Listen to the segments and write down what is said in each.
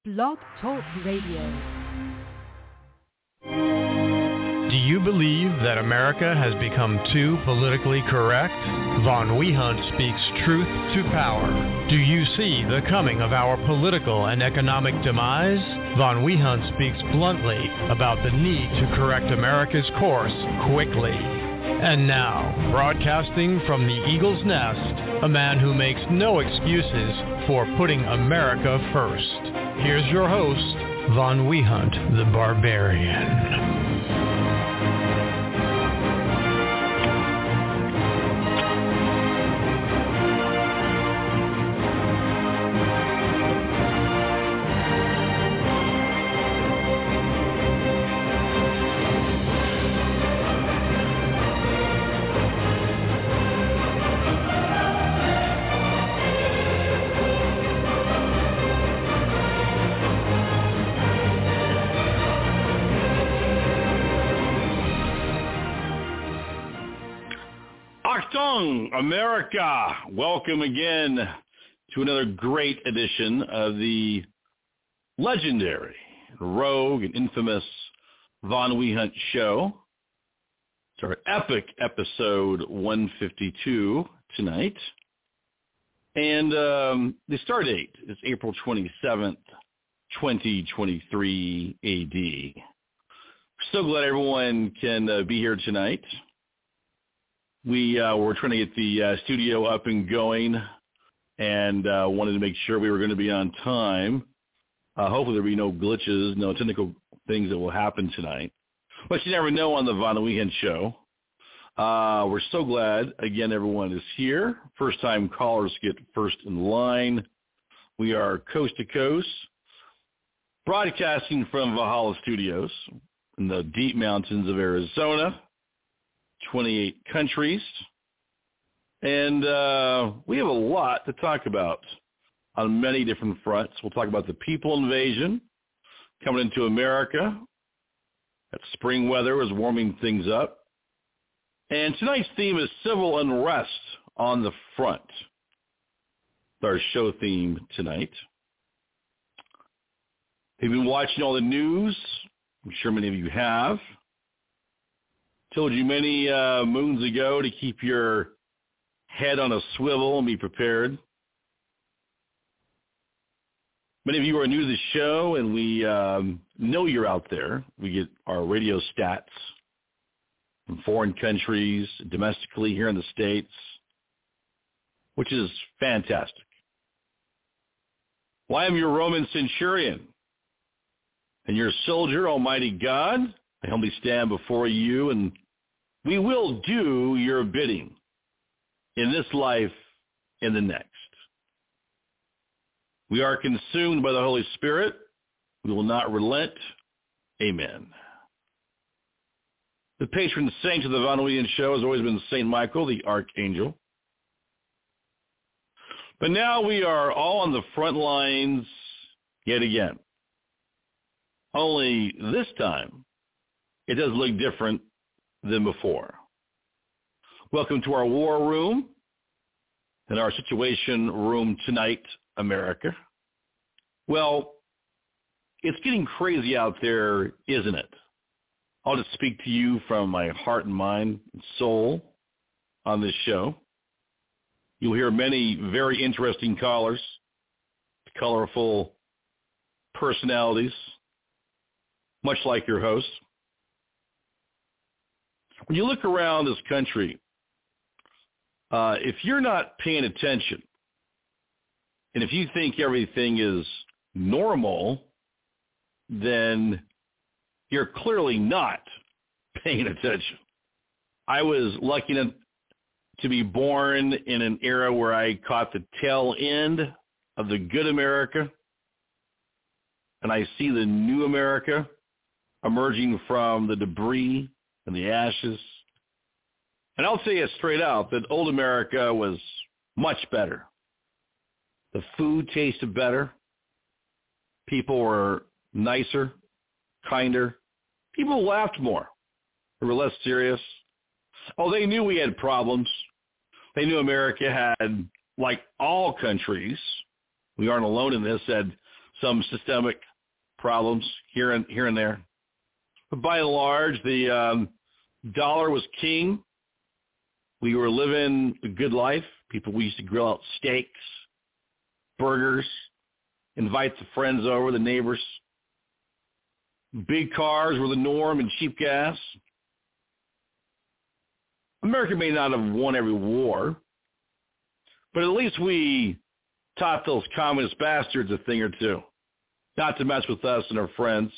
Blog Talk Radio. Do you believe that America has become too politically correct? Von Wehunt speaks truth to power. Do you see the coming of our political and economic demise? Von Wehunt speaks bluntly about the need to correct America's course quickly. And now, broadcasting from the Eagle's Nest, a man who makes no excuses for putting America first. Here's your host, Von Wehunt, the Barbarian. America, welcome again to another great edition of the legendary, rogue, and infamous Von Wehunt Show. It's our epic episode 152 tonight. And the start date is April 27th, 2023 AD. So glad everyone can be here tonight. We were trying to get the studio up and going and wanted to make sure we were going to be on time. Hopefully there'll be no glitches, no technical things that will happen tonight. But you never know on the Von Wehunt Show. We're so glad, again, everyone is here. First-time callers get first in line. We are coast to coast, broadcasting from Valhalla Studios in the deep mountains of Arizona. 28 countries, and we have a lot to talk about on many different fronts. We'll talk about the people invasion coming into America. That spring weather is warming things up. And tonight's theme is civil unrest on the front. Our show theme tonight. Have you been watching all the news? I'm sure many of you have. Told you many moons ago to keep your head on a swivel and be prepared. Many of you are new to the show, and we know you're out there. We get our radio stats from foreign countries, domestically here in the States, which is fantastic. Well, I am your Roman centurion and your soldier, Almighty God. I humbly stand before you, and we will do your bidding in this life and the next. We are consumed by the Holy Spirit. We will not relent. Amen. The patron saint of the Von Wehunt Show has always been St. Michael, the Archangel. But now we are all on the front lines yet again. Only this time, it does look different than before. Welcome to our war room and our situation room tonight, America. Well, it's getting crazy out there, isn't it? I'll just speak to you from my heart and mind and soul on this show. You'll hear many very interesting callers, colorful personalities, much like your host. When you look around this country, if you're not paying attention, and if you think everything is normal, then you're clearly not paying attention. I was lucky enough to be born in an era where I caught the tail end of the good America, and I see the new America emerging from the debris and the ashes. And I'll say it straight out that old America was much better. The food tasted better. People were nicer, kinder. People laughed more. They were less serious. Oh, they knew we had problems. They knew America had, like all countries, we aren't alone in this, had some systemic problems here and there. But by and large, the dollar was king. We were living a good life. We used to grill out steaks, burgers, invite the friends over, the neighbors. Big cars were the norm and cheap gas. America may not have won every war, but at least we taught those communist bastards a thing or two, not to mess with us and our friends,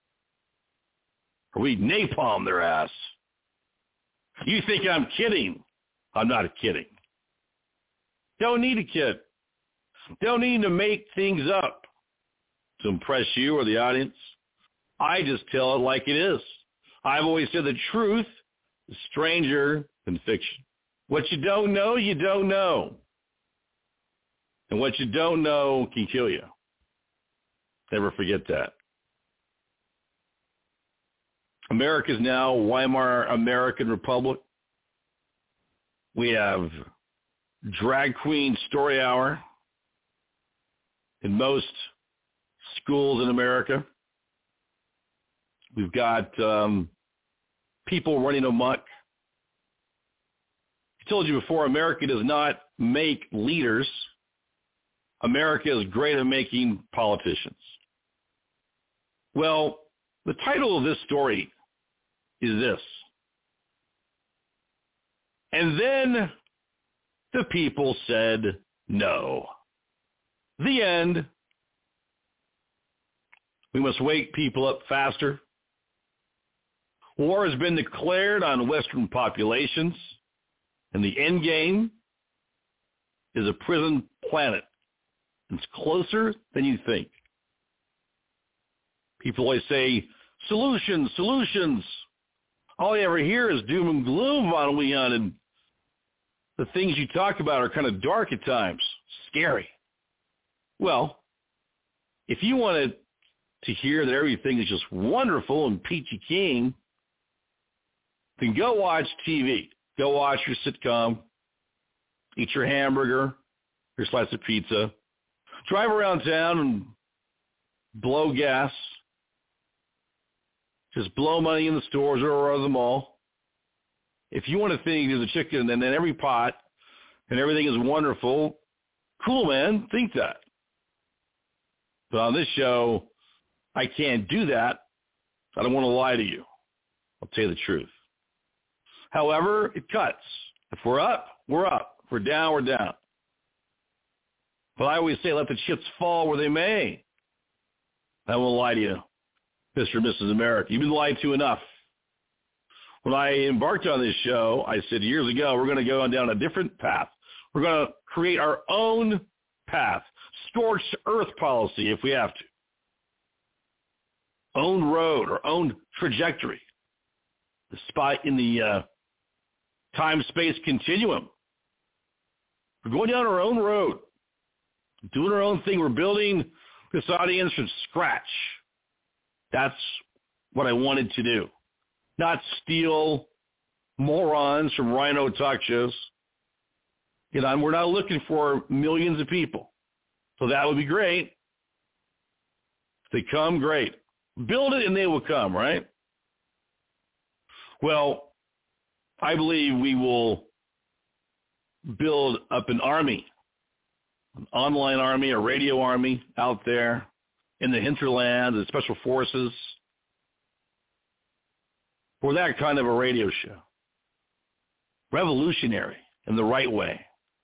or we'd napalm their ass. You think I'm kidding? I'm not kidding. Don't need a kid. Don't need to make things up to impress you or the audience. I just tell it like it is. I've always said the truth is stranger than fiction. What you don't know, you don't know. And what you don't know can kill you. Never forget that. America is now Weimar American Republic. We have drag queen story hour in most schools in America. We've got people running amok. I told you before, America does not make leaders. America is great at making politicians. Well, the title of this story is this. And then the people said no. The end. We must wake people up faster. War has been declared on Western populations, and the end game is a prison planet. It's closer than you think. People always say, solutions, solutions. All you ever hear is doom and gloom, Von Weon, and the things you talk about are kind of dark at times, scary. Well, if you wanted to hear that everything is just wonderful and peachy keen, then go watch TV. Go watch your sitcom, eat your hamburger, your slice of pizza, drive around town and blow gas. Just blow money in the stores or the mall. If you want to think there's a chicken and then every pot and everything is wonderful, cool, man, think that. But on this show, I can't do that. I don't want to lie to you. I'll tell you the truth. However, it cuts. If we're up, we're up. If we're down, we're down. But I always say, let the chips fall where they may. I won't lie to you, Mr. and Mrs. America. You've been lied to enough. When I embarked on this show, I said years ago, we're going to go down a different path. We're going to create our own path, scorched earth policy if we have to. Own road or own trajectory. The spot in the time-space continuum. We're going down our own road, doing our own thing. We're building this audience from scratch. That's what I wanted to do. Not steal morons from Rhino talk shows. You know, and we're not looking for millions of people. So that would be great. If they come, great. Build it and they will come, right? Well, I believe we will build up an army, an online army, a radio army out there in the hinterland, the special forces, for that kind of a radio show. Revolutionary in the right way.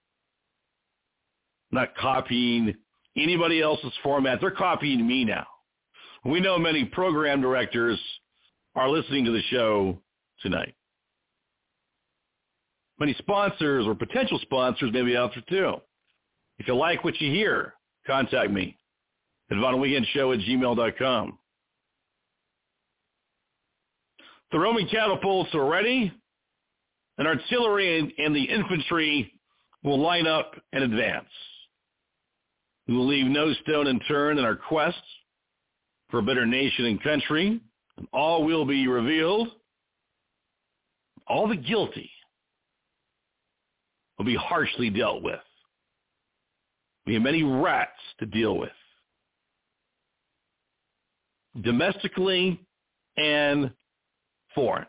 Not copying anybody else's format. They're copying me now. We know many program directors are listening to the show tonight. Many sponsors or potential sponsors may be out there too. If you like what you hear, contact me at VonWeekendShow@gmail.com. The Roman catapults are ready, and artillery and the infantry will line up and advance. We will leave no stone unturned in our quest for a better nation and country, and all will be revealed. All the guilty will be harshly dealt with. We have many rats to deal with. domestically and foreign.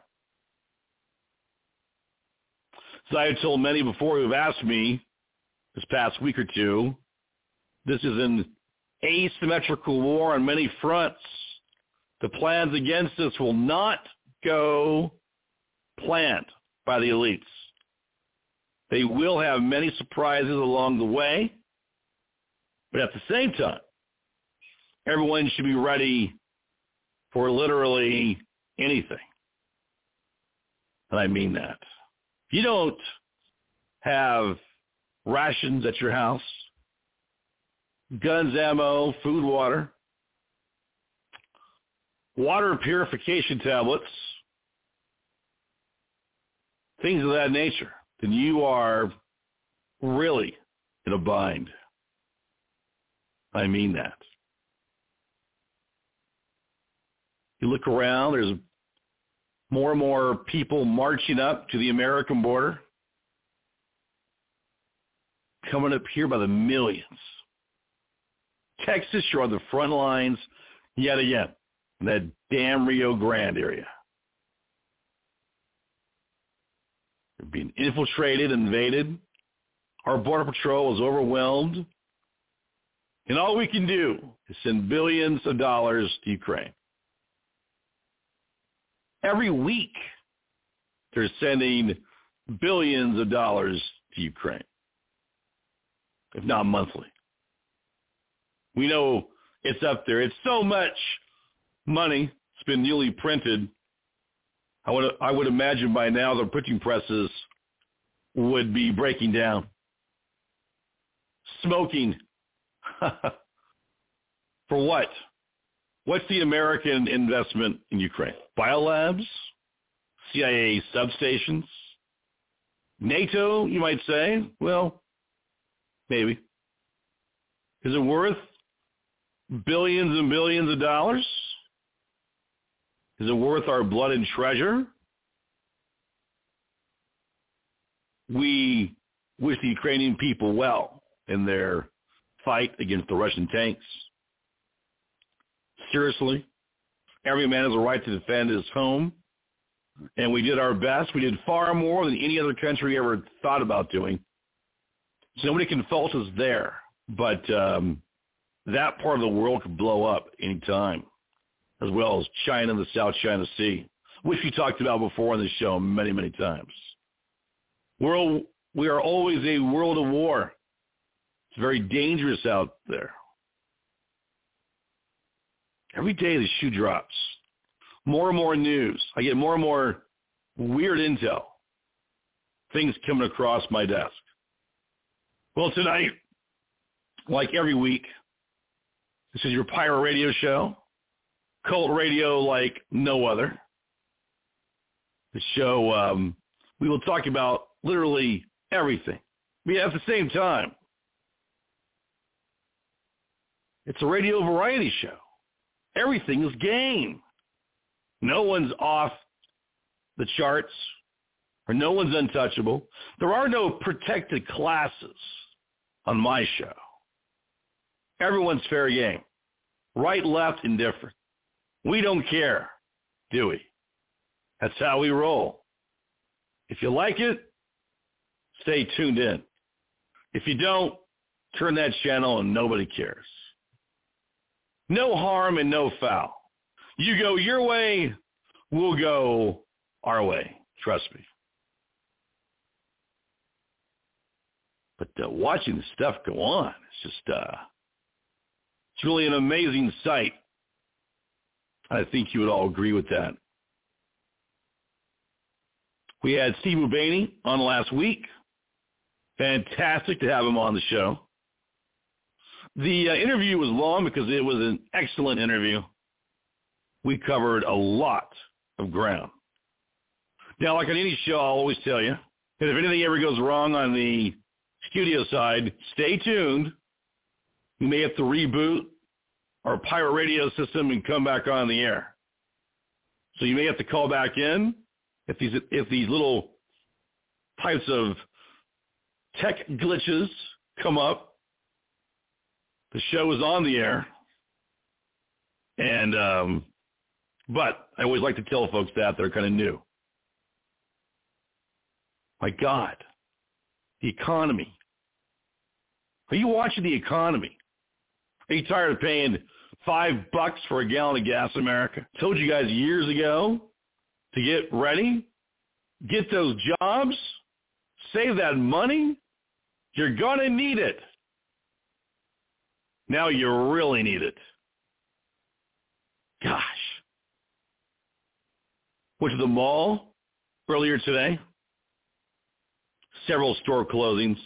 As I have told many before who have asked me this past week or two, this is an asymmetrical war on many fronts. The plans against us will not go planned by the elites. They will have many surprises along the way, but at the same time, everyone should be ready for literally anything. And I mean that. If you don't have rations at your house, guns, ammo, food, water purification tablets, things of that nature, then you are really in a bind. I mean that. You look around, there's more and more people marching up to the American border, coming up here by the millions. Texas, you're on the front lines yet again, in that damn Rio Grande area. They're being infiltrated, invaded. Our Border Patrol is overwhelmed. And all we can do is send billions of dollars to Ukraine. Every week, they're sending billions of dollars to Ukraine, if not monthly. We know it's up there. It's so much money. It's been newly printed. I would imagine by now the printing presses would be breaking down, smoking. For what? What's the American investment in Ukraine? Biolabs? CIA substations? NATO, you might say? Well, maybe. Is it worth billions and billions of dollars? Is it worth our blood and treasure? We wish the Ukrainian people well in their fight against the Russian tanks. Seriously, every man has a right to defend his home, and we did our best. We did far more than any other country ever thought about doing. So nobody can fault us there, but that part of the world could blow up any time, as well as China and the South China Sea, which we talked about before on the show many, many times. We are always a world of war. It's very dangerous out there. Every day the shoe drops. More and more news. I get more and more weird intel. Things coming across my desk. Well, tonight, like every week, this is your pirate radio show. Cult radio like no other. The show, we will talk about literally everything. But at the same time, it's a radio variety show. Everything is game. No one's off the charts, or no one's untouchable. There are no protected classes on my show. Everyone's fair game. Right, left, indifferent. We don't care, do we? That's how we roll. If you like it, stay tuned in. If you don't, turn that channel and nobody cares. No harm and no foul. You go your way, we'll go our way. Trust me. But watching the stuff go on, it's just, it's really an amazing sight. I think you would all agree with that. We had Steve Mulvaney on last week. Fantastic to have him on the show. The interview was long because it was an excellent interview. We covered a lot of ground. Now, like on any show, I'll always tell you that if anything ever goes wrong on the studio side, stay tuned. We may have to reboot our pirate radio system and come back on the air. So you may have to call back in if these little types of tech glitches come up. The show is on the air. And but I always like to tell folks that they're kind of new. My God, the economy. Are you watching the economy? Are you tired of paying $5 for a gallon of gas, America? I told you guys years ago to get ready, get those jobs, save that money. You're going to need it. Now you really need it. Gosh. Went to the mall earlier today. Several store closings.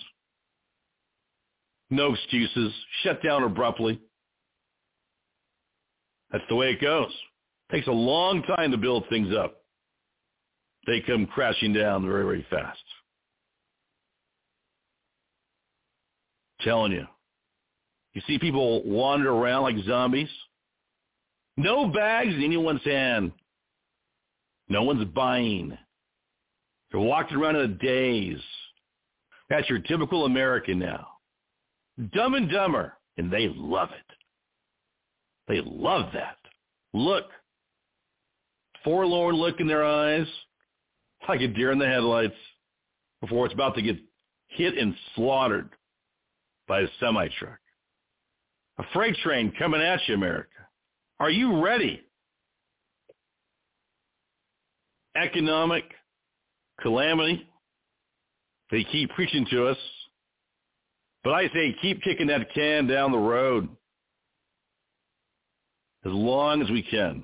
No excuses. Shut down abruptly. That's the way it goes. Takes a long time to build things up. They come crashing down very, very fast. Telling you. You see people wander around like zombies. No bags in anyone's hand. No one's buying. They're walking around in a daze. That's your typical American now. Dumb and Dumber. And they love it. They love that. Look. Forlorn look in their eyes. Like a deer in the headlights before it's about to get hit and slaughtered by a semi-truck. A freight train coming at you, America. Are you ready? Economic calamity. They keep preaching to us. But I say keep kicking that can down the road as long as we can.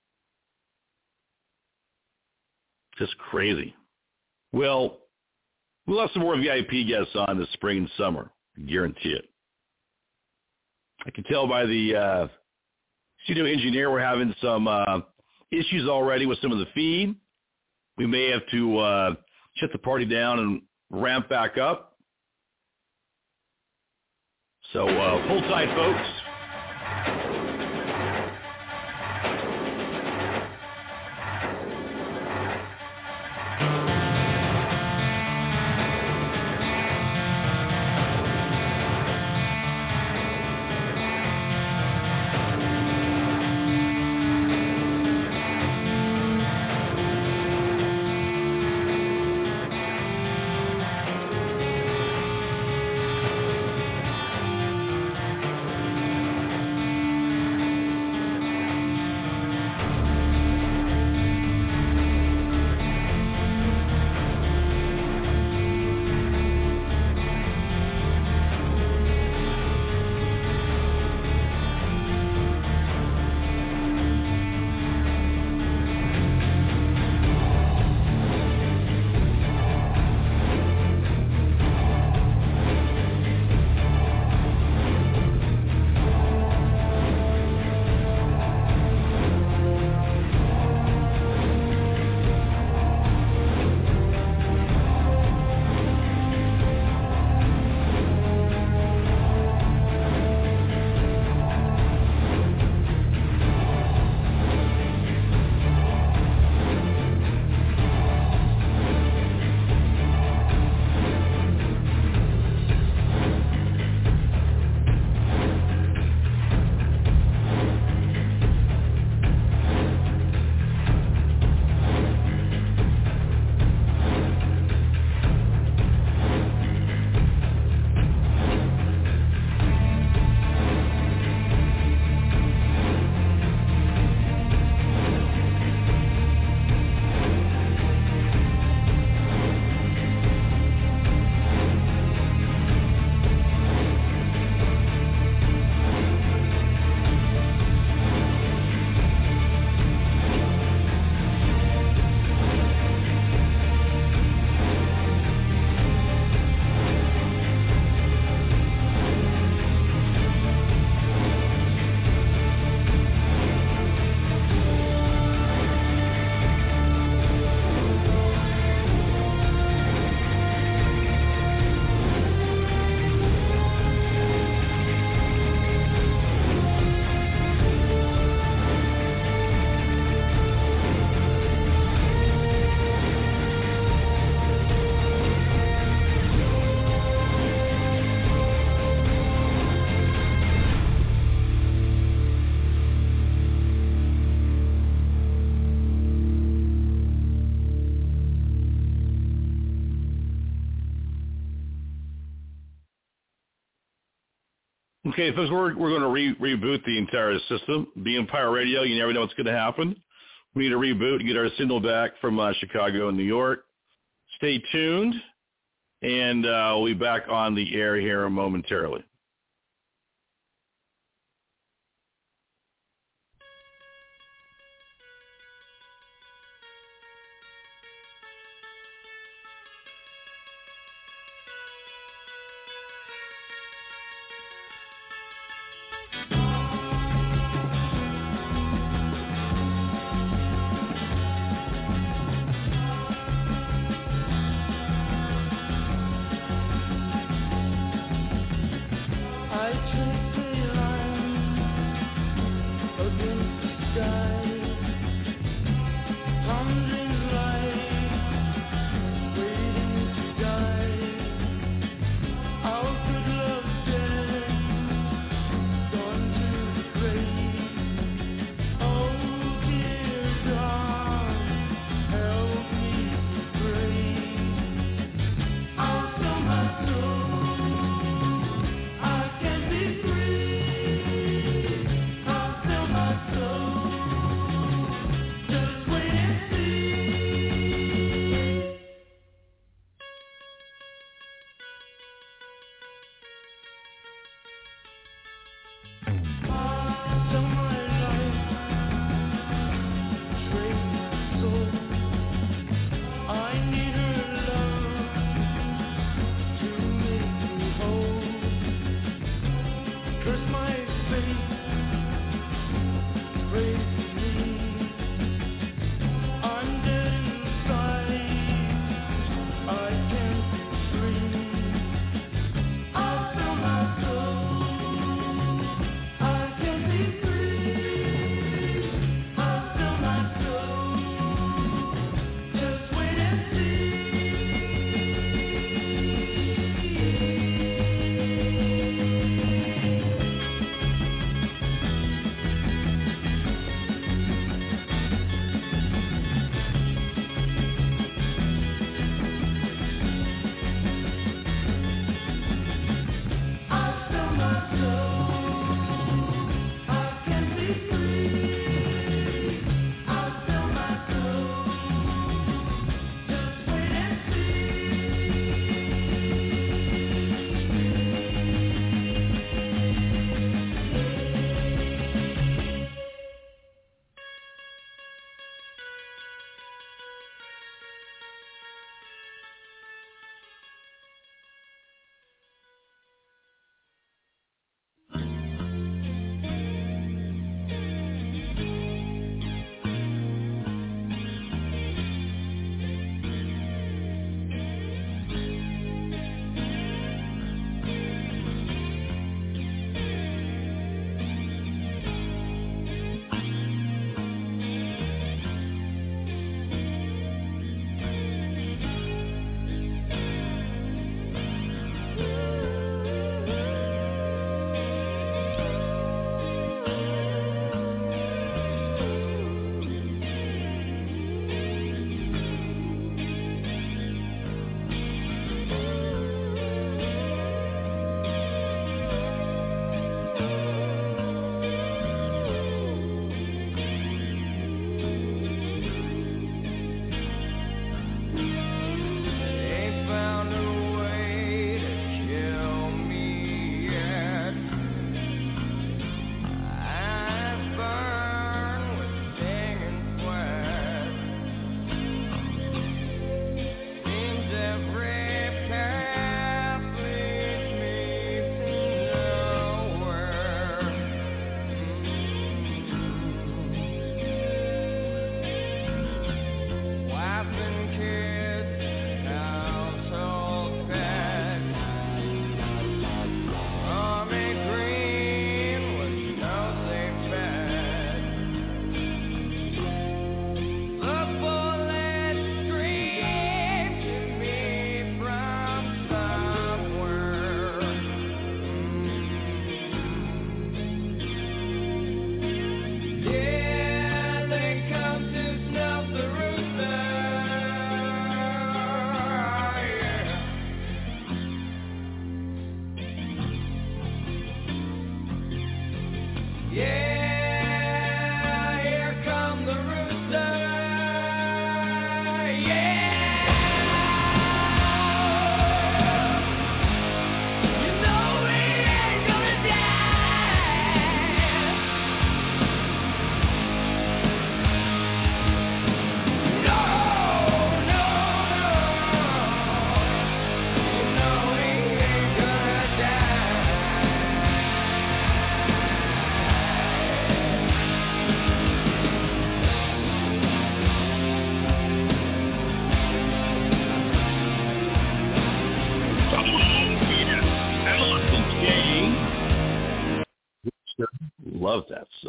Just crazy. Well, we'll have some more VIP guests on this spring and summer. I guarantee it. I can tell by the studio engineer we're having some issues already with some of the feed. We may have to shut the party down and ramp back up. So hold tight, folks. Okay, folks, we're going to reboot the entire system. Be Empire Radio, you never know what's going to happen. We need to reboot and get our signal back from Chicago and New York. Stay tuned, and we'll be back on the air here momentarily. Free.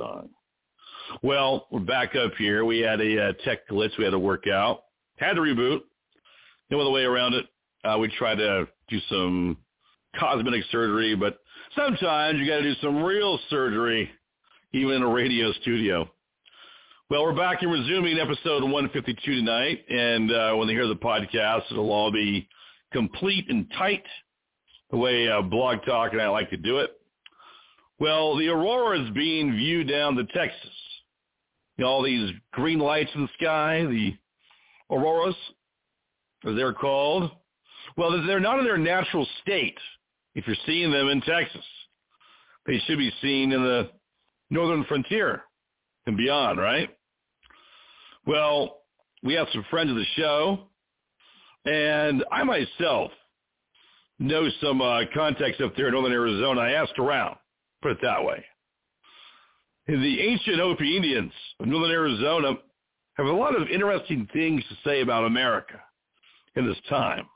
song. Well, we're back up here. We had a tech glitch we had to work out. Had to reboot. No other way around it. We tried to do some cosmetic surgery, but sometimes you got to do some real surgery, even in a radio studio. Well, we're back and resuming episode 152 tonight, and when they hear the podcast, it'll all be complete and tight, the way Blog Talk and I like to do it. Well, the aurora is being viewed down to Texas. You know, all these green lights in the sky, the auroras, as they're called. Well, they're not in their natural state if you're seeing them in Texas. They should be seen in the northern frontier and beyond, right? Well, we have some friends of the show, and I myself know some contacts up there in northern Arizona. I asked around, put it that way. And the ancient Hopi Indians of northern Arizona have a lot of interesting things to say about America in this time.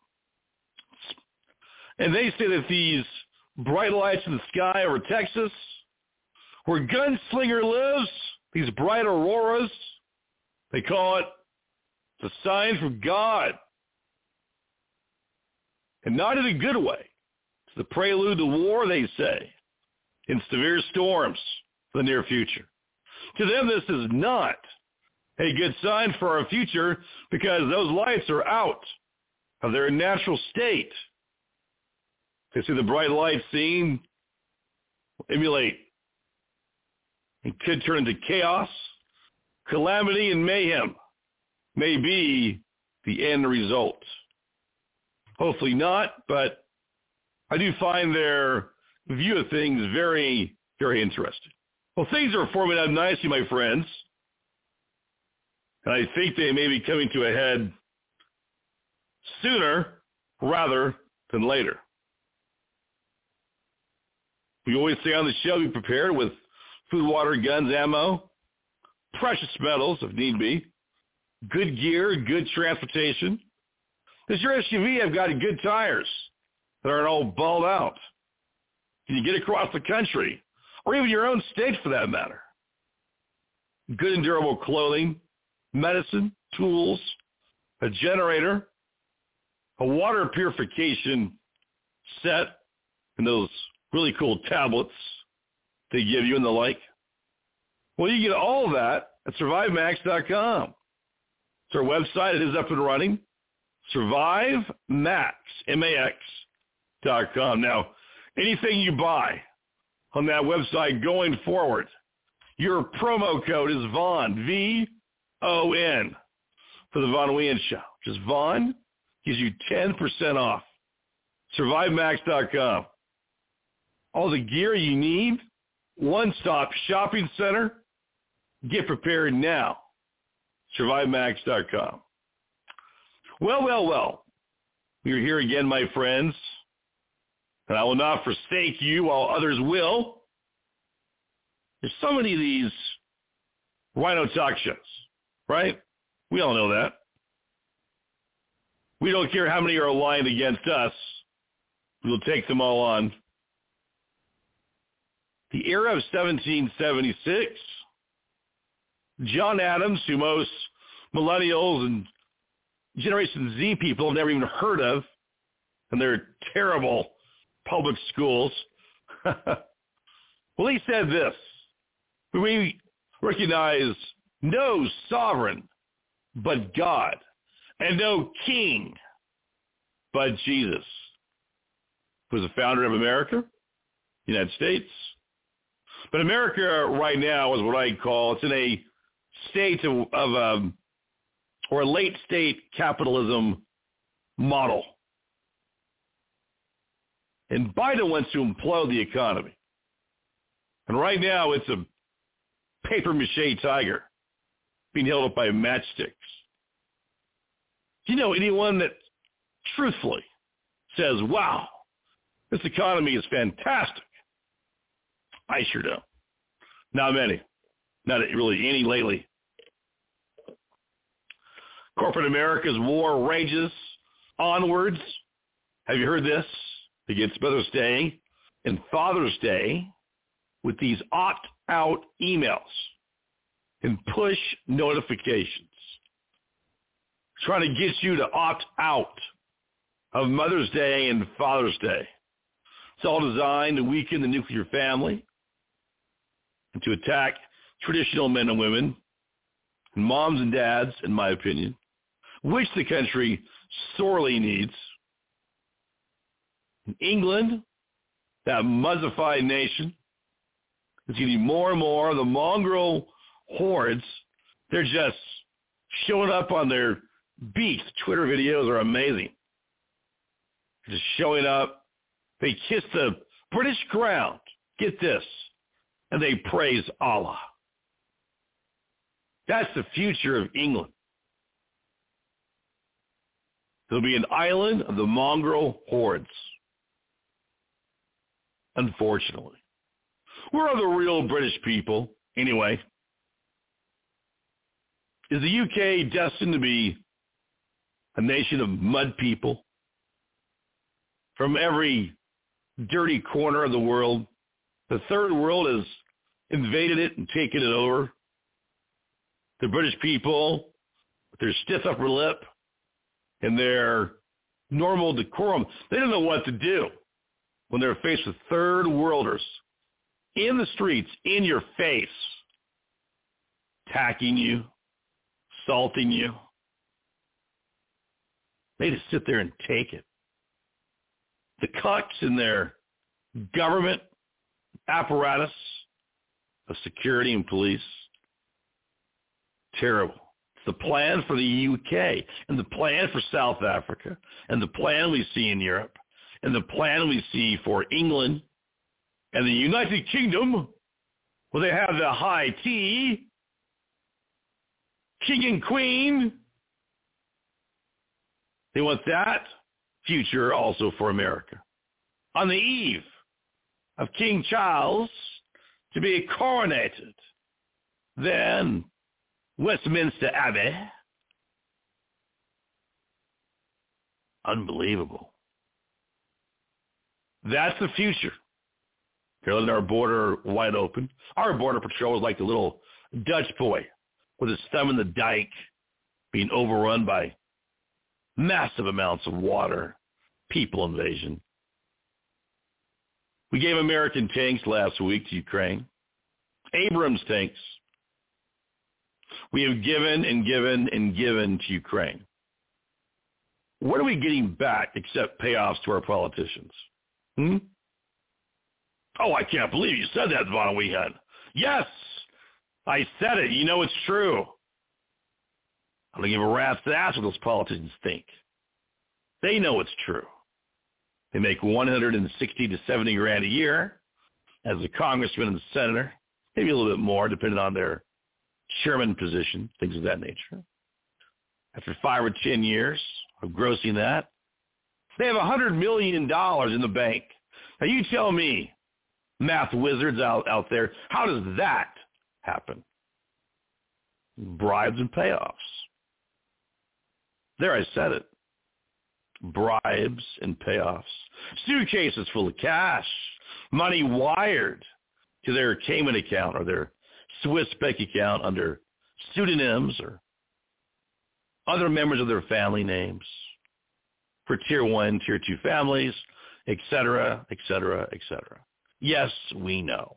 And they say that these bright lights in the sky over Texas, where Gunslinger lives, these bright auroras, they call it the sign from God. And not in a good way. It's the prelude to war, they say, in severe storms for the near future. To them, this is not a good sign for our future because those lights are out of their natural state. They see the bright light seen emulate. It could turn into chaos, calamity, and mayhem may be the end result. Hopefully not, but I do find their view of things very, very interesting. Well, things are forming up nicely, my friends. And I think they may be coming to a head sooner rather than later. We always say on the show, be prepared with food, water, guns, ammo, precious metals if need be, good gear, good transportation. Does your SUV have got good tires that aren't all balled out? Can you get across the country, or even your own state for that matter? Good and durable clothing, medicine, tools, a generator, a water purification set, and those really cool tablets they give you and the like. Well, you get all of that at SurviveMax.com. It's our website. It is up and running. SurviveMax, MAX.com. Now, anything you buy on that website going forward, your promo code is VON, V-O-N, for the Von Wien Show. Just VON gives you 10% off. SurviveMax.com. All the gear you need, one-stop shopping center. Get prepared now. SurviveMax.com. Well. We are here again, my friends. And I will not forsake you while others will. There's so many of these rhino talk shows, right? We all know that. We don't care how many are aligned against us. We'll take them all on. The era of 1776, John Adams, who most millennials and Generation Z people have never even heard of, and their terrible public schools. Well, he said this: we recognize no sovereign but God, and no king but Jesus, who was the founder of America, the United States. But America right now is what I call, it's in a state or a late state capitalism model. And Biden wants to implode the economy. And right now it's a papier-mâché tiger being held up by matchsticks. Do you know anyone that truthfully says, wow, this economy is fantastic? I sure don't. Not many. Not really any lately. Corporate America's war rages onwards. Have you heard this? Against Mother's Day and Father's Day with these out emails and push notifications, trying to get you to opt out of Mother's Day and Father's Day. It's all designed to weaken the nuclear family and to attack traditional men and women, and moms and dads, in my opinion, which the country sorely needs. In England, that muzzified nation, is getting more and more of the mongrel hordes. They're just showing up on their beats. Twitter videos are amazing. They're just showing up. They kiss the British ground. Get this. And they praise Allah. That's the future of England. There'll be an island of the mongrel hordes. Unfortunately. Where are the real British people, anyway? Is the UK destined to be a nation of mud people? From every dirty corner of the world, the third world has invaded it and taken it over. The British people, with their stiff upper lip and their normal decorum, they don't know what to do when they're faced with third worlders in the streets, in your face, attacking you, assaulting you. They just sit there and take it. The cucks in their government apparatus of security and police, terrible. It's the plan for the UK and the plan for South Africa and the plan we see in Europe and the plan we see for England and the United Kingdom, where they have the high tea, king and queen. They want that future also for America. On the eve of King Charles to be coronated, then Westminster Abbey. Unbelievable. That's the future. They're letting our border wide open. Our border patrol is like the little Dutch boy with his thumb in the dike being overrun by massive amounts of water, people invasion. We gave American tanks last week to Ukraine. Abrams tanks. We have given and given and given to Ukraine. What are we getting back except payoffs to our politicians? Oh, I can't believe you said that, Von Weehan. Yes, I said it. You know it's true. I don't give a rat's ass what those politicians think. They know it's true. They make 160 to 70 grand a year as a congressman and a senator, maybe a little bit more, depending on their chairman position, things of that nature. After 5 or 10 years of grossing that, they have $100 million in the bank. Now you tell me, math wizards out there, how does that happen? Bribes and payoffs. There, I said it. Bribes and payoffs. Suitcases full of cash. Money wired to their Cayman account or their Swiss bank account under pseudonyms or other members of their family names for Tier 1, Tier 2 families, et cetera, et cetera, et cetera. Yes, we know.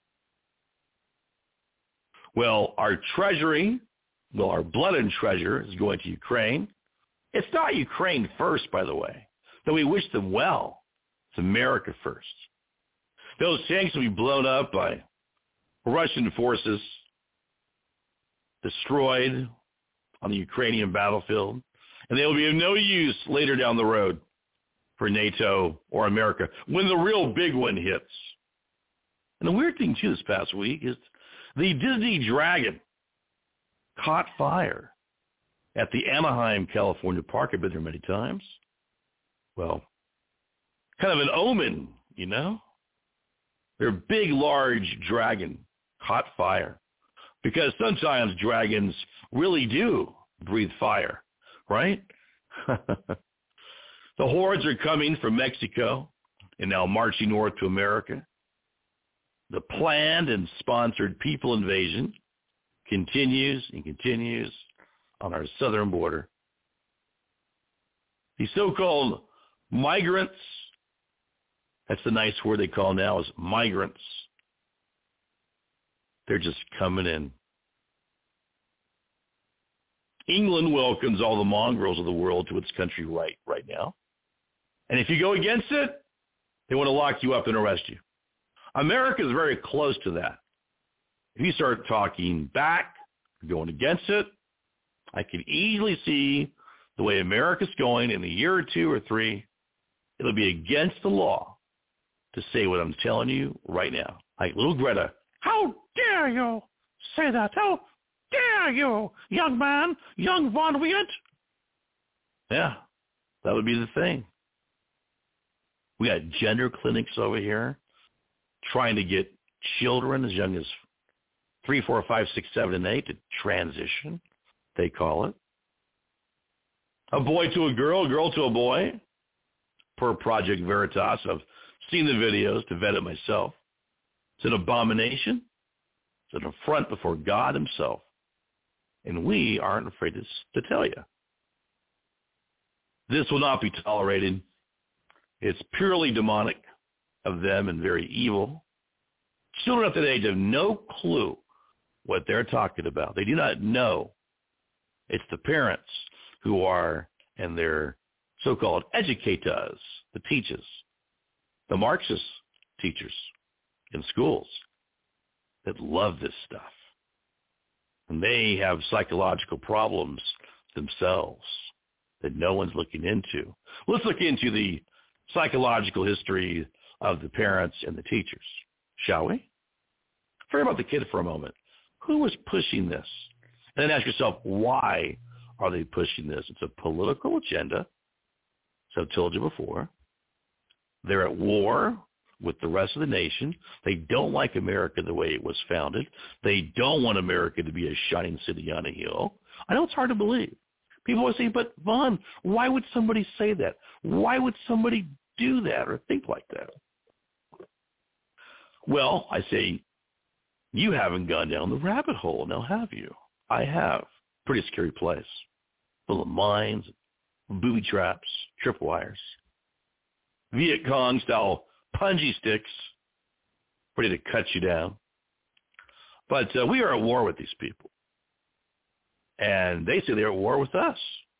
Well, our treasury, our blood-and treasure is going to Ukraine. It's not Ukraine first, by the way, though we wish them well. It's America first. Those tanks will be blown up by Russian forces, destroyed on the Ukrainian battlefield, and they will be of no use later down the road for NATO or America when the real big one hits. And the weird thing, too, this past week is the Disney Dragon caught fire at the Anaheim, California park. I've been there many times. Well, kind of an omen, you know? Their big, large dragon caught fire because sometimes dragons really do breathe fire, right? The hordes are coming from Mexico and now marching north to America. The planned and sponsored people invasion continues and continues on our southern border. The so-called migrants, that's the nice word they call now, is migrants. They're just coming in. England welcomes all the mongrels of the world to its country right now. And if you go against it, they want to lock you up and arrest you. America is very close to that. If you start talking back, going against it, I can easily see the way America's going in a year or two or three. It'll be against the law to say what I'm telling you right now. Like little Greta, how dare you say that? How dare you, young man, young Von Weert? Yeah, that would be the thing. We got gender clinics over here trying to get children as young as 3, 4, 5, 6, 7, and 8 to transition, they call it. A boy to a girl to a boy, per Project Veritas. I've seen the videos to vet it myself. It's an abomination. It's an affront before God himself. And we aren't afraid to tell you. This will not be tolerated. It's purely demonic of them and very evil. Children of that age have no clue what they're talking about. They do not know. It's the parents who are, and their so-called educators, the teachers, the Marxist teachers in schools that love this stuff. And they have psychological problems themselves that no one's looking into. Let's look into the psychological history of the parents and the teachers, shall we? Forget about the kid for a moment. Who was pushing this? And then ask yourself, why are they pushing this? It's a political agenda. So I've told you before. They're at war with the rest of the nation. They don't like America the way it was founded. They don't want America to be a shining city on a hill. I know it's hard to believe. People always say, but Vaughn, why would somebody say that? Why would somebody do that or think like that? Well, I say, you haven't gone down the rabbit hole, now have you? I have. Pretty scary place. Full of mines, booby traps, tripwires, Viet Cong-style punji sticks ready to cut you down. But we are at war with these people. And they say they're at war with us.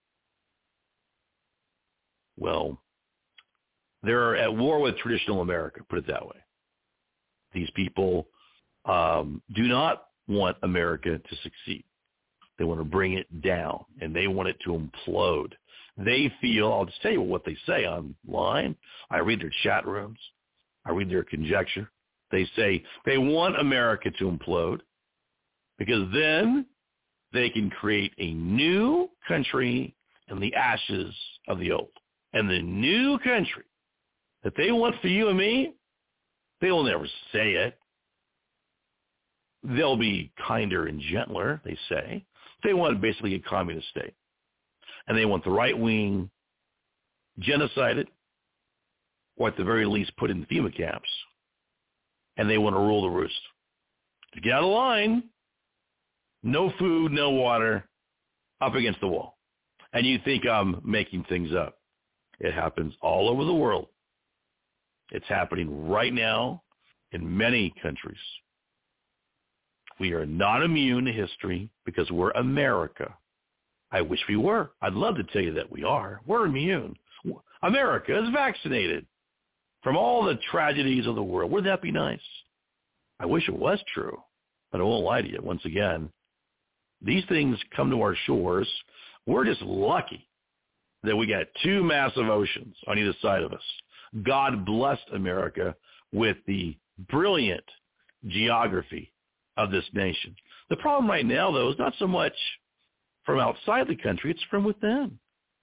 Well, they're at war with traditional America, put it that way. These people do not want America to succeed. They want to bring it down, and they want it to implode. They feel, I'll just tell you what they say online. I read their chat rooms. I read their conjecture. They say they want America to implode because then they can create a new country in the ashes of the old. And the new country that they want for you and me, they will never say it. They'll be kinder and gentler, they say. They want basically a communist state. And they want the right wing genocided, or at the very least put in FEMA camps. And they want to rule the roost. To get out of line, no food, no water, up against the wall. And you think I'm making things up. It happens all over the world. It's happening right now in many countries. We are not immune to history because we're America. I wish we were. I'd love to tell you that we are. We're immune. America is vaccinated from all the tragedies of the world. Wouldn't that be nice? I wish it was true, but I won't lie to you. Once again, these things come to our shores. We're just lucky that we got two massive oceans on either side of us. God blessed America with the brilliant geography of this nation. The problem right now, though, is not so much from outside the country, it's from within.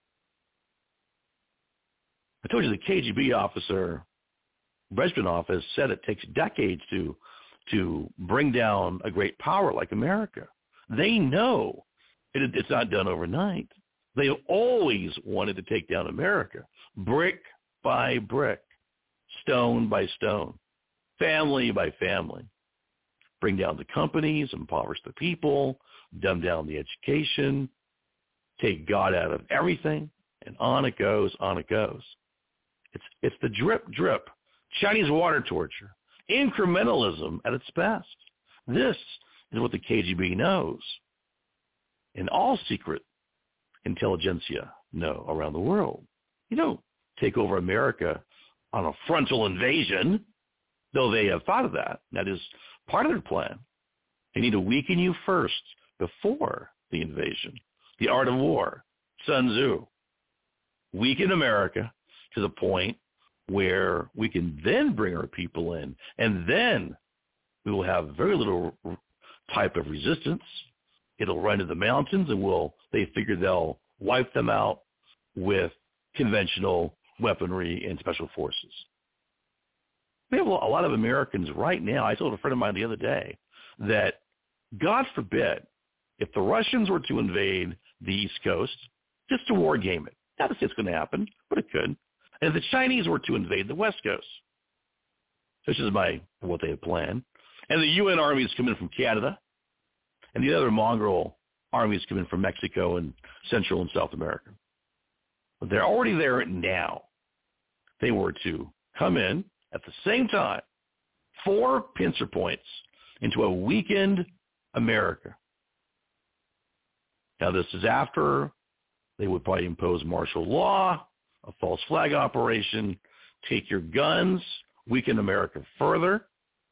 I told you the KGB officer, Brezhnev, has said it takes decades to bring down a great power like America. They know it's not done overnight. They always wanted to take down America, brick by brick, stone by stone. family by family. Bring down the companies, impoverish the people, dumb down the education, take God out of everything, and on it goes, on it goes. It's the drip, drip, Chinese water torture, incrementalism at its best. This is what the KGB knows, and all secret intelligentsia know around the world. You don't take over America on a frontal invasion, though they have thought of that. That is part of their plan. They need to weaken you first before the invasion. The art of war, Sun Tzu. Weaken America to the point where we can then bring our people in, and then we will have very little type of resistance. It'll run to the mountains, and they figure they'll wipe them out with conventional weaponry and special forces. We have a lot of Americans right now. I told a friend of mine the other day that, God forbid, if the Russians were to invade the East Coast, just to war game it. Not to say it's going to happen, but it could. And if the Chinese were to invade the West Coast, which is what they had planned, and the UN armies come in from Canada, and the other mongrel armies come in from Mexico and Central and South America. But they're already there now. They were to come in at the same time, 4 pincer points into a weakened America. Now, this is after they would probably impose martial law, a false flag operation, take your guns, weaken America further.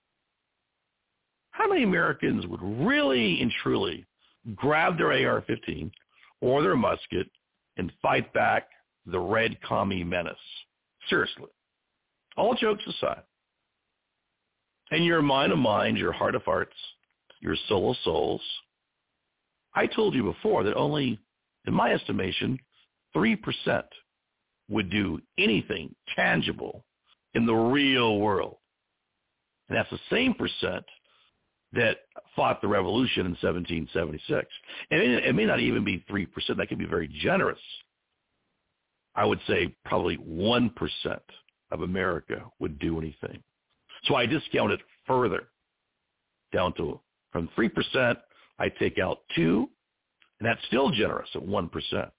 How many Americans would really and truly grab their AR-15 or their musket and fight back the red commie menace? Seriously. All jokes aside. And your mind of minds, your heart of hearts, your soul of souls, I told you before that only, in my estimation, 3% would do anything tangible in the real world. And that's the same percent that fought the revolution in 1776. And it may not even be 3%. That could be very generous. I would say probably 1% of America would do anything. So I discount it further down to, from 3%, I take out 2, and that's still generous at 1%.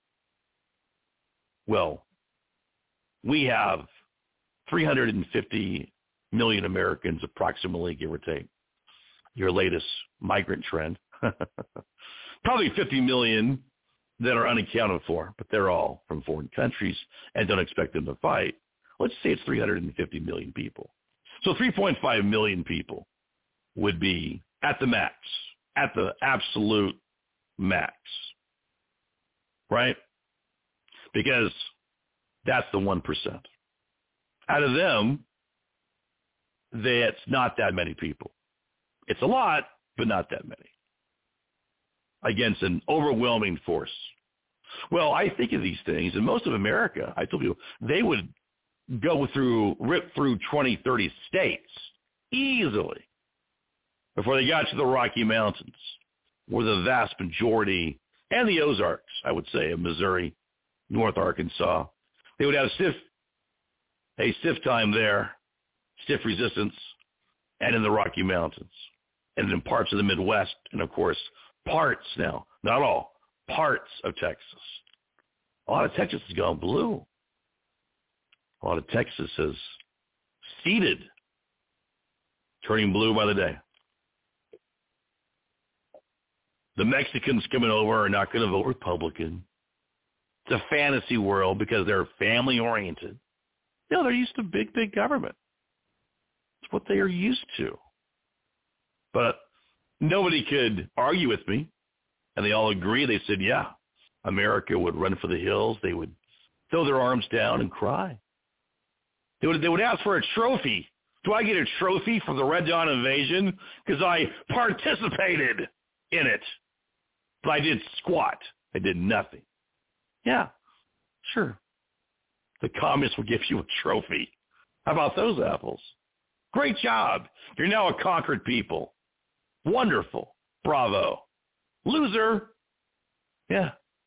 Well, we have 350 million Americans approximately, give or take. Your latest migrant trend. Probably 50 million that are unaccounted for, but they're all from foreign countries and don't expect them to fight. Let's say it's 350 million people. So 3.5 million people would be at the max, at the absolute max, right? Because that's the 1%. Out of them, that's not that many people. It's a lot, but not that many. Against an overwhelming force. Well, I think of these things, and most of America, I told you, they would rip through 20, 30 states easily before they got to the Rocky Mountains, where the vast majority, and the Ozarks, I would say, of Missouri, North Arkansas, they would have a stiff time there, stiff resistance, and in the Rocky Mountains, and in parts of the Midwest, and of course, parts now, not all, parts of Texas. A lot of Texas has gone blue. A lot of Texas has ceded, turning blue by the day. The Mexicans coming over are not going to vote Republican. It's a fantasy world because they're family-oriented. No, they're used to big, big government. It's what they are used to. But nobody could argue with me, and they all agree. They said, yeah, America would run for the hills. They would throw their arms down and cry. They would ask for a trophy. Do I get a trophy for the Red Dawn invasion? Because I participated in it. But I did squat. I did nothing. Yeah, sure. The communists will give you a trophy. How about those apples? Great job. You're now a conquered people. Wonderful. Bravo. Loser. Yeah.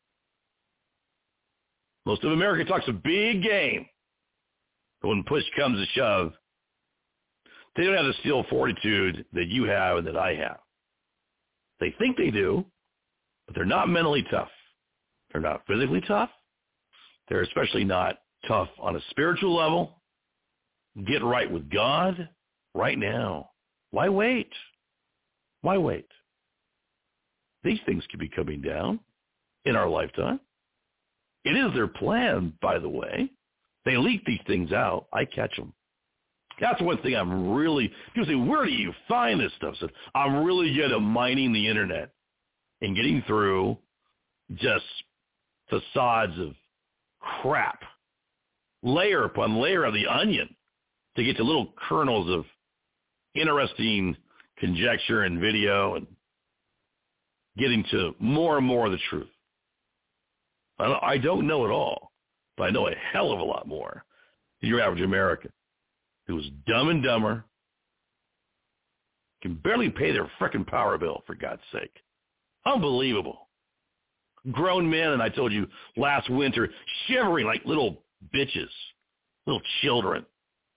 Most of America talks a big game. But when push comes to shove, They don't have the steel fortitude that you have and that I have. They think they do, but they're not mentally tough. They're not physically tough. They're especially not tough on a spiritual level. Get right with God right now. Why wait? Why wait? These things could be coming down in our lifetime. It is their plan, by the way. They leak these things out. I catch them. That's one thing I'm really, people say, where do you find this stuff? So I'm really good at mining the internet and getting through just facades of crap, layer upon layer of the onion to get to little kernels of interesting conjecture and video and getting to more and more of the truth. I don't know it all, but I know a hell of a lot more than your average American who's dumb and dumber, can barely pay their frickin' power bill, for God's sake. Unbelievable. Grown men, and I told you last winter, shivering like little bitches, little children.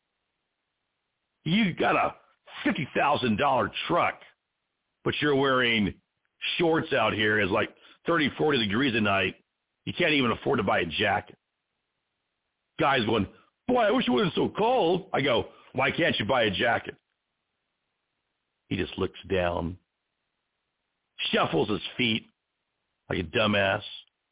You got a $50,000 truck, but you're wearing shorts out here. It's like 30, 40 degrees at night. You can't even afford to buy a jacket. Guys going, boy, I wish it wasn't so cold. I go, why can't you buy a jacket? He just looks down, shuffles his feet like a dumbass.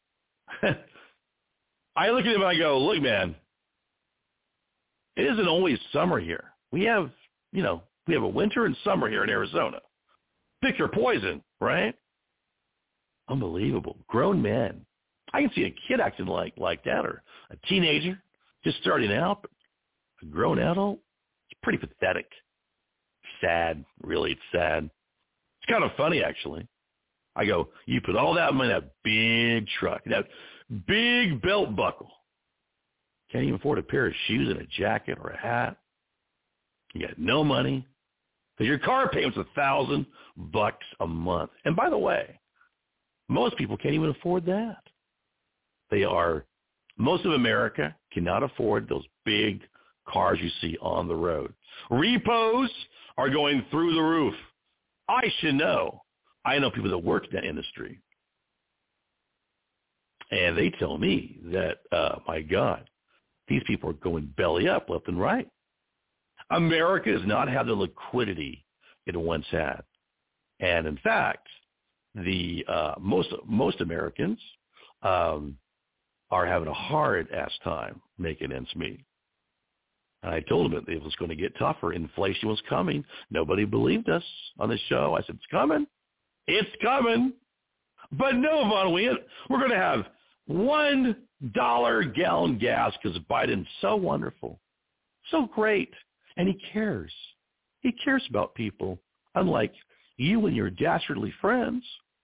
I look at him and I go, look, man, it isn't always summer here. We have a winter and summer here in Arizona. Pick your poison, right? Unbelievable. Grown men. I can see a kid acting like that, or a teenager just starting out, but a grown adult, it's pretty pathetic. Sad, really, it's sad. It's kind of funny, actually. I go, you put all that money in that big truck, that big belt buckle. Can't even afford a pair of shoes and a jacket or a hat. You got no money. Because your car payment's $1,000 a month. And by the way, most people can't even afford that. Most of America cannot afford those big cars you see on the road. Repos are going through the roof. I should know. I know people that work in that industry. And they tell me that, my God, these people are going belly up left and right. America does not have the liquidity it once had. And in fact, the most Americans are having a hard-ass time making ends meet. And I told them it was going to get tougher. Inflation was coming. Nobody believed us on the show. I said, it's coming. It's coming. But no, Von Weehunt, we're going to have $1 gallon gas because Biden's so wonderful, so great, and he cares. He cares about people, unlike you and your dastardly friends.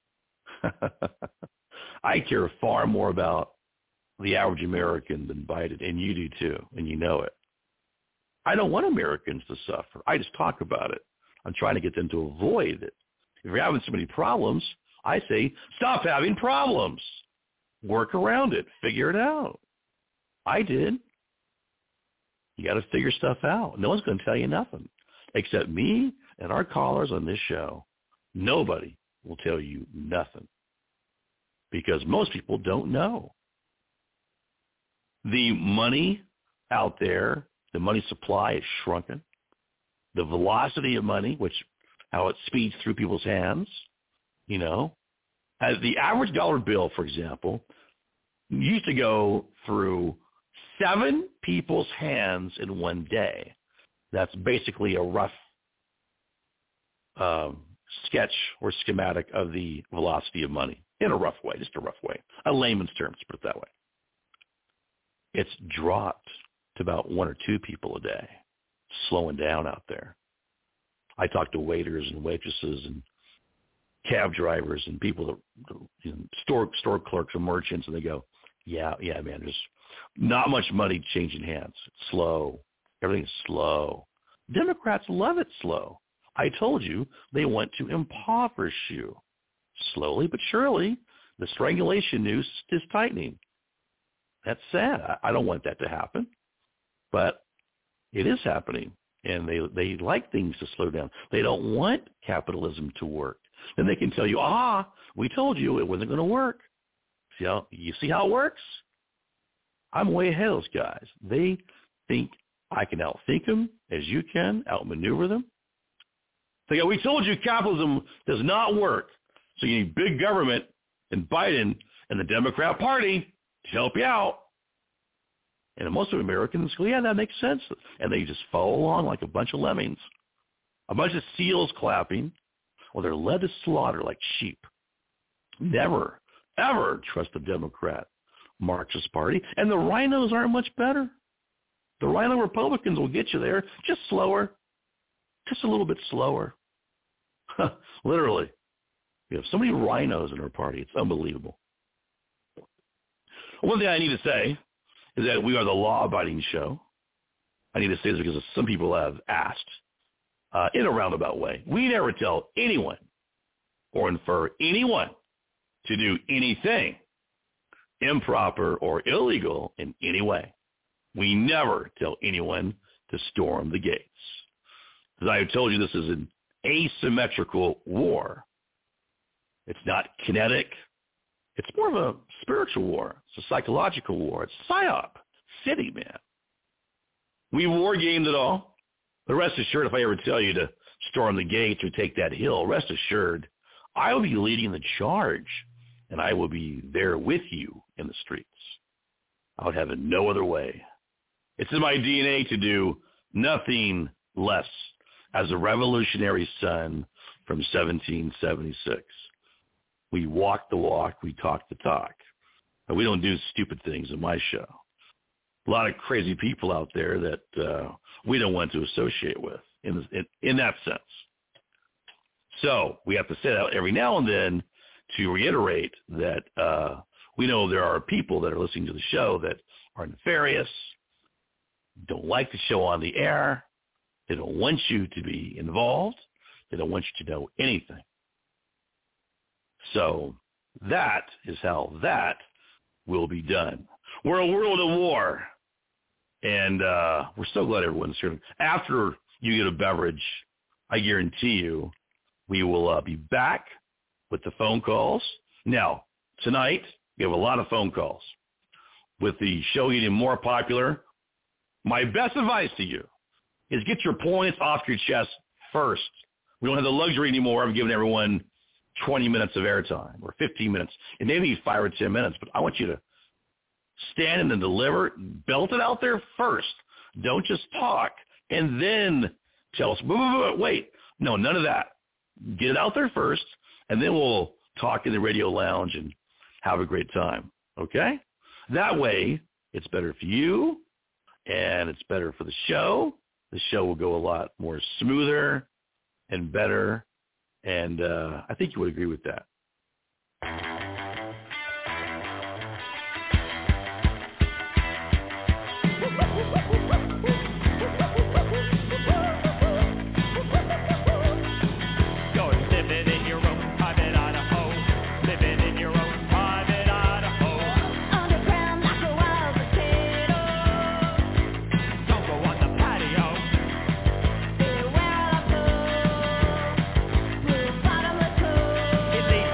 I care far more about the average American than Biden, and you do too, and you know it. I don't want Americans to suffer. I just talk about it. I'm trying to get them to avoid it. If you're having so many problems, I say, stop having problems. Work around it. Figure it out. I did. You got to figure stuff out. No one's going to tell you nothing except me and our callers on this show. Nobody will tell you nothing because most people don't know. The money out there, the money supply is shrunken. The velocity of money, how it speeds through people's hands, as the average dollar bill, for example, used to go through 7 people's hands in one day. That's basically a rough sketch or schematic of the velocity of money in a rough way, just a rough way, a layman's terms, put it that way. It's dropped to about 1 or 2 people a day, slowing down out there. I talk to waiters and waitresses and cab drivers and people that store clerks and merchants, and they go, yeah, man, there's not much money changing hands. It's slow. Everything's slow. Democrats love it slow. I told you they want to impoverish you. Slowly but surely, the strangulation noose is tightening. That's sad. I don't want that to happen, but it is happening. And they like things to slow down. They don't want capitalism to work. Then they can tell you, we told you it wasn't going to work. You see how it works? I'm way ahead of those guys. They think I can outthink them as you can, outmaneuver them. They go, we told you capitalism does not work. So you need big government and Biden and the Democrat Party to help you out. And most of Americans go, yeah, that makes sense. And they just follow along like a bunch of lemmings, a bunch of seals clapping, or they're led to slaughter like sheep. Never, ever trust the Democrat Marxist Party. And the rhinos aren't much better. The rhino Republicans will get you there, just slower, just a little bit slower. Literally. We have so many rhinos in our party. It's unbelievable. One thing I need to say is that we are the law-abiding show. I need to say this because some people have asked in a roundabout way. We never tell anyone or infer anyone to do anything improper or illegal in any way. We never tell anyone to storm the gates. As I have told you, this is an asymmetrical war. It's not kinetic. It's more of a spiritual war. It's a psychological war. It's psyop. City, man. We war gamed it all. But rest assured, if I ever tell you to storm the gates or take that hill, rest assured, I will be leading the charge, and I will be there with you in the streets. I would have it no other way. It's in my DNA to do nothing less as a revolutionary son from 1776. We walk the walk, we talk the talk. And we don't do stupid things in my show. A lot of crazy people out there that we don't want to associate with in that sense. So we have to say that every now and then to reiterate that we know there are people that are listening to the show that are nefarious, don't like the show on the air. They don't want you to be involved. They don't want you to know anything. So that is how that will be done. We're a world of war, and we're so glad everyone's here. After you get a beverage, I guarantee you we will be back with the phone calls. Now, tonight, we have a lot of phone calls. With the show getting more popular, my best advice to you is get your points off your chest first. We don't have the luxury anymore of giving everyone 20 minutes of airtime or 15 minutes. It may be 5 or 10 minutes, but I want you to stand in and deliver, belt it out there first. Don't just talk and then tell us, wait. No, none of that. Get it out there first, and then we'll talk in the radio lounge and have a great time, okay? That way, it's better for you, and it's better for the show. The show will go a lot more smoother and better, and I think you would agree with that. It's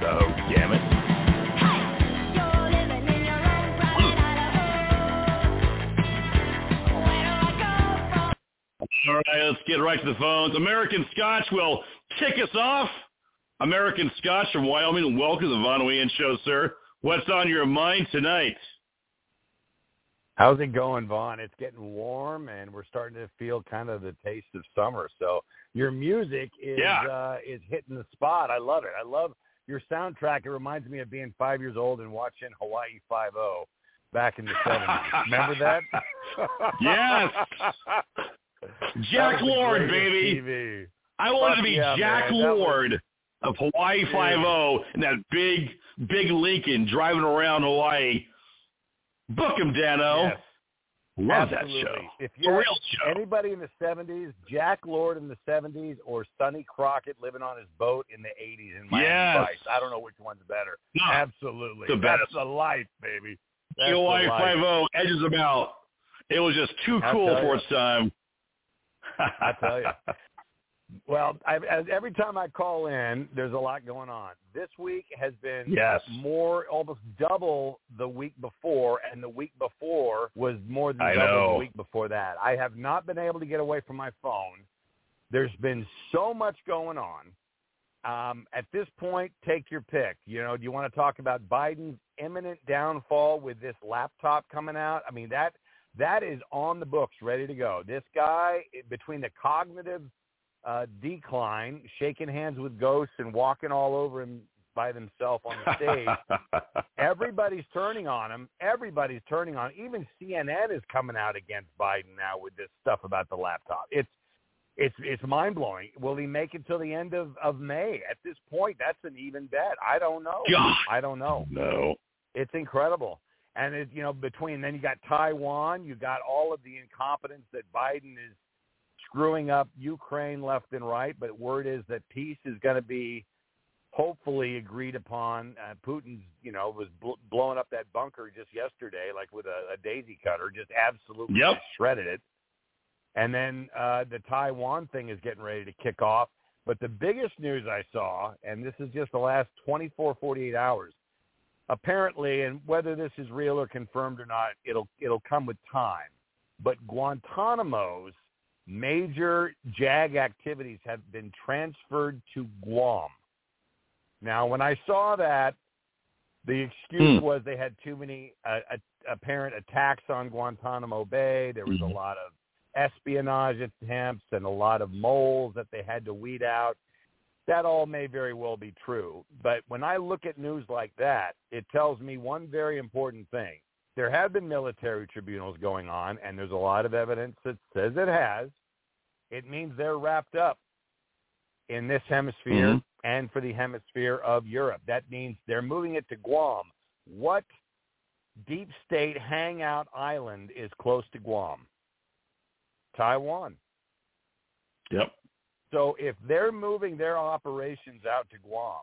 Oh, damn it. All right, let's get right to the phones. American Scotch will kick us off. American Scotch from Wyoming, welcome to the Von Weehan Show, sir. What's on your mind tonight? How's it going, Vaughn? It's getting warm, and we're starting to feel kind of the taste of summer. So your music is hitting the spot. I love it. I love your soundtrack. It reminds me of being 5 years old and watching Hawaii Five-0 back in the 70s. Remember that? Yes. Jack Lord, baby. TV. I wanted to be Jack Lord of Hawaii Five-0 in that big Lincoln driving around Hawaii. Book him, Dano. Yes. Love Absolutely. that show. If you're real show. Anybody in the 70s, Jack Lord in the 70s or Sonny Crockett living on his boat in the 80s in Miami Vice. I don't know which one's better. No, absolutely. That's the life, baby. That's Hawaii Five-0 edges them out. It was just too cool for its time. I tell you. Well, every time I call in, there's a lot going on. This week has been more, almost double the week before, and the week before was more than double the week before that. I have not been able to get away from my phone. There's been so much going on. At this point, take your pick. You know, do you want to talk about Biden's imminent downfall with this laptop coming out? I mean, that is on the books, ready to go. This guy, between the cognitive decline, shaking hands with ghosts and walking all over him by themselves on the stage, everybody's turning on him. Everybody's turning on him. Even CNN is coming out against Biden now with this stuff about the laptop. It's mind-blowing. Will he make it till the end of May? At this point, that's an even bet. I don't know. God. I don't know. No. It's incredible. And, between then you got Taiwan, you got all of the incompetence that Biden is screwing up Ukraine left and right, but word is that peace is going to be hopefully agreed upon. Putin's, was blowing up that bunker just yesterday, like with a daisy cutter, just absolutely shredded it. And then the Taiwan thing is getting ready to kick off. But the biggest news I saw, and this is just the last 24, 48 hours, apparently, and whether this is real or confirmed or not, it'll come with time. But Guantanamo's major JAG activities have been transferred to Guam. Now, when I saw that, the excuse was they had too many apparent attacks on Guantanamo Bay. There was a lot of espionage attempts and a lot of moles that they had to weed out. That all may very well be true. But when I look at news like that, it tells me one very important thing. There have been military tribunals going on, and there's a lot of evidence that says it has. It means they're wrapped up in this hemisphere and for the hemisphere of Europe. That means they're moving it to Guam. What deep state hangout island is close to Guam? Taiwan. Yep. So if they're moving their operations out to Guam,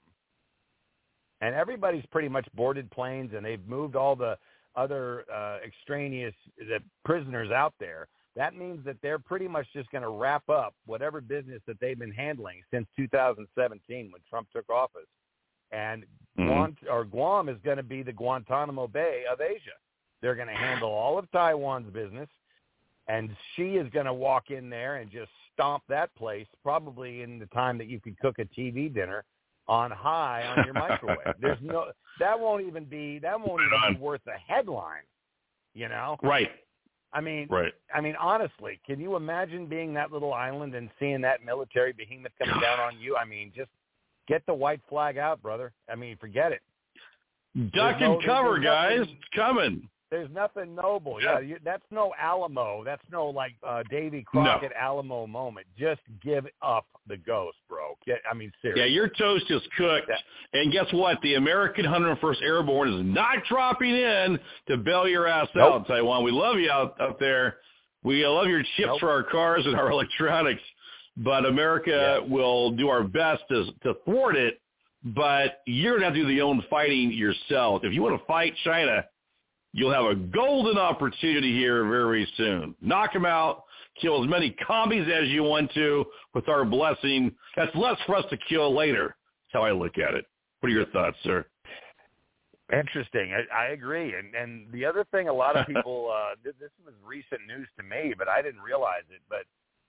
and everybody's pretty much boarded planes and they've moved all the other extraneous prisoners out there, that means that they're pretty much just going to wrap up whatever business that they've been handling since 2017 when Trump took office. And Guam is going to be the Guantanamo Bay of Asia. They're going to handle all of Taiwan's business, and Xi is going to walk in there and just stomp that place, probably in the time that you could cook a TV dinner on high on your microwave. That won't even be worth a headline, Right. I mean, honestly, can you imagine being that little island and seeing that military behemoth coming down on you? I mean, just get the white flag out, brother. I mean, forget it. Duck and cover, guys. It's coming. There's nothing noble. Yeah, that's no Alamo. That's no Davy Crockett Alamo moment. Just give up the ghost, bro. Seriously. Yeah, your toast is cooked. Yeah. And guess what? The American 101st Airborne is not dropping in to bail your ass out, Taiwan. We love you out there. We love your chips for our cars and our electronics. But America will do our best to thwart it. But you're going to have to do the own fighting yourself. If you want to fight China, you'll have a golden opportunity here very soon. Knock them out, kill as many commies as you want to with our blessing. That's less for us to kill later. That's how I look at it. What are your thoughts, sir? Interesting. I agree. And the other thing, a lot of people, this was recent news to me, but I didn't realize it. But,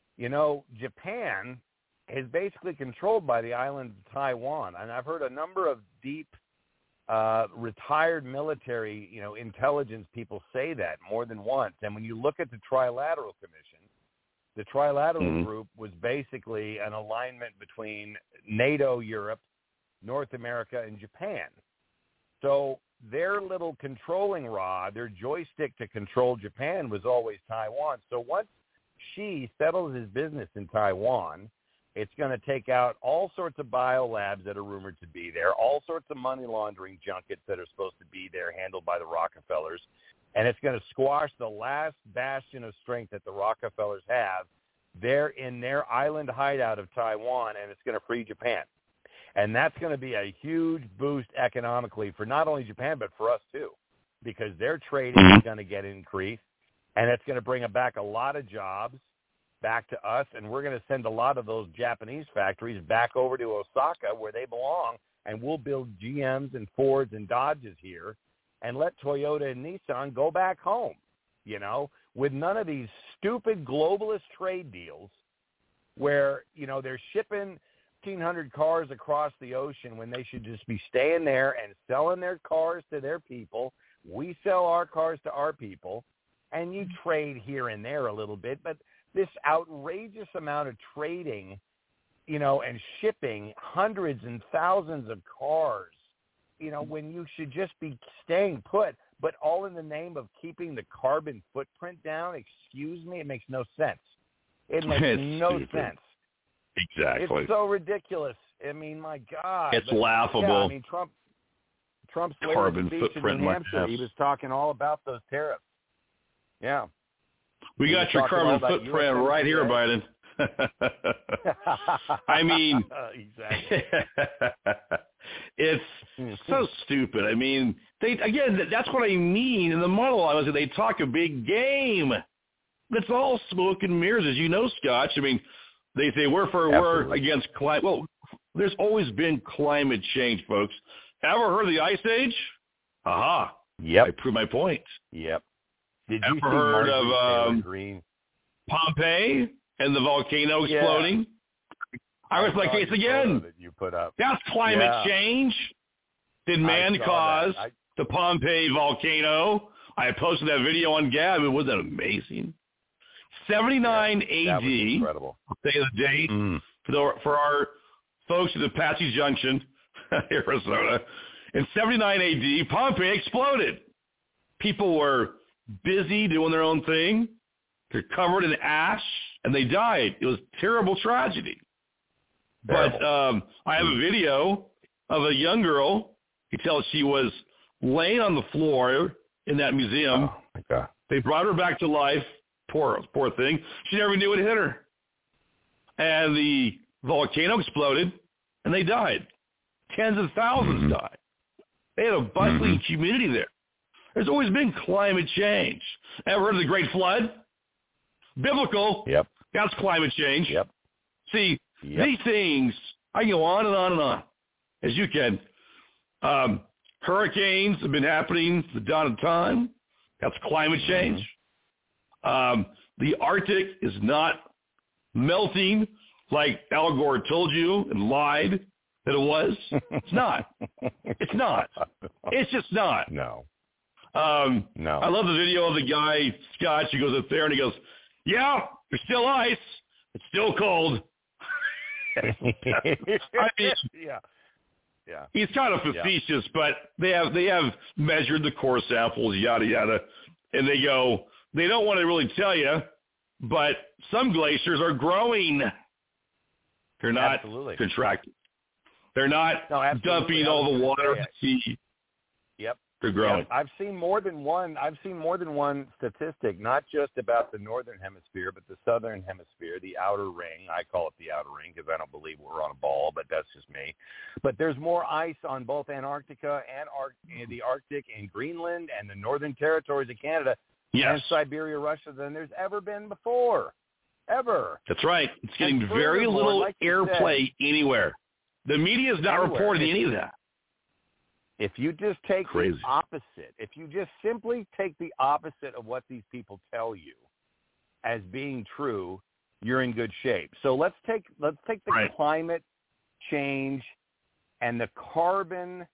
Japan is basically controlled by the island of Taiwan. And I've heard a number of deep retired military, intelligence people say that more than once. And when you look at the Trilateral Commission, the Trilateral Group was basically an alignment between NATO, Europe, North America, and Japan. So their little controlling rod, their joystick to control Japan was always Taiwan. So once Xi settles his business in Taiwan, it's going to take out all sorts of biolabs that are rumored to be there, all sorts of money laundering junkets that are supposed to be there handled by the Rockefellers, and it's going to squash the last bastion of strength that the Rockefellers have there in their island hideout of Taiwan, and it's going to free Japan. And that's going to be a huge boost economically for not only Japan, but for us too, because their trading is going to get increased, and it's going to bring back a lot of jobs back to us, and we're going to send a lot of those Japanese factories back over to Osaka where they belong, and we'll build GMs and Fords and Dodges here and let Toyota and Nissan go back home, with none of these stupid globalist trade deals where, they're shipping 1,500 cars across the ocean when they should just be staying there and selling their cars to their people. We sell our cars to our people, and you trade here and there a little bit. But this outrageous amount of trading, and shipping hundreds and thousands of cars, when you should just be staying put, but all in the name of keeping the carbon footprint down. Excuse me, it makes no sense. It makes no sense. Exactly. It's so ridiculous. I mean, my God. It's laughable. Yeah, I mean, Trump's carbon speech footprint in New Hampshire, he was talking all about those tariffs. Yeah. We got your carbon footprint right here, Biden. I mean, exactly. It's so stupid. I mean, that's what I mean in the monologue. They talk a big game. It's all smoke and mirrors, as you know, Scotch. I mean, they say we're against climate. Well, there's always been climate change, folks. Ever heard of the Ice Age? Aha. Yep. I proved my point. Yep. Did you see heard of Green? Pompeii and the volcano exploding? I was like, it's again. That you put up. That's climate change. Did man cause the Pompeii volcano? I posted that video on Gab. Wasn't that amazing? 79 AD. That was incredible. I'll say the date for our folks at Apache Junction, Arizona. In 79 AD, Pompeii exploded. People were busy doing their own thing. They're covered in ash, and they died. It was a terrible tragedy. Terrible. But I have a video of a young girl. You can tell she was laying on the floor in that museum. Oh, my God. They brought her back to life. Poor thing. She never knew it hit her. And the volcano exploded, and they died. Tens of thousands died. They had a bustling community there. There's always been climate change. Ever heard of the Great Flood? Biblical. Yep. That's climate change. Yep. See, these things, I can go on and on and on, as you can. Hurricanes have been happening at the dawn of time. That's climate change. The Arctic is not melting like Al Gore told you and lied that it was. It's not. It's not. It's just not. No. No. I love the video of the guy, Scotch, who goes up there and he goes, yeah, there's still ice. It's still cold. I mean, yeah. He's kind of facetious, but they have measured the core samples, yada, yada, and they go, they don't want to really tell you, but some glaciers are growing. They're not contracting. They're not dumping all the water in the sea. Yep. They're growing. Yep. I've seen more than one statistic, not just about the northern hemisphere, but the southern hemisphere, the outer ring. I call it the outer ring because I don't believe we're on a ball, but that's just me. But there's more ice on both Antarctica and the Arctic and Greenland and the northern territories of Canada and Siberia, Russia than there's ever been before. Ever. That's right. It's getting very little airplay anywhere. The media is not reporting any of that. If you just take Crazy. the opposite, if you just simply take the opposite of what these people tell you as being true, you're in good shape. So let's take the climate change and the carbon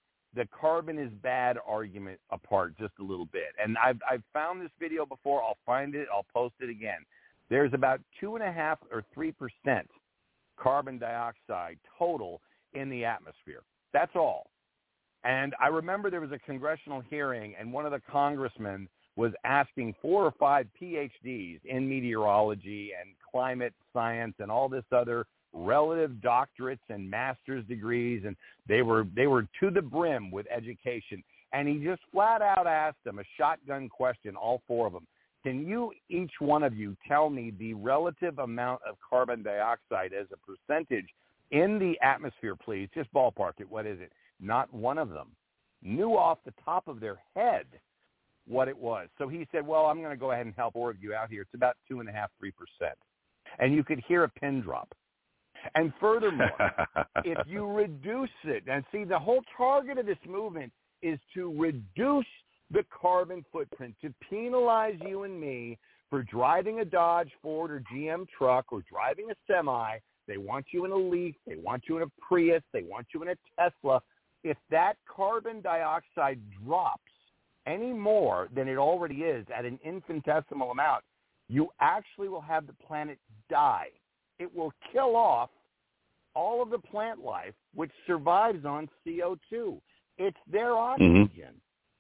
is bad argument apart just a little bit. And I've found this video before. I'll find it. I'll post it again. There's about 2.5 or 3% carbon dioxide total in the atmosphere. That's all. And I remember there was a congressional hearing, and one of the congressmen was asking 4 or 5 PhDs in meteorology and climate science and all this other relative doctorates and master's degrees, and they were to the brim with education. And he just flat out asked them a shotgun question, all 4 of them. Can you, each one of you, tell me the relative amount of carbon dioxide as a percentage in the atmosphere, please? Just ballpark it. What is it? Not one of them knew off the top of their head what it was. So he said, well, I'm going to go ahead and help 4 of you out here. It's about 2.5, 3%. And you could hear a pin drop. And furthermore, if you reduce it, and see, the whole target of this movement is to reduce the carbon footprint, to penalize you and me for driving a Dodge, Ford, or GM truck, or driving a semi. They want you in a Leaf. They want you in a Prius. They want you in a Tesla. If that carbon dioxide drops any more than it already is at an infinitesimal amount, you actually will have the planet die. It will kill off all of the plant life, which survives on CO2. It's their oxygen. Mm-hmm.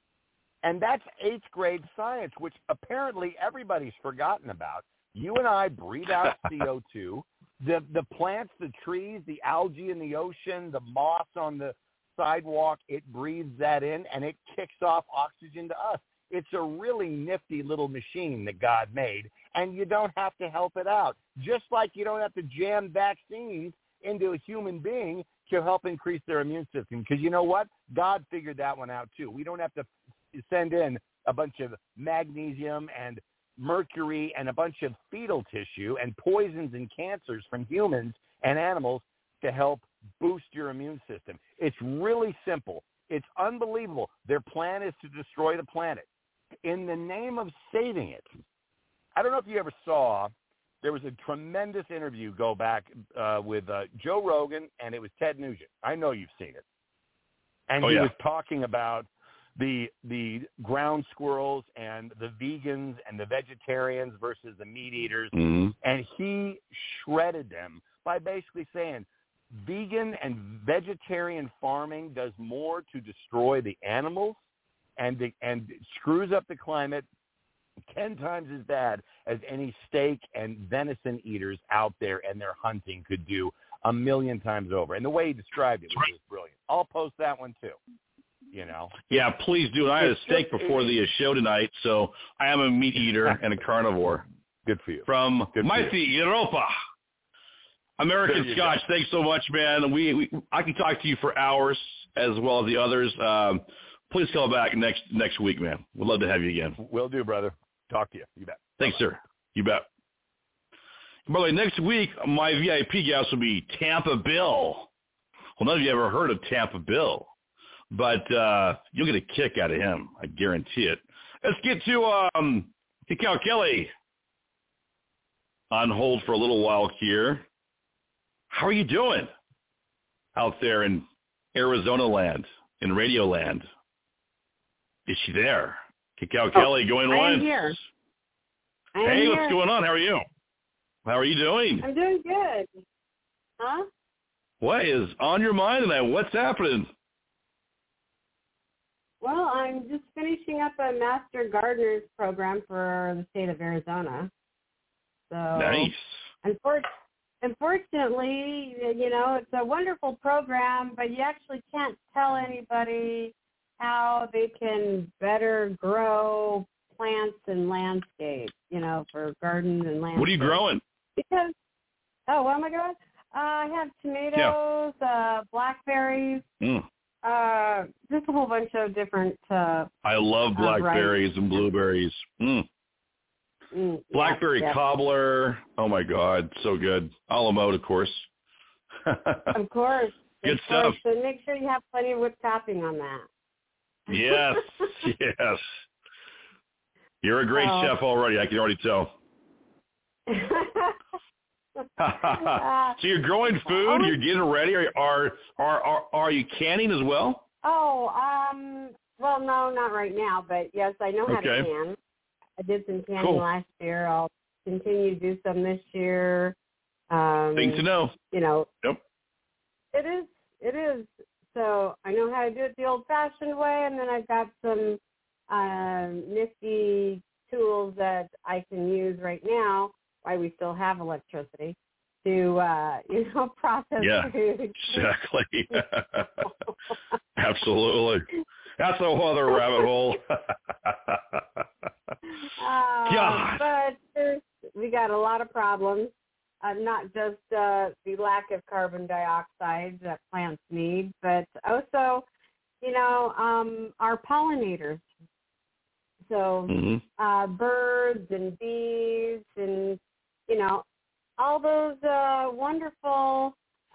And that's 8th grade science, which apparently everybody's forgotten about. You and I breathe out CO2. The plants, the trees, the algae in the ocean, the moss on the sidewalk, it breathes that in, and it kicks off oxygen to us. It's a really nifty little machine that God made, and you don't have to help it out. Just like you don't have to jam vaccines into a human being to help increase their immune system. Because you know what? God figured that one out too. We don't have to send in a bunch of magnesium and mercury and a bunch of fetal tissue and poisons and cancers from humans and animals to help boost your immune system. It's really simple. It's unbelievable. Their plan is to destroy the planet in the name of saving it. I don't know if you ever saw, there was a tremendous interview go back with Joe Rogan, and it was Ted Nugent. I know you've seen it. And he was talking about the ground squirrels and the vegans and the vegetarians versus the meat eaters. Mm-hmm. And he shredded them by basically saying vegan and vegetarian farming does more to destroy the animals and screws up the climate 10 times as bad as any steak and venison eaters out there and their hunting could do 1,000,000 times over. And the way he described it was just brilliant. I'll post that one too. You know? Yeah, please do. I had a steak before the show tonight, so I am a meat eater and a carnivore. Good for you. From Mighty Europa. American Scotch, thanks so much, man. I can talk to you for hours as well as the others. Please call back next week, man. We'd love to have you again. Will do, brother. Talk to you. You bet. Thanks, sir. You bet. By the way, next week, my VIP guest will be Tampa Bill. Well, none of you ever heard of Tampa Bill, but you'll get a kick out of him. I guarantee it. Let's get to Cacao Kelly on hold for a little while here. How are you doing out there in Arizona land, in Radio Land? Is she there? Cacao Kelly going once. I am here. Hey, what's going on? How are you? How are you doing? I'm doing good. Huh? What is on your mind tonight? What's happening? Well, I'm just finishing up a Master Gardener's program for the state of Arizona. So nice. Unfortunately, it's a wonderful program, but you actually can't tell anybody how they can better grow plants and landscape, for garden and landscape. What are you growing? Because, what am I growing? I have tomatoes, blackberries, just a whole bunch of different I love blackberries and blueberries. Blackberry cobbler. Oh, my God. So good. A la mode, of course. Of course. Good stuff. So make sure you have plenty of whipped topping on that. Yes, yes. You're a great chef already. I can already tell. So you're growing food. You're getting ready. Are you canning as well? Well, no, not right now. But yes, I know how to can. I did some canning last year. I'll continue to do some this year. Thing to know. You know. Yep. It is. So I know how to do it the old-fashioned way, and then I've got some nifty tools that I can use right now, why we still have electricity, to, process food. Exactly. Absolutely. That's a whole other rabbit hole. God. But we got a lot of problems. Not just the lack of carbon dioxide that plants need, but also, our pollinators. So birds and bees and, all those wonderful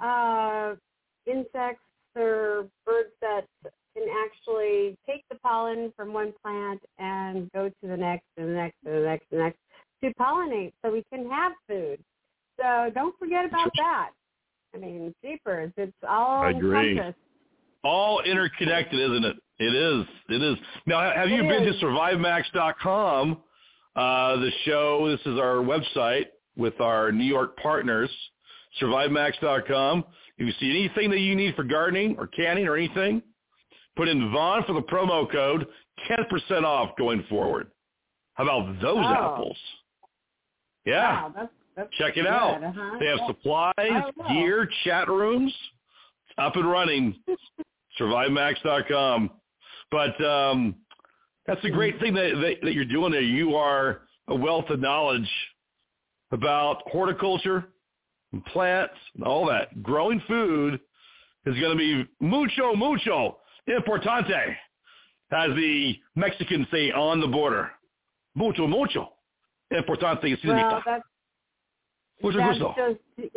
insects or birds that can actually take the pollen from one plant and go to the next and the next and the next and the next to pollinate so we can have food. So don't forget about that. I mean, jeepers, it's all encompassed. All interconnected, isn't it? It is. Now, have you been to SurviveMax.com, the show? This is our website with our New York partners, SurviveMax.com. If you see anything that you need for gardening or canning or anything, put in Vaughn for the promo code, 10% off going forward. How about those apples? Yeah. Wow, that's check it good, out. They have supplies, gear, chat rooms. It's up and running. SurviveMax.com. But that's a great thing that you're doing there. You are a wealth of knowledge about horticulture and plants and all that. Growing food is going to be mucho importante, as the Mexicans say on the border. Mucho importante, señorita. Well, that's just,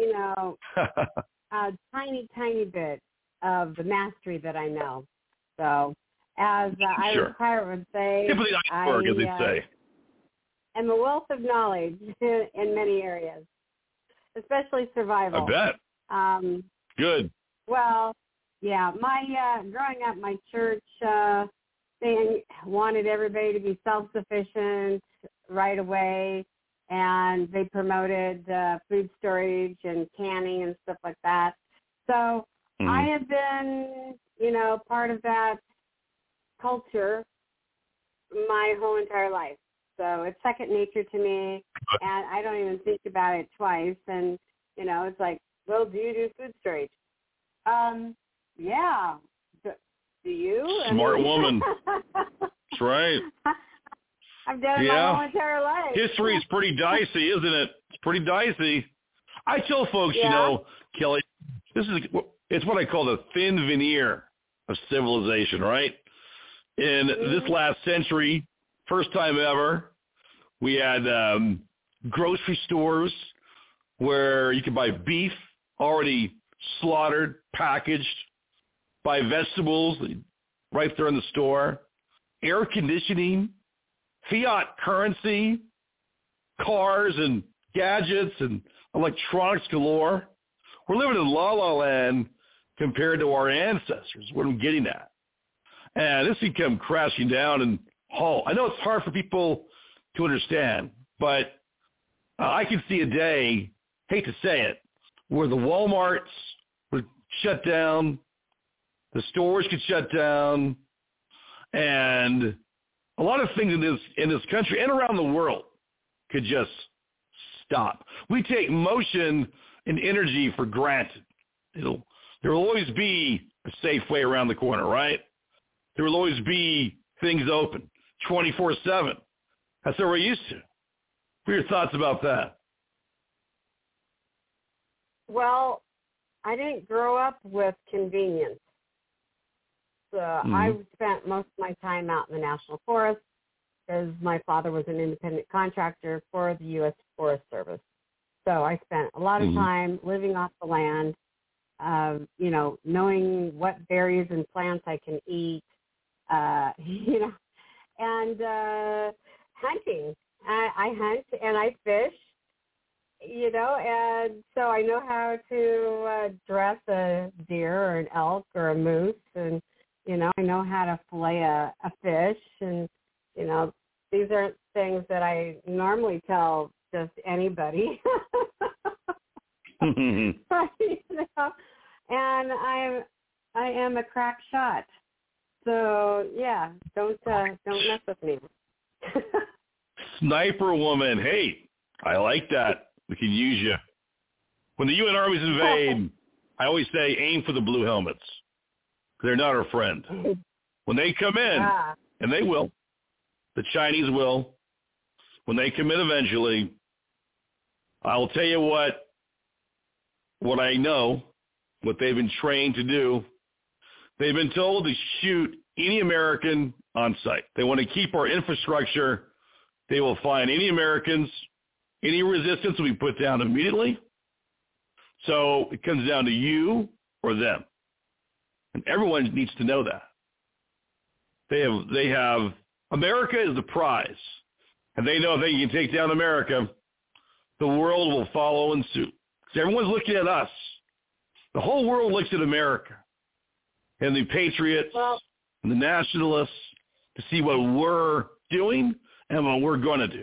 a tiny bit of the mastery that I know. So, as Irish Pirate would say, tip of the iceberg, as they say. I'm a wealth of knowledge in many areas, especially survival. I bet. Good. Well, yeah, my growing up, my church, they wanted everybody to be self-sufficient right away, and they promoted food storage and canning and stuff like that. So I have been, part of that culture my whole entire life. So it's second nature to me, and I don't even think about it twice. And, it's like, well, do you do food storage? Yeah. Do you? Smart woman. That's right. I've done it my whole entire life. History is pretty dicey, isn't it? It's pretty dicey. I tell folks, Kelly, it's what I call the thin veneer of civilization, right? In this last century, first time ever, we had grocery stores where you could buy beef already slaughtered, packaged, buy vegetables right there in the store, air conditioning, fiat currency, cars and gadgets and electronics galore. We're living in la-la land compared to our ancestors, what I'm getting at. And this can come crashing down and halt. I know it's hard for people to understand, but I can see a day, hate to say it, where the Walmarts would shut down, the stores could shut down, and a lot of things in this country and around the world could just stop. We take motion and energy for granted. There will always be a Safeway around the corner, right? There will always be things open 24/7. That's what we're used to. What are your thoughts about that? Well, I didn't grow up with convenience. I spent most of my time out in the National Forest because my father was an independent contractor for the U.S. Forest Service. So I spent a lot of time living off the land, knowing what berries and plants I can eat, you know, and hunting. I hunt and I fish, you know, and so I know how to dress a deer or an elk or a moose, and, you know, I know how to fillet a fish, and, you know, these aren't things that I normally tell just anybody. You know? And I am a crack shot. So yeah, don't mess with me. Sniper woman. Hey, I like that. We can use you. When the UN armies invade, I always say aim for the blue helmets. They're not our friend. When they come in, and they will, the Chinese will, when they come in eventually, I'll tell you what I know, what they've been trained to do. They've been told to shoot any American on sight. They want to keep our infrastructure. They will find any Americans, any resistance will be put down immediately. So it comes down to you or them. And everyone needs to know that. They have America is the prize. And they know if they can take down America, the world will follow in suit. Because everyone's looking at us. The whole world looks at America and the patriots and the nationalists to see what we're doing and what we're going to do.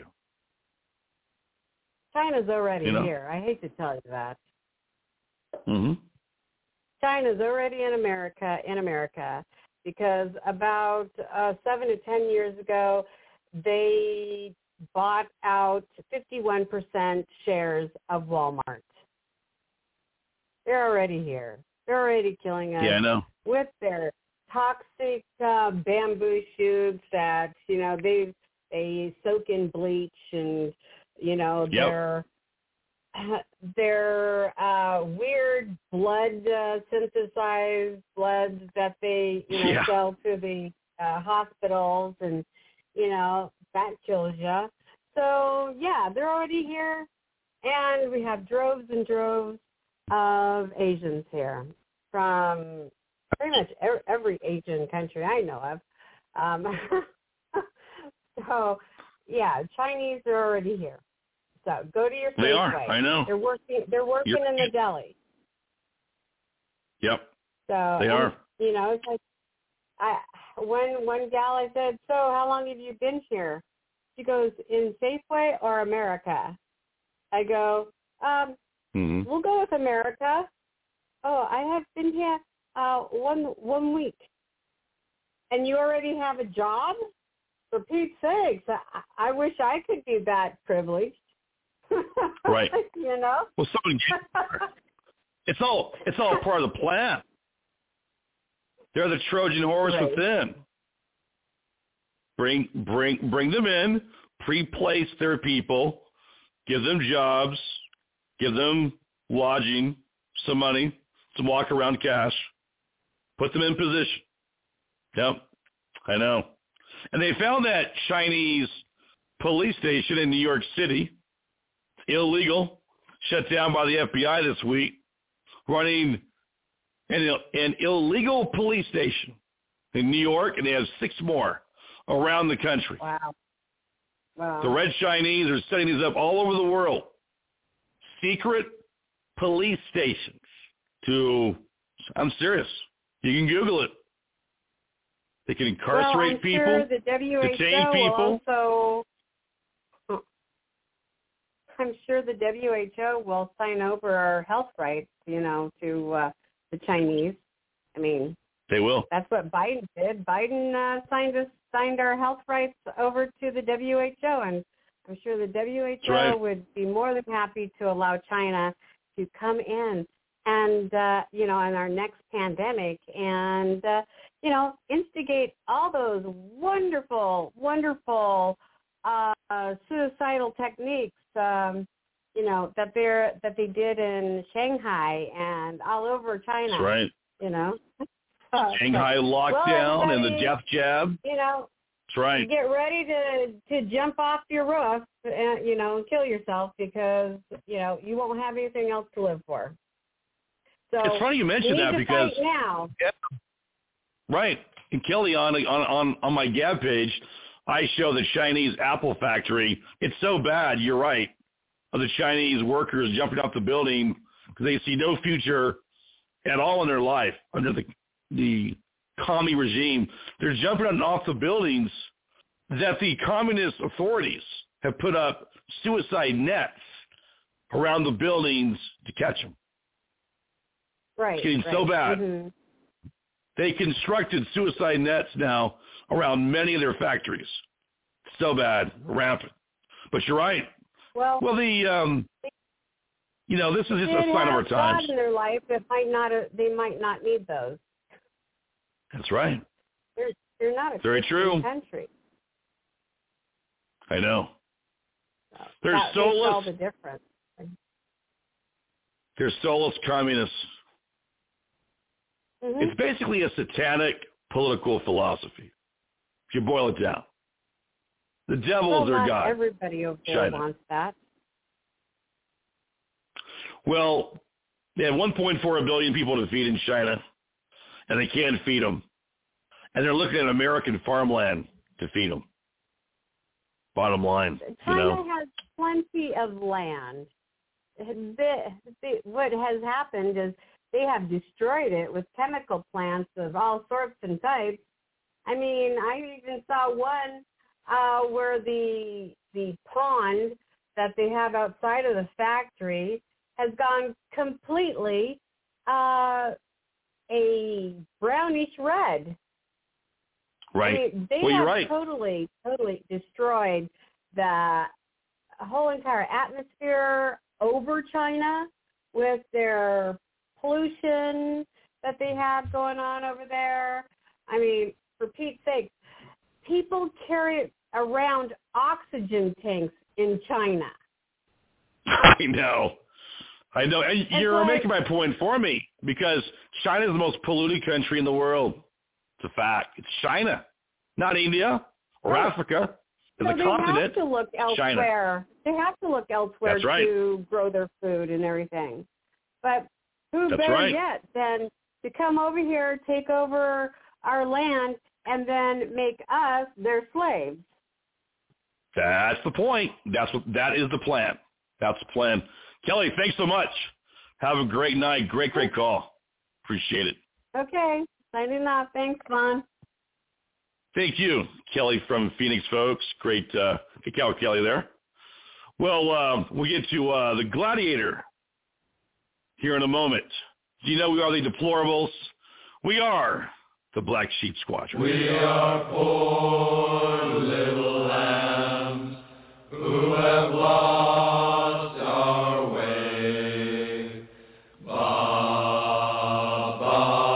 China's already here. I hate to tell you that. Mm-hmm. China's already in America because about 7 to 10 years ago, they bought out 51% shares of Walmart. They're already here. They're already killing us. Yeah, I know. With their toxic bamboo shoots that, you know, they soak in bleach and, you know, their weird blood, synthesized blood that they, you know, sell to the hospitals, and, you know, that kills you. So, yeah, they're already here, and we have droves and droves of Asians here from pretty much every Asian country I know of. So, yeah, Chinese are already here. So go to your Safeway. They are. I know. They're working in the deli. Yep. So they are. You know, it's like one gal, I said, so how long have you been here? She goes, in Safeway or America? I go, we'll go with America. Oh, I have been here 1 week. And you already have a job? For Pete's sakes, I wish I could be that privileged. Right. You know? Well, it's all part of the plan. They're the Trojan horse within. Bring them in, pre-place their people, give them jobs, give them lodging, some money, some walk-around cash, put them in position. Yep, I know. And they found that Chinese police station in New York City, illegal, shut down by the FBI this week, running an illegal police station in New York, and they have 6 more around the country. Wow. The Red Chinese are setting these up all over the world. Secret police stations I'm serious. You can Google it. They can incarcerate people, sure the detain people. I'm sure the WHO will sign over our health rights, you know, to the Chinese. I mean, they will. That's what Biden did. Biden signed our health rights over to the WHO, and I'm sure the WHO would be more than happy to allow China to come in and, you know, in our next pandemic and, you know, instigate all those wonderful, wonderful suicidal techniques, you know, that they did in Shanghai and all over China. That's right. You know. Shanghai lockdown and the death jab. You know. That's right. Get ready to jump off your roof and, you know, and kill yourself because, you know, you won't have anything else to live for. So it's funny you mentioned that because now. Right. And Kelly, on my Gab page, I show the Chinese Apple factory. It's so bad, you're right, of the Chinese workers jumping off the building because they see no future at all in their life under the commie regime. They're jumping off the buildings that the communist authorities have put up suicide nets around the buildings to catch them. Right. It's getting so bad. Mm-hmm. They constructed suicide nets now around many of their factories. So bad, rampant. But you're right. Well, this is just a sign of our times. God in their life, they might not need those. That's right. They're not a very true country. I know. So They're soulless. Makes all the difference. They're soulless communists. Mm-hmm. It's basically a satanic political philosophy, if you boil it down. The devil is their God. Everybody over there China wants that. Well, they have 1.4 billion people to feed in China, and they can't feed them. And they're looking at American farmland to feed them. Bottom line, China has plenty of land. What has happened is they have destroyed it with chemical plants of all sorts and types. I mean, I even saw one where the pond that they have outside of the factory has gone completely a brownish red. Right. I mean, they well, have you're right. totally destroyed the whole entire atmosphere over China with their pollution that they have going on over there. I mean, for Pete's sake, people carry around oxygen tanks in China. I know. And you're making my point for me because China is the most polluted country in the world. It's a fact. It's China, not India or Africa. It's a continent. They have to look elsewhere. China. They have to look elsewhere to grow their food and everything. But who better yet than to come over here, take over our land, and then make us their slaves? That's the point. That is the plan. That's the plan. Kelly, thanks so much. Have a great night. Great call. Appreciate it. Okay. Signing off. Thanks, Vaughn. Thank you, Kelly from Phoenix, folks. Great kick out Kelly there. Well, we'll get to the Gladiator here in a moment. Do you know we are the deplorables? We are the Black Sheep Squadron. We are poor little lambs who have lost our way. Ba, ba,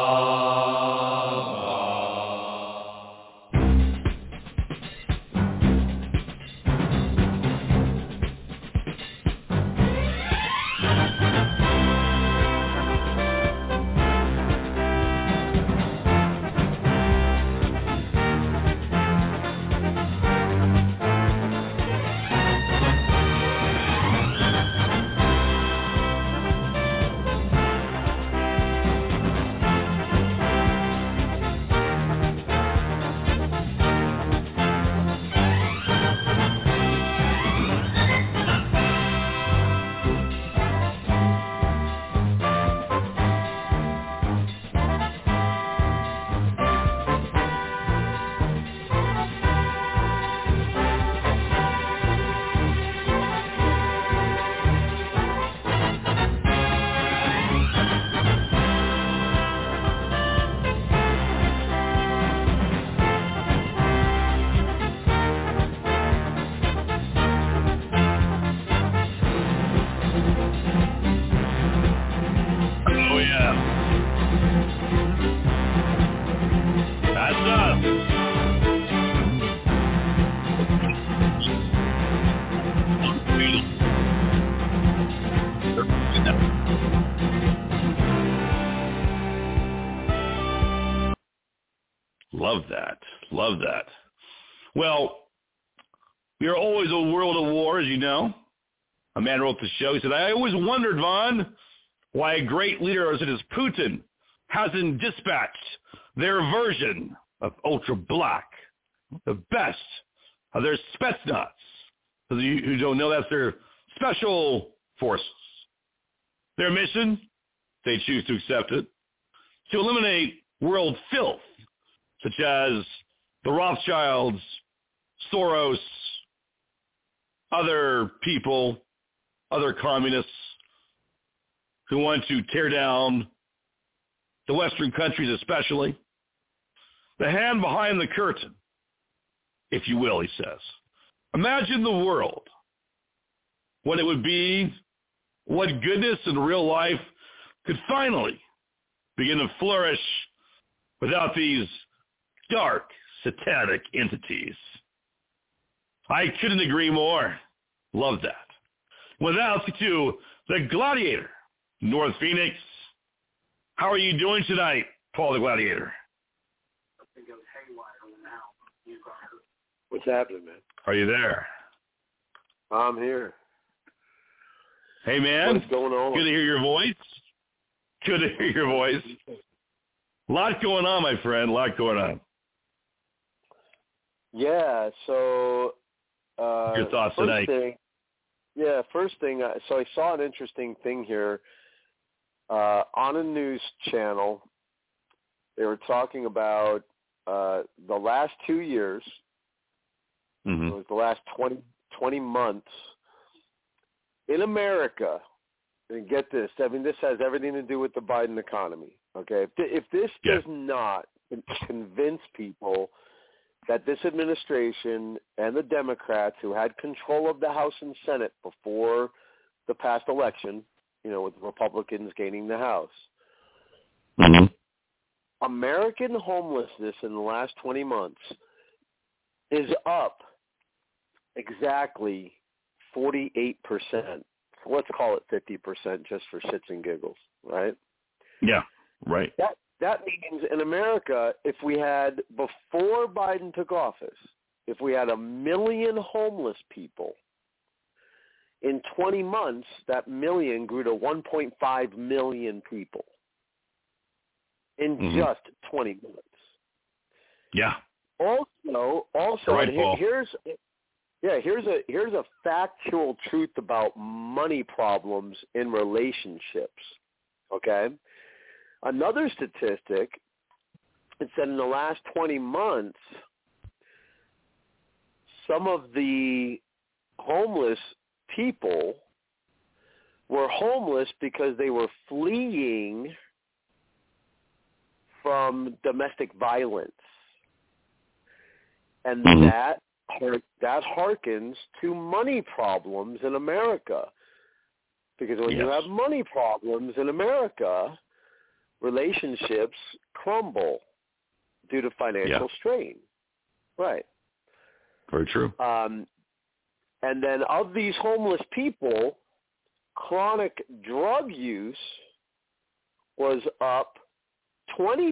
Love that. Well, we are always a world of war, as you know. A man wrote the show. He said, I always wondered, Vaughn, why a great leader such as Putin hasn't dispatched their version of ultra black, the best of their Spetsnaz. For those of you who don't know, that's their special forces. Their mission, they choose to accept it, to eliminate world filth, such as the Rothschilds, Soros, other people, other communists who want to tear down the Western countries especially. The hand behind the curtain, if you will, he says. Imagine the world, what it would be, what goodness in real life could finally begin to flourish without these dark, satanic entities. I couldn't agree more. Love that. Without to the Gladiator, North Phoenix. How are you doing tonight, Paul the Gladiator? What's happening, man? Are you there? I'm here. Hey, man. What's going on? Good to hear your voice. Good to hear your voice. A lot going on, my friend. A lot going on. Yeah, so... your thoughts tonight? First thing, so I saw an interesting thing here on a news channel. They were talking about the last 2 years, it was the last 20 months, in America, and get this, I mean, this has everything to do with the Biden economy, okay? If this does not convince people that this administration and the Democrats who had control of the House and Senate before the past election, you know, with the Republicans gaining the House, American homelessness in the last 20 months is up exactly 48%. Let's call it 50% just for shits and giggles, right? Yeah, right. That means in America, if we had, before Biden took office, if we had 1 million homeless people, in 20 months, that million grew to 1.5 million people in just 20 months. Yeah. Also, right, here's a factual truth about money problems in relationships, okay? Another statistic, it said in the last 20 months, some of the homeless people were homeless because they were fleeing from domestic violence. And that harkens to money problems in America. Because when you have money problems in America, relationships crumble due to financial strain. Right. Very true. And then of these homeless people, chronic drug use was up 20%.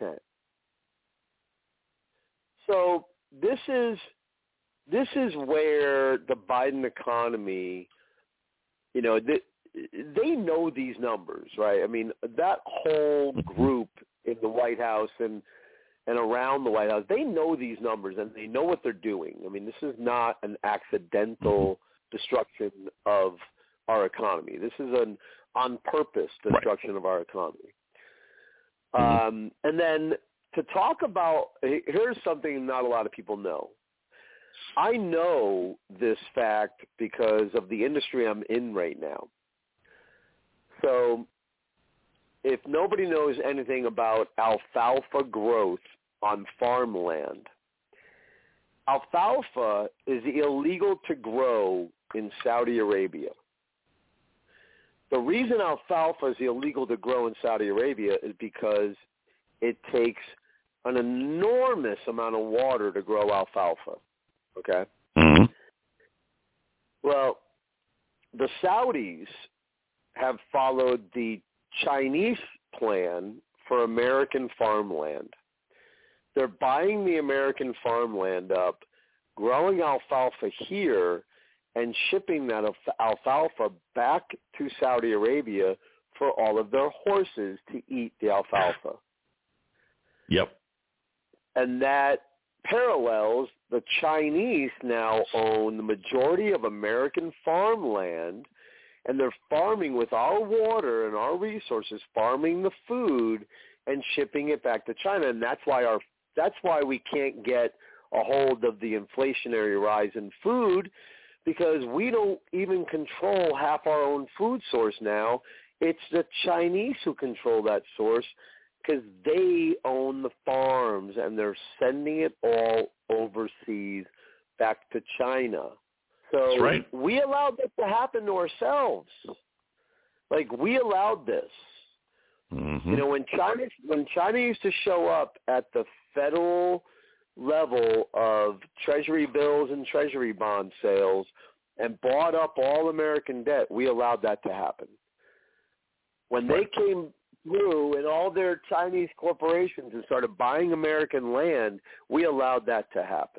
So this is where the Biden economy, you know, they know these numbers, right? I mean, that whole group in the White House and around the White House, they know these numbers and they know what they're doing. I mean, this is not an accidental destruction of our economy. This is an on-purpose destruction of our economy. And then to talk about, here's something not a lot of people know. I know this fact because of the industry I'm in right now. So if nobody knows anything about alfalfa growth on farmland, alfalfa is illegal to grow in Saudi Arabia. The reason alfalfa is illegal to grow in Saudi Arabia is because it takes an enormous amount of water to grow alfalfa, okay? Well, the Saudis have followed the Chinese plan for American farmland. They're buying the American farmland up, growing alfalfa here, and shipping that alfalfa back to Saudi Arabia for all of their horses to eat the alfalfa. Yep. And that parallels the Chinese now own the majority of American farmland, and they're farming with our water and our resources, farming the food and shipping it back to China. And that's why we can't get a hold of the inflationary rise in food, because we don't even control half our own food source now. It's the Chinese who control that source because they own the farms, and they're sending it all overseas back to China. So That's right. We allowed this to happen to ourselves. Like, we allowed this. Mm-hmm. You know, when China used to show up at the federal level of treasury bills and treasury bond sales and bought up all American debt, we allowed that to happen. When they came through and all their Chinese corporations and started buying American land, we allowed that to happen.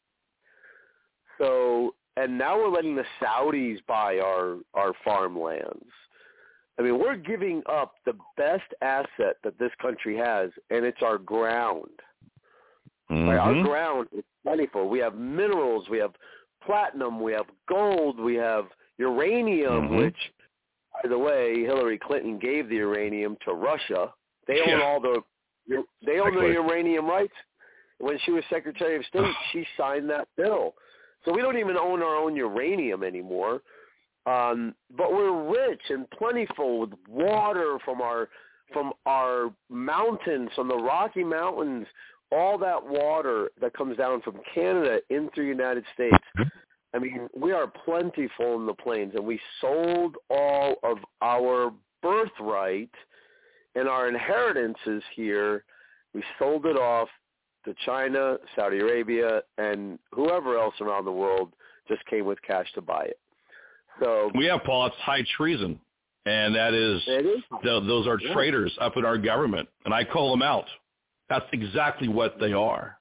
So, and now we're letting the Saudis buy our farmlands. I mean, we're giving up the best asset that this country has, and it's our ground. Mm-hmm. Right? Our ground is plentiful. We have minerals. We have platinum. We have gold. We have uranium, which, by the way, Hillary Clinton gave the uranium to Russia. They own all the uranium rights. When she was Secretary of State, she signed that bill. So we don't even own our own uranium anymore. But we're rich and plentiful with water from our mountains, from the Rocky Mountains, all that water that comes down from Canada into the United States. I mean, we are plentiful in the plains, and we sold all of our birthright and our inheritances here. We sold it off to China, Saudi Arabia, and whoever else around the world just came with cash to buy it. So we have, Paul, it's high treason, and that is those are traitors up in our government, and I call them out. That's exactly what they are.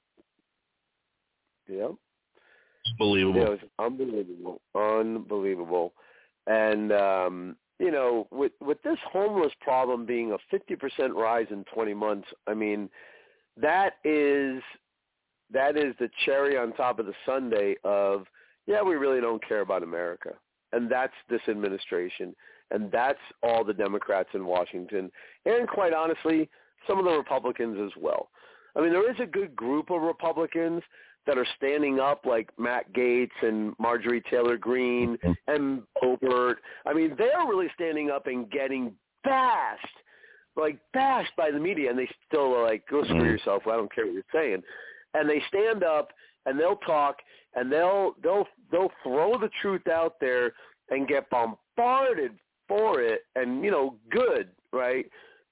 Yeah. Unbelievable. Yeah, it's unbelievable. And, you know, with this homeless problem being a 50% rise in 20 months, I mean, that is the cherry on top of the sundae of, yeah, we really don't care about America. And that's this administration. And that's all the Democrats in Washington. And quite honestly, some of the Republicans as well. I mean, there is a good group of Republicans that are standing up, like Matt Gaetz and Marjorie Taylor Greene and Boebert. I mean, they're really standing up and getting bashed by the media, and they still are like, go screw yourself, I don't care what you're saying. And they stand up and they'll talk and they'll throw the truth out there and get bombarded for it, and, you know, good, right?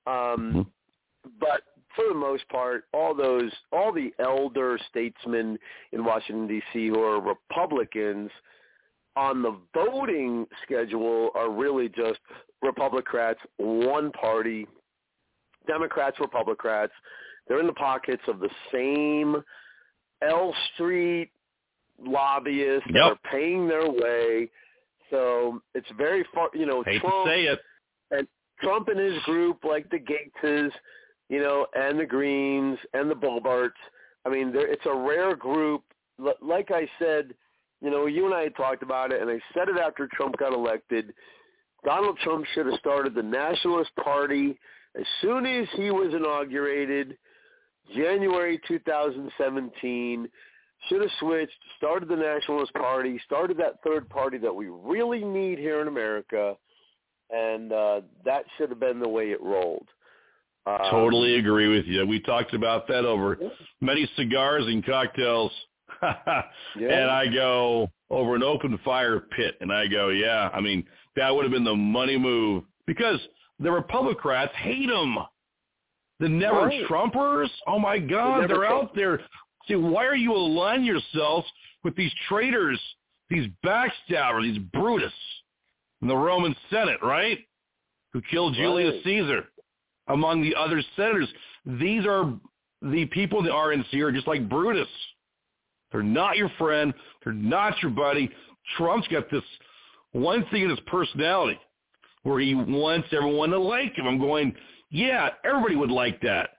But for the most part, all the elder statesmen in Washington, D.C. who are Republicans on the voting schedule are really just Republicrats, one party, Democrats, Republicrats. They're in the pockets of the same L Street lobbyists that are paying their way. So it's very far, you know, Hate Trump, to say it. and Trump and his group, like the Gateses, you know, and the Greens and the Boeberts. I mean, it's a rare group. Like I said, you know, you and I had talked about it, and I said it after Trump got elected. Donald Trump should have started the Nationalist Party as soon as he was inaugurated, January 2017. Should have switched, started the Nationalist Party, started that third party that we really need here in America, and that should have been the way it rolled. Totally agree with you. We talked about that over many cigars and cocktails. And I go over an open fire pit, and I go, yeah, I mean, that would have been the money move, because the Republicrats hate them. The never-Trumpers, oh, my God, they're out there. See, why are you aligning yourselves with these traitors, these backstabbers, these Brutus in the Roman Senate, right, who killed Julius Caesar, among the other senators? These are the people in the RNC are just like Brutus. They're not your friend. They're not your buddy. Trump's got this one thing in his personality where he wants everyone to like him. I'm going, yeah, everybody would like that.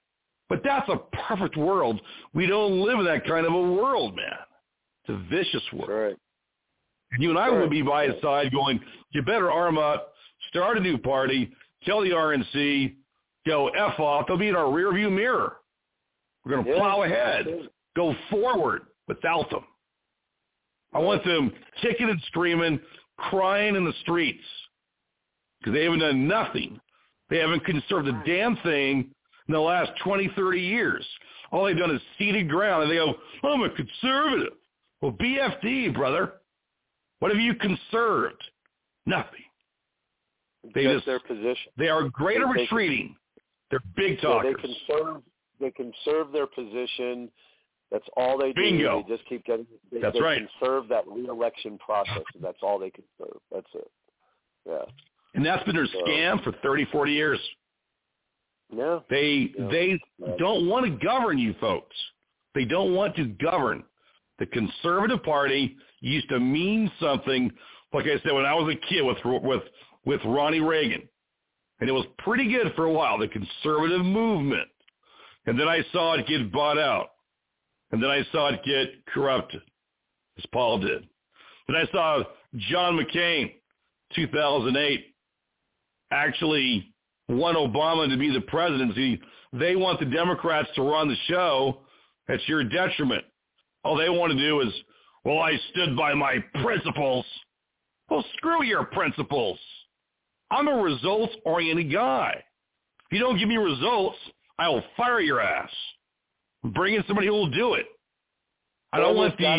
But that's a perfect world. We don't live in that kind of a world, man. It's a vicious world. Right. You and I would be by his side going, you better arm up, start a new party, tell the RNC, go F off. They'll be in our rearview mirror. We're going to plow ahead, go forward without them. I want them kicking and screaming, crying in the streets because they haven't done nothing. They haven't conserved a damn thing in the last 20, 30 years. All they've done is ceded ground, and they go, I'm a conservative. Well, BFD, brother. What have you conserved? Nothing. They just their position. They are great at retreating. They're big talkers. They conserve their position. That's all they do. Bingo. They just keep getting. They conserve that re-election process. And that's all they conserve. That's it. Yeah. And that's been their scam for 30, 40 years. Yeah. They don't want to govern you folks. They don't want to govern. The Conservative Party used to mean something, like I said, when I was a kid with Ronnie Reagan. And it was pretty good for a while, the conservative movement. And then I saw it get bought out. And then I saw it get corrupted, as Paul did. Then I saw John McCain, 2008, actually want Obama to be the presidency. They want the Democrats to run the show. That's your detriment. All they want to do is, well, I stood by my principles. Well, screw your principles. I'm a results-oriented guy. If you don't give me results, I will fire your ass. Bring in somebody who will do it. I don't want these.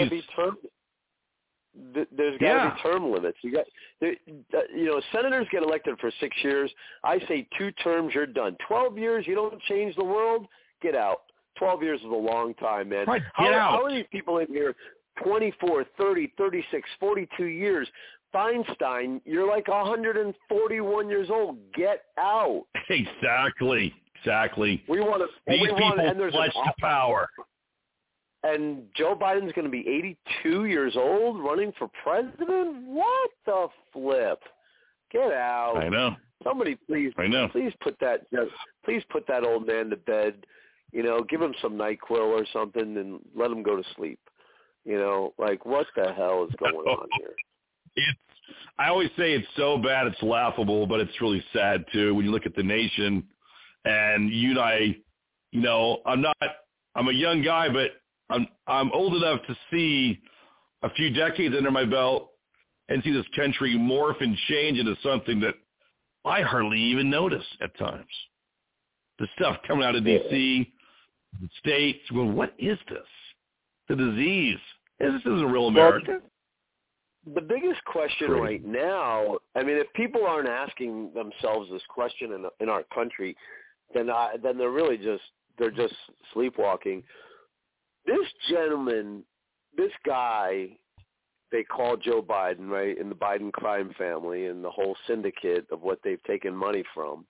There's got to be term limits. Senators get elected for 6 years. I say 2 terms, you're done. 12 years, you don't change the world, get out. 12 years is a long time, man. Right, how are these people in here 24, 30, 36, 42 years? Feinstein, you're like 141 years old. Get out. Exactly. We want to. These people pledge to power. And Joe Biden's going to be 82 years old running for president? What the flip? Get out. I know. Somebody please put that old man to bed. Give him some NyQuil or something and let him go to sleep. What the hell is going on here? I always say it's so bad it's laughable, but it's really sad too when you look at the nation. And you and I, I'm a young guy, but I'm old enough to see a few decades under my belt and see this country morph and change into something that I hardly even notice at times. The stuff coming out of D.C., the states, well, what is this? The disease. This isn't real America. The biggest question right now, if people aren't asking themselves this question in our country, then they're really just sleepwalking. This gentleman, this guy they call Joe Biden, right, and the Biden crime family and the whole syndicate of what they've taken money from.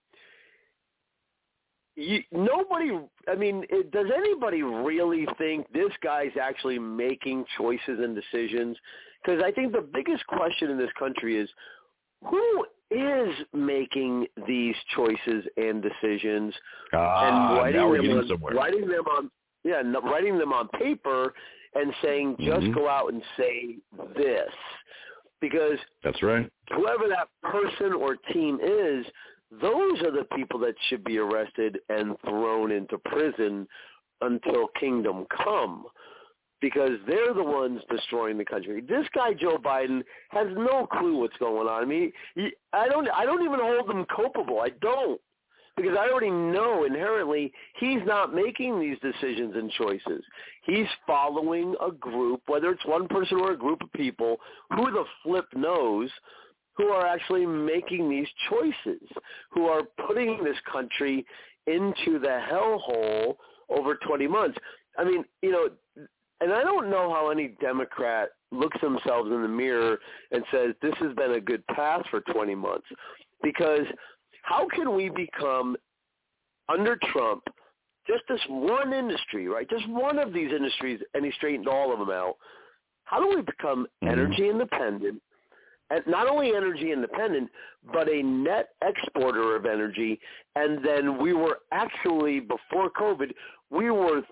Does anybody really think this guy's actually making choices and decisions? Because I think the biggest question in this country is, who is making these choices and decisions and writing them on paper and saying, just go out and say this? Because that's right. Whoever that person or team is, those are the people that should be arrested and thrown into prison until kingdom come, because they're the ones destroying the country. This guy, Joe Biden, has no clue what's going on. I don't even hold him culpable. I don't, because I already know inherently he's not making these decisions and choices. He's following a group, whether it's one person or a group of people, who the flip knows, who are actually making these choices, who are putting this country into the hellhole over 20 months. And I don't know how any Democrat looks themselves in the mirror and says, this has been a good path for 20 months. Because how can we become, under Trump, just this one industry, right? Just one of these industries, and he straightened all of them out. How do we become energy independent, not only energy independent, but a net exporter of energy. And then we were actually, before COVID, we were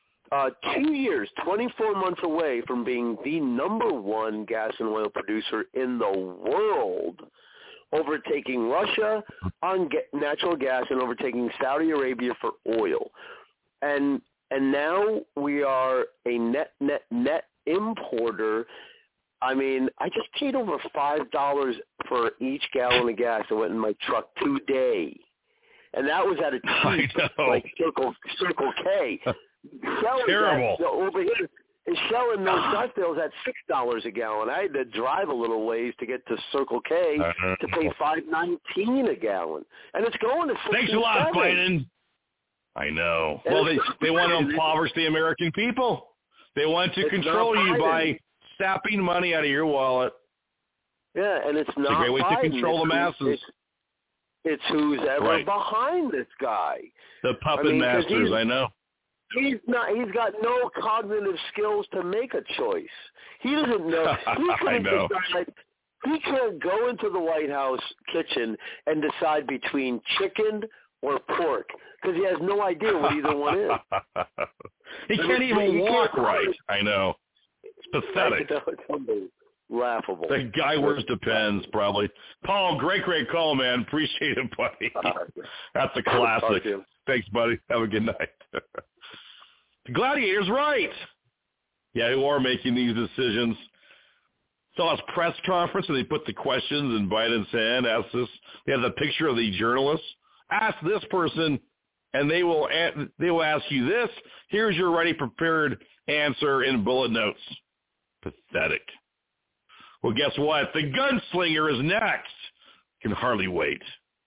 2 years, 24 months away from being the number one gas and oil producer in the world, overtaking Russia on natural gas and overtaking Saudi Arabia for oil. And now we are a net importer. I mean, I just paid over $5 for each gallon of gas that went in my truck today. And that was at a cheap, like Circle K. Terrible. Over here, Shell in North Scottsdale is at $6 a gallon. I had to drive a little ways to get to Circle K to pay $5.19 a gallon, and it's going to $6. Thanks a lot, Biden. I know. Well, they want to impoverish the American people. They want to control you by sapping money out of your wallet. Yeah, and it's not a great way Biden. to control the masses. It's who's ever behind this guy. The puppet masters, I know. He's got no cognitive skills to make a choice. He doesn't know. I know. He can't go into the White House kitchen and decide between chicken or pork because he has no idea what either one is. He can't even walk right. I know. It's pathetic. It's laughable. The guy wears Depends, probably. Paul, great call, man. Appreciate it, buddy. That's a classic. Thanks, buddy. Have a good night. The Gladiator's right. Yeah, who are making these decisions. Saw his press conference and they put the questions in Biden's hand. Ask this. They have the picture of the journalists. Ask this person, and they will ask you this. Here's your ready prepared answer in bullet notes. Pathetic. Well, guess what? The Gunslinger is next. Can hardly wait.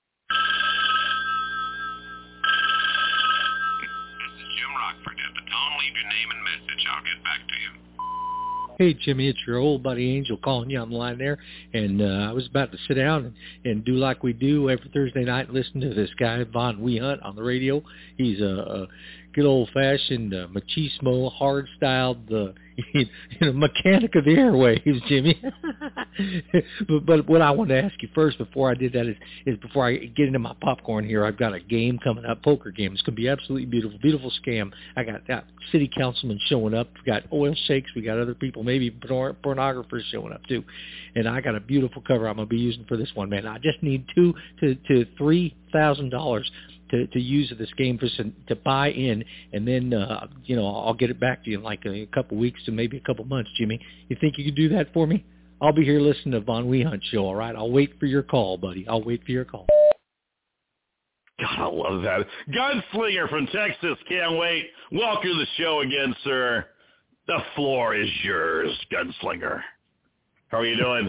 Leave your name and message. I'll get back to you. Hey, Jimmy, it's your old buddy Angel calling you on the line there. And I was about to sit down and do like we do every Thursday night, listen to this guy, Von Wehunt, on the radio. He's a good old-fashioned machismo, hard-styled mechanic of the airwaves, Jimmy. but what I wanted to ask you first before I did that is before I get into my popcorn here, I've got a game coming up, poker game. It's going to be absolutely beautiful, beautiful scam. I got city councilmen showing up. We got oil sheiks. We got other people, maybe pornographers showing up too. And I got a beautiful cover I'm going to be using for this one, man. I just need $2,000 to $3,000 to use this game to buy in, and then I'll get it back to you in like a couple weeks to maybe a couple months, Jimmy. You think you could do that for me? I'll be here listening to Von Wehunt show, all right? I'll wait for your call, buddy. I'll wait for your call. God, I love that. Gunslinger from Texas. Can't wait. Welcome to the show again, sir. The floor is yours, Gunslinger. How are you doing?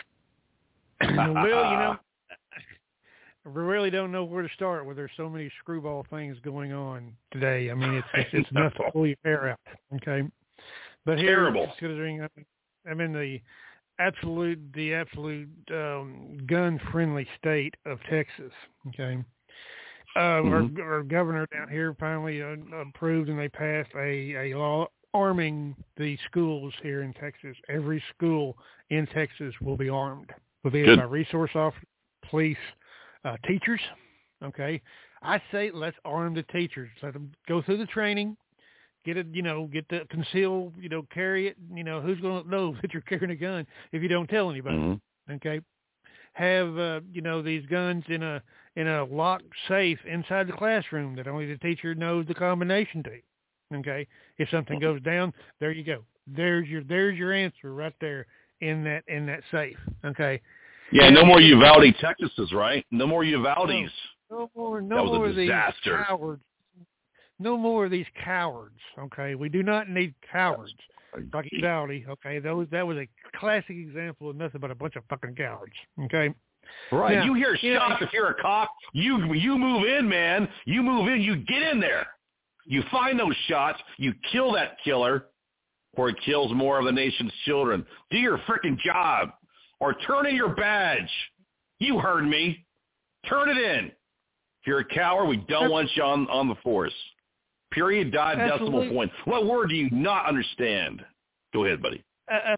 Well, I really don't know where to start with. There's so many screwball things going on today. I mean, it's enough to pull your hair out. Okay, but here, considering I'm in the absolute gun-friendly state of Texas. Okay, our governor down here finally approved and they passed a law arming the schools here in Texas. Every school in Texas will be armed, whether it's by resource officers, police. Teachers, okay. I say let's arm the teachers. Let them go through the training, get the conceal, carry it. Who's going to know that you're carrying a gun if you don't tell anybody? Mm-hmm. Okay. Have these guns in a locked safe inside the classroom that only the teacher knows the combination to. Okay. If something goes down, there you go. There's your answer right there in that safe. Okay. Yeah, no more Uvalde, Texas, right? No more Uvaldes. No more of these cowards. No more of these cowards, okay? We do not need cowards like Uvalde, okay? That was a classic example of nothing but a bunch of fucking cowards, okay? Right. Now, you hear shots if you're a cop. You move in, man. You move in. You get in there. You find those shots. You kill that killer, or it kills more of the nation's children. Do your freaking job. Or turn in your badge. You heard me. Turn it in. If you're a coward, we don't want you on the force. Period, dot, decimal point. What word do you not understand? Go ahead, buddy.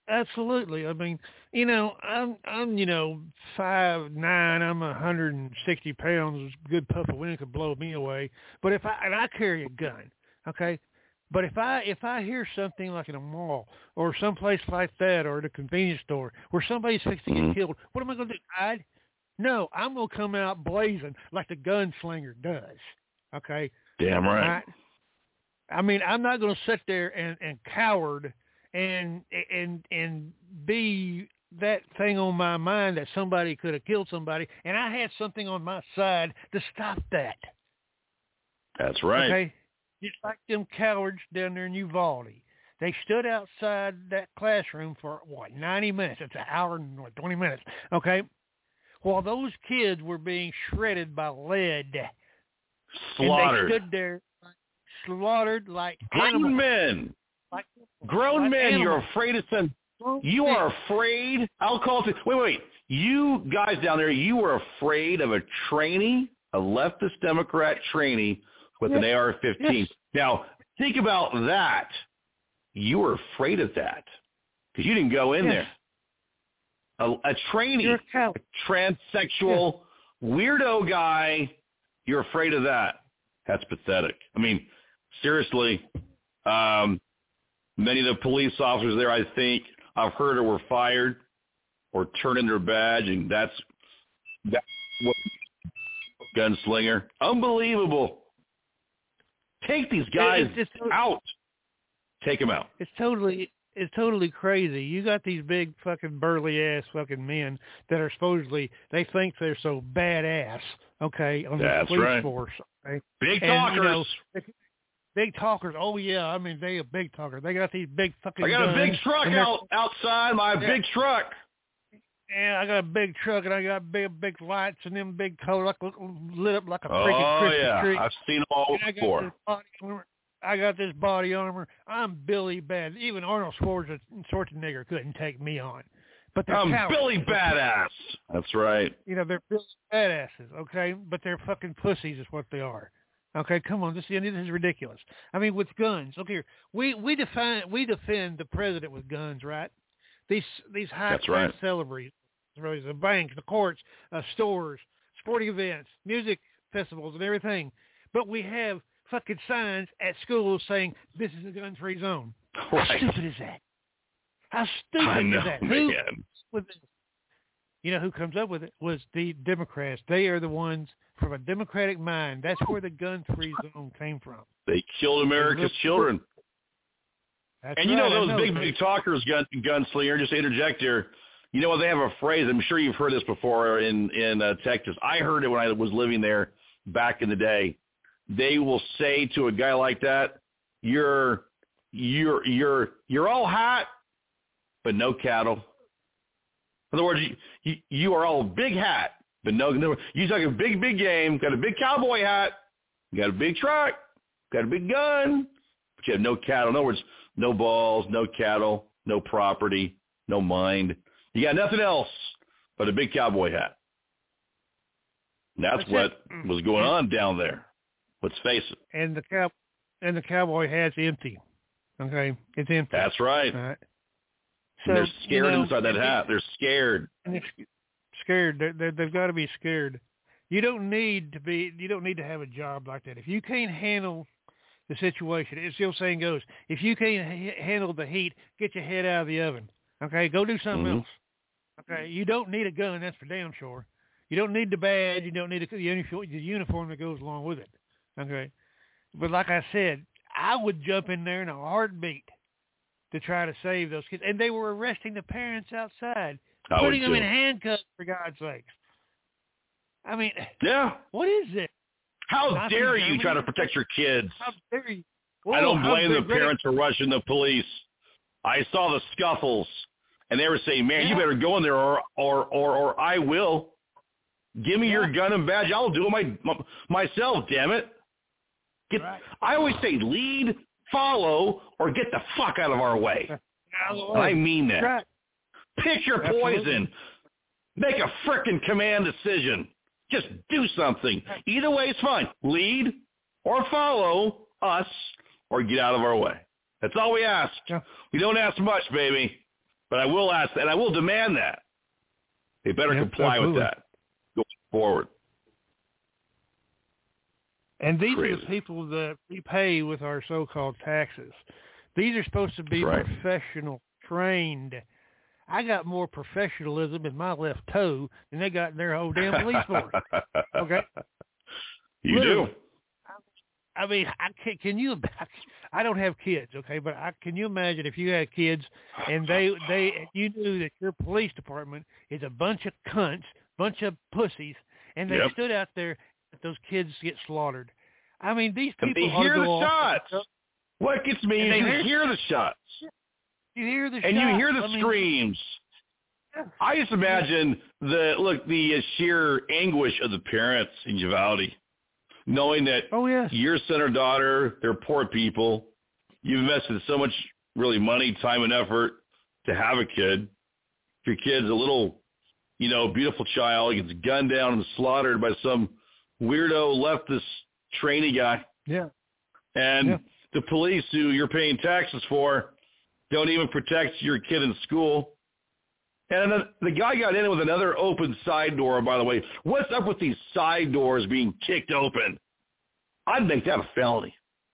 Absolutely. I mean, I'm 5'9", I'm 160 pounds. A good puff of wind could blow me away. But I carry a gun, okay. But if I hear something like in a mall or someplace like that or at a convenience store where somebody's fixing to get killed, what am I going to do? Hide? No, I'm going to come out blazing like the gunslinger does. Okay. Damn right. I mean, I'm not going to sit there and coward and be that thing on my mind that somebody could have killed somebody, and I had something on my side to stop that. That's right. Okay? Just like them cowards down there in Uvalde. They stood outside that classroom for, 90 minutes? It's an hour and 20 minutes, okay? While those kids were being shredded by lead. Slaughtered. And they stood there slaughtered like grown animals. Men. Grown men, animals. you're afraid of some. You are afraid. I'll call it. Wait. You guys down there, you were afraid of a trainee, a leftist Democrat trainee with an AR-15. Yes. Now, think about that. You were afraid of that because you didn't go in there. A trainee, a transsexual, weirdo guy, you're afraid of that. That's pathetic. I mean, seriously, many of the police officers there, I think, I've heard were fired or turned in their badge, and that's what gunslinger. Unbelievable. Take these guys out. Take them out. It's totally crazy. You got these big fucking burly ass fucking men that are supposedly, they think they're so badass, okay, on the police force. Okay? Big talkers. Big talkers. Oh yeah, I mean they a big talker. They got these big fucking. I got guns, a big truck outside my big truck. Yeah, I got a big truck and I got big lights and them big colors lit up like a freaking Christmas tree. I've seen them all before. I got this body armor. I'm Billy Bad. Even Arnold Schwarzenegger couldn't take me on. But they're cowards. Billy Badass. That's right. They're Billy Badasses, okay? But they're fucking pussies is what they are. Okay, come on. This is ridiculous. I mean, with guns. Look here. We defend the president with guns, right? These high-class celebrities, the banks, the courts, stores, sporting events, music festivals, and everything. But we have fucking signs at schools saying this is a gun-free zone. Right. How stupid is that? How stupid is that? Man. You know who comes up with it was the Democrats. They are the ones from a Democratic mind. That's where the gun-free zone came from. They killed America's children. That's and right, those big talkers, gunslinger, just to interject here, you know what, they have a phrase, I'm sure you've heard this before in Texas. I heard it when I was living there back in the day. They will say to a guy like that, you're all hat, but no cattle. In other words, you are all big hat, but no, you talk a big game, got a big cowboy hat, you got a big truck, got a big gun, but you have no cattle. In other words, no balls, no cattle, no property, no mind. You got nothing else but a big cowboy hat. And that's what was going on down there. Let's face it. And the cowboy hat's empty. Okay, it's empty. That's right. All right. So, they're scared inside that hat. They're scared. And they're scared. They've got to be scared. You don't need to have a job like that. If you can't handle the situation, as the old saying goes, if you can't handle the heat, get your head out of the oven. Okay, go do something else. Okay, you don't need a gun. That's for damn sure. You don't need the badge. You don't need the uniform that goes along with it. Okay, but like I said, I would jump in there in a heartbeat to try to save those kids. And they were arresting the parents outside, putting them in handcuffs, for God's sakes. I mean, what is it? How dare you try to protect your kids? How dare you? I don't blame the parents for rushing the police. I saw the scuffles, and they were saying, man, you better go in there or I will. Give me your gun and badge. I'll do it myself, damn it. I always say lead, follow, or get the fuck out of our way. I mean that. Right. Pick your poison. Make a frickin' command decision. Just do something. Either way is fine. Lead or follow us or get out of our way. That's all we ask. We don't ask much, baby. But I will ask, and I will demand that. They better comply with that going forward. And these are the people that we pay with our so-called taxes. These are supposed to be professional, trained. I got more professionalism in my left toe than they got in their whole damn police force. Okay? You do. I mean, can you? I don't have kids, okay, but can you imagine if you had kids and you knew that your police department is a bunch of cunts, bunch of pussies, and they stood out there, and those kids get slaughtered. I mean, these people and they hear the shots. What gets me is you hear the shots. You hear the shots. And you hear the screams. I just imagine the sheer anguish of the parents in Uvalde, knowing that your son or daughter, they're poor people. You've invested so much really money, time, and effort to have a kid. If your kid's a little, beautiful child, gets gunned down and slaughtered by some weirdo leftist trainee guy. Yeah. And the police who you're paying taxes for don't even protect your kid in school. And the guy got in with another open side door, by the way. What's up with these side doors being kicked open? I'd make that a felony.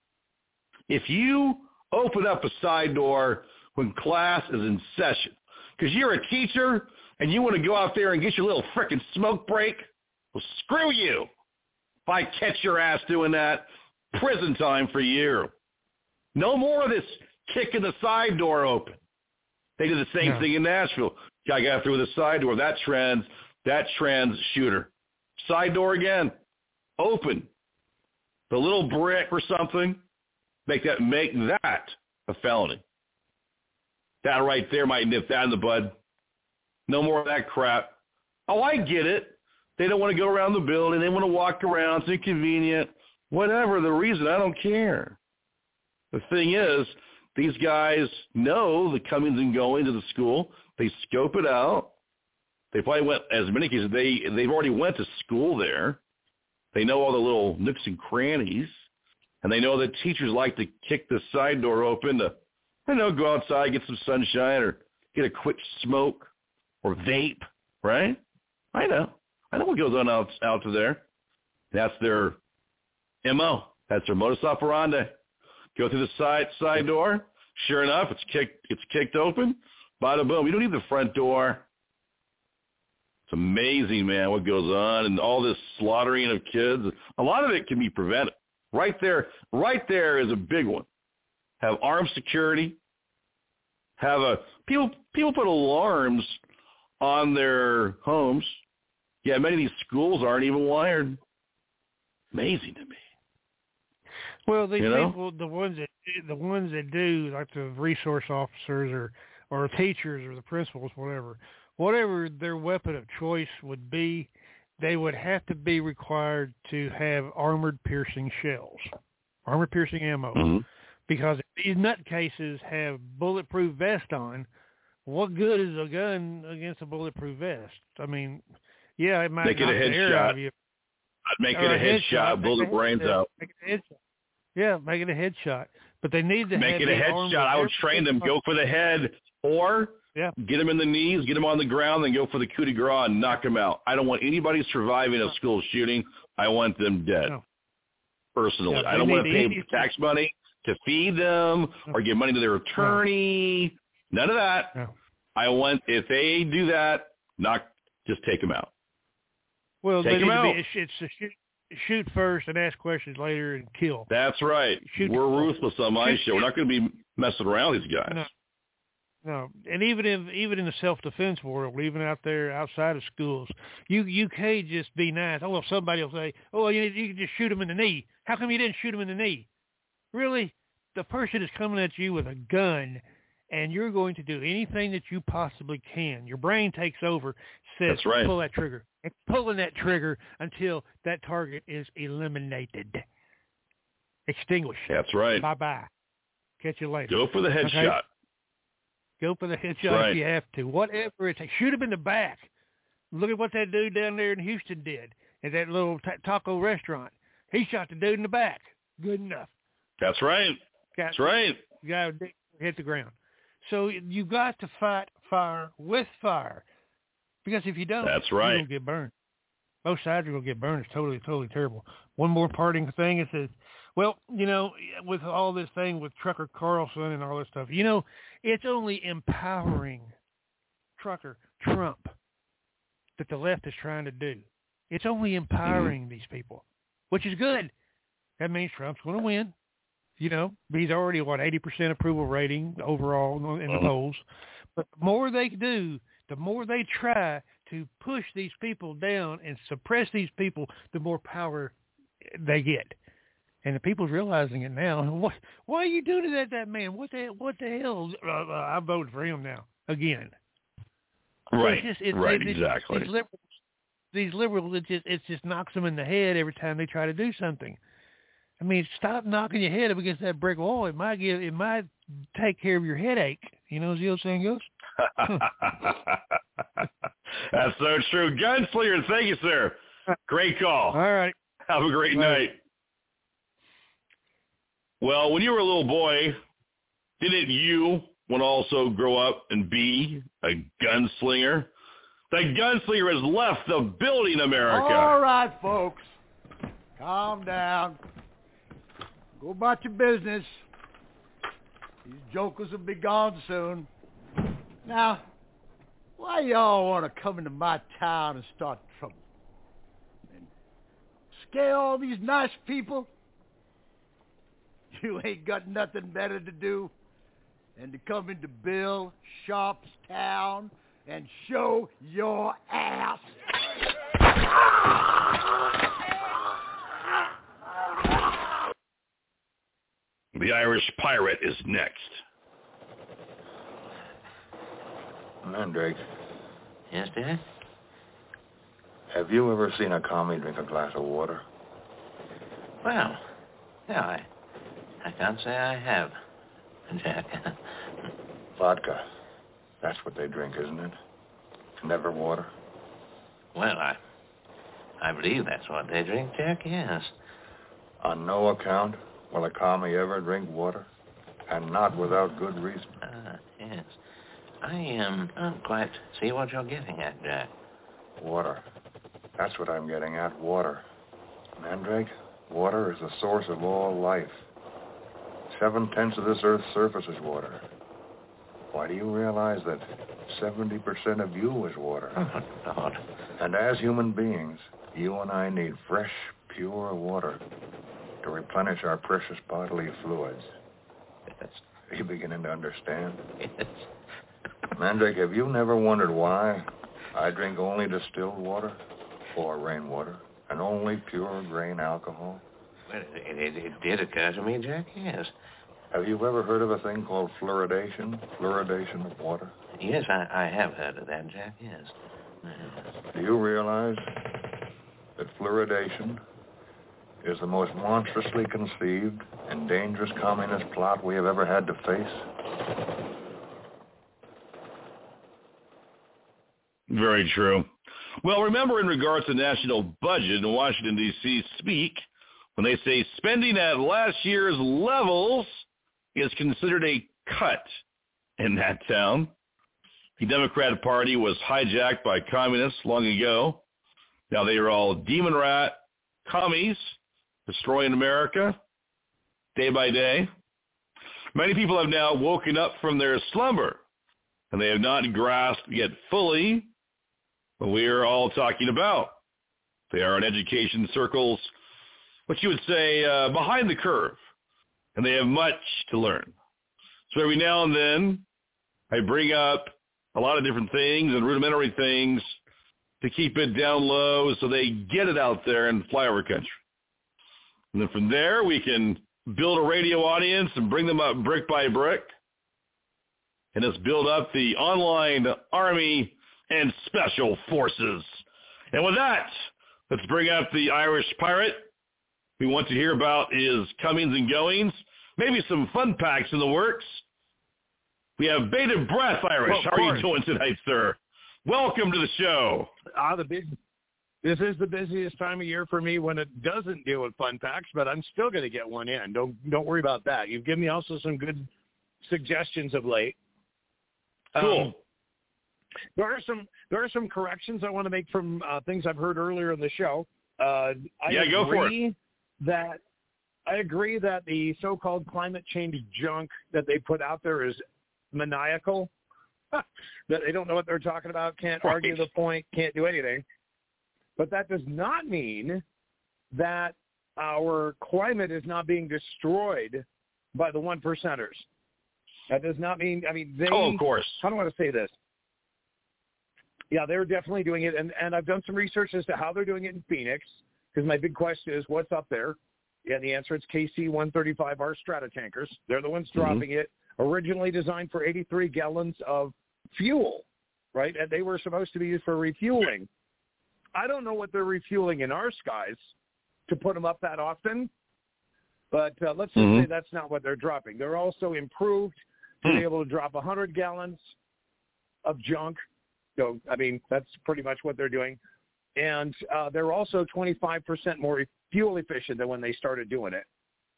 If you open up a side door when class is in session, because you're a teacher and you want to go out there and get your little frickin' smoke break, well, screw you. If I catch your ass doing that, prison time for you. No more of this kicking the side door open. They did the same thing in Nashville. Guy got through with a side door. That trans shooter. Side door again. Open. The little brick or something. Make that a felony. That right there might nip that in the bud. No more of that crap. Oh, I get it. They don't want to go around the building. They want to walk around. It's inconvenient. Whatever the reason, I don't care. The thing is, these guys know the comings and goings of the school. They scope it out. They probably went, as many cases, they've already went to school there. They know all the little nooks and crannies. And they know that teachers like to kick the side door open to, go outside, get some sunshine, or get a quick smoke or vape, right? I know what goes on out to there. That's their MO. That's their modus operandi. Go through the side door. Sure enough, it's kicked open. Bada boom. You don't need the front door. It's amazing, man, what goes on, and all this slaughtering of kids. A lot of it can be prevented. Right there is a big one. Have armed security. People put alarms on their homes. Yeah, many of these schools aren't even wired. Amazing to me. Well, these people, the ones that do, like the resource officers or teachers or the principals, whatever their weapon of choice would be, they would have to be required to have armor-piercing ammo. Mm-hmm. Because if these nutcases have bulletproof vest on, what good is a gun against a bulletproof vest? I mean, yeah, it might make it a headshot. I'd make it a headshot, blow the brains out. Make it a headshot. Yeah, make it a headshot. But they need to make it a headshot. I would train them, go for the head, or get them in the knees, get them on the ground, then go for the coup de grace and knock them out. I don't want anybody surviving a school shooting. I want them dead, personally. I don't want to pay tax money to feed them or give money to their attorney. None of that. No. I want, if they do that, just take them out. Well, take them out. It's a shoot first and ask questions later and kill. That's right. We're ruthless on my show. We're not going to be messing around with these guys. No. And even in the self-defense world, even out there outside of schools, you can't just be nice. Oh, well, somebody will say, oh, you can just shoot him in the knee. How come you didn't shoot him in the knee? Really? The person is coming at you with a gun, and you're going to do anything that you possibly can. Your brain takes over, says, pull that trigger. It's pulling that trigger until that target is eliminated. Extinguished. That's right. Bye-bye. Catch you later. Go for the headshot. Okay? Go for the headshot if you have to. Whatever it takes. Shoot him in the back. Look at what that dude down there in Houston did at that little taco restaurant. He shot the dude in the back. Good enough. That's right. That's right. You got to hit the ground. So you've got to fight fire with fire. Because if you don't, that's right. you're going to get burned. Both sides are going to get burned. It's totally, totally terrible. One more parting thing. It says, well, with all this thing with Trucker Carlson and all this stuff, it's only empowering Trucker Trump that the left is trying to do. It's only empowering these people, which is good. That means Trump's going to win. He's already, 80% approval rating overall in the polls. But the more they do, the more they try to push these people down and suppress these people, the more power they get. And the people's realizing it now. Why are you doing that man? What the hell? I voted for him now again. Right. Right. Exactly. These liberals, it just knocks them in the head every time they try to do something. I mean, stop knocking your head up against that brick wall. It might take care of your headache. As the old saying goes. That's so true. Gunslinger, thank you, sir. Great call. All right. Have a great night. Well, when you were a little boy, didn't you want to also grow up and be a gunslinger? The gunslinger has left the building, America. All right, folks. Calm down. Go about your business. These jokers will be gone soon. Now, why y'all want to come into my town and start trouble? And scare all these nice people? You ain't got nothing better to do than to come into Bill Sharp's town and show your ass. The Irish Pirate is next. Mandrake. Yes, Dad? Have you ever seen a commie drink a glass of water? Well, yeah, I can't say I have, Jack. Vodka. That's what they drink, isn't it? Never water? Well, I believe that's what they drink, Jack, yes. On no account will a commie ever drink water, and not without good reason. Yes. I don't quite see what you're getting at, Jack. Water. That's what I'm getting at, water. Mandrake, water is the source of all life. 7/10 of this Earth's surface is water. Why, do you realize that 70% of you is water? Oh, God. And as human beings, you and I need fresh, pure water to replenish our precious bodily fluids. Yes. Are you beginning to understand? Yes. Mandrake, have you never wondered why I drink only distilled water or rainwater and only pure grain alcohol? Well, it did occur to me, Jack, yes. Have you ever heard of a thing called fluoridation? Fluoridation of water? Yes, I have heard of that, Jack, yes. Do you realize that fluoridation is the most monstrously conceived and dangerous communist plot we have ever had to face? Very true. Well, remember, in regards to the national budget in Washington, D.C. speak, when they say spending at last year's levels is considered a cut in that town. The Democrat Party was hijacked by communists long ago. Now they are all demon rat commies destroying America day by day. Many people have now woken up from their slumber, and they have not grasped yet fully what we are all talking about. They are in education circles, what you would say, behind the curve, and they have much to learn. So every now and then, I bring up a lot of different things and rudimentary things to keep it down low so they get it out there in flyover country. And then from there, we can build a radio audience and bring them up brick by brick. And let's build up the online army and special forces. And with that, let's bring up the Irish Pirate. We want to hear about his comings and goings, maybe some fun packs in the works. We have bated breath, Irish. Well, how are you doing tonight, sir? Welcome to the show. This is the busiest time of year for me when it doesn't deal with fun packs, but I'm still going to get one in. Don't worry about that. You've given me also some good suggestions of late. Cool. There are some corrections I want to make from things I've heard earlier in the show. I agree that the so-called climate change junk that they put out there is maniacal. That they don't know what they're talking about, can't argue the point, can't do anything. But that does not mean that our climate is not being destroyed by the 1%ers. That does not mean, they... Oh, of course. How do I want to say this? Yeah, they're definitely doing it, and I've done some research as to how they're doing it in Phoenix, because my big question is, what's up there? Yeah, the answer is KC-135R Stratotankers. They're the ones dropping it, originally designed for 83 gallons of fuel, right? And they were supposed to be used for refueling. I don't know what they're refueling in our skies to put them up that often, but let's just say that's not what they're dropping. They're also improved to be able to drop 100 gallons of junk. So, that's pretty much what they're doing. And they're also 25% more fuel efficient than when they started doing it.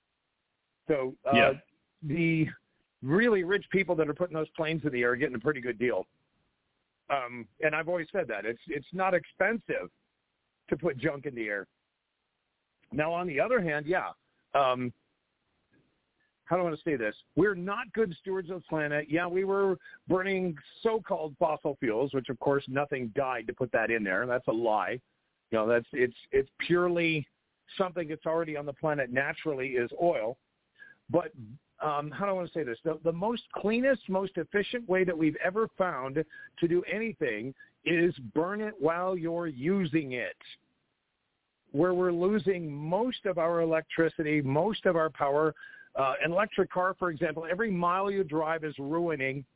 So the really rich people that are putting those planes in the air are getting a pretty good deal. And I've always said that. It's not expensive to put junk in the air. Now, on the other hand, how do I want to say this? We're not good stewards of the planet. Yeah, we were burning so-called fossil fuels, which, of course, nothing died to put that in there. That's a lie. It's purely something that's already on the planet naturally is oil. But how do I want to say this? The most cleanest, most efficient way that we've ever found to do anything is burn it while you're using it. Where we're losing most of our electricity, most of our power. An electric car, for example, every mile you drive is ruining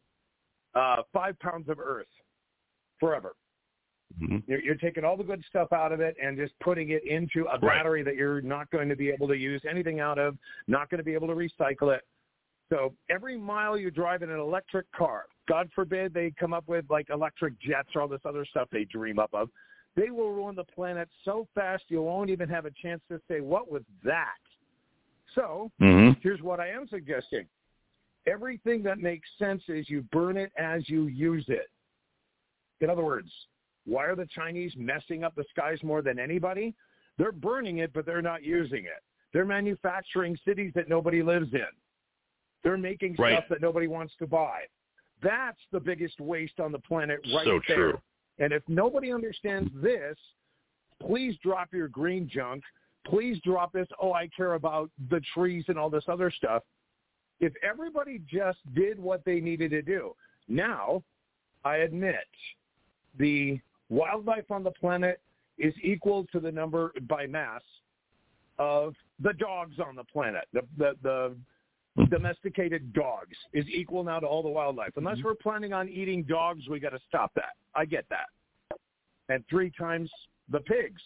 5 pounds of earth forever. You're taking all the good stuff out of it and just putting it into a battery that you're not going to be able to use anything out of, not going to be able to recycle it. So every mile you drive in an electric car, God forbid they come up with like electric jets or all this other stuff they dream up of, they will ruin the planet so fast you won't even have a chance to say, what was that? So here's what I am suggesting. Everything that makes sense is you burn it as you use it. In other words, why are the Chinese messing up the skies more than anybody? They're burning it, but they're not using it. They're manufacturing cities that nobody lives in. They're making stuff that nobody wants to buy. That's the biggest waste on the planet right there. So true. And if nobody understands this, please drop your green junk. Please drop this, I care about the trees and all this other stuff. If everybody just did what they needed to do. Now, I admit, the wildlife on the planet is equal to the number by mass of the dogs on the planet. The domesticated dogs is equal now to all the wildlife. Unless we're planning on eating dogs, we got to stop that. I get that. And 3 times the pigs.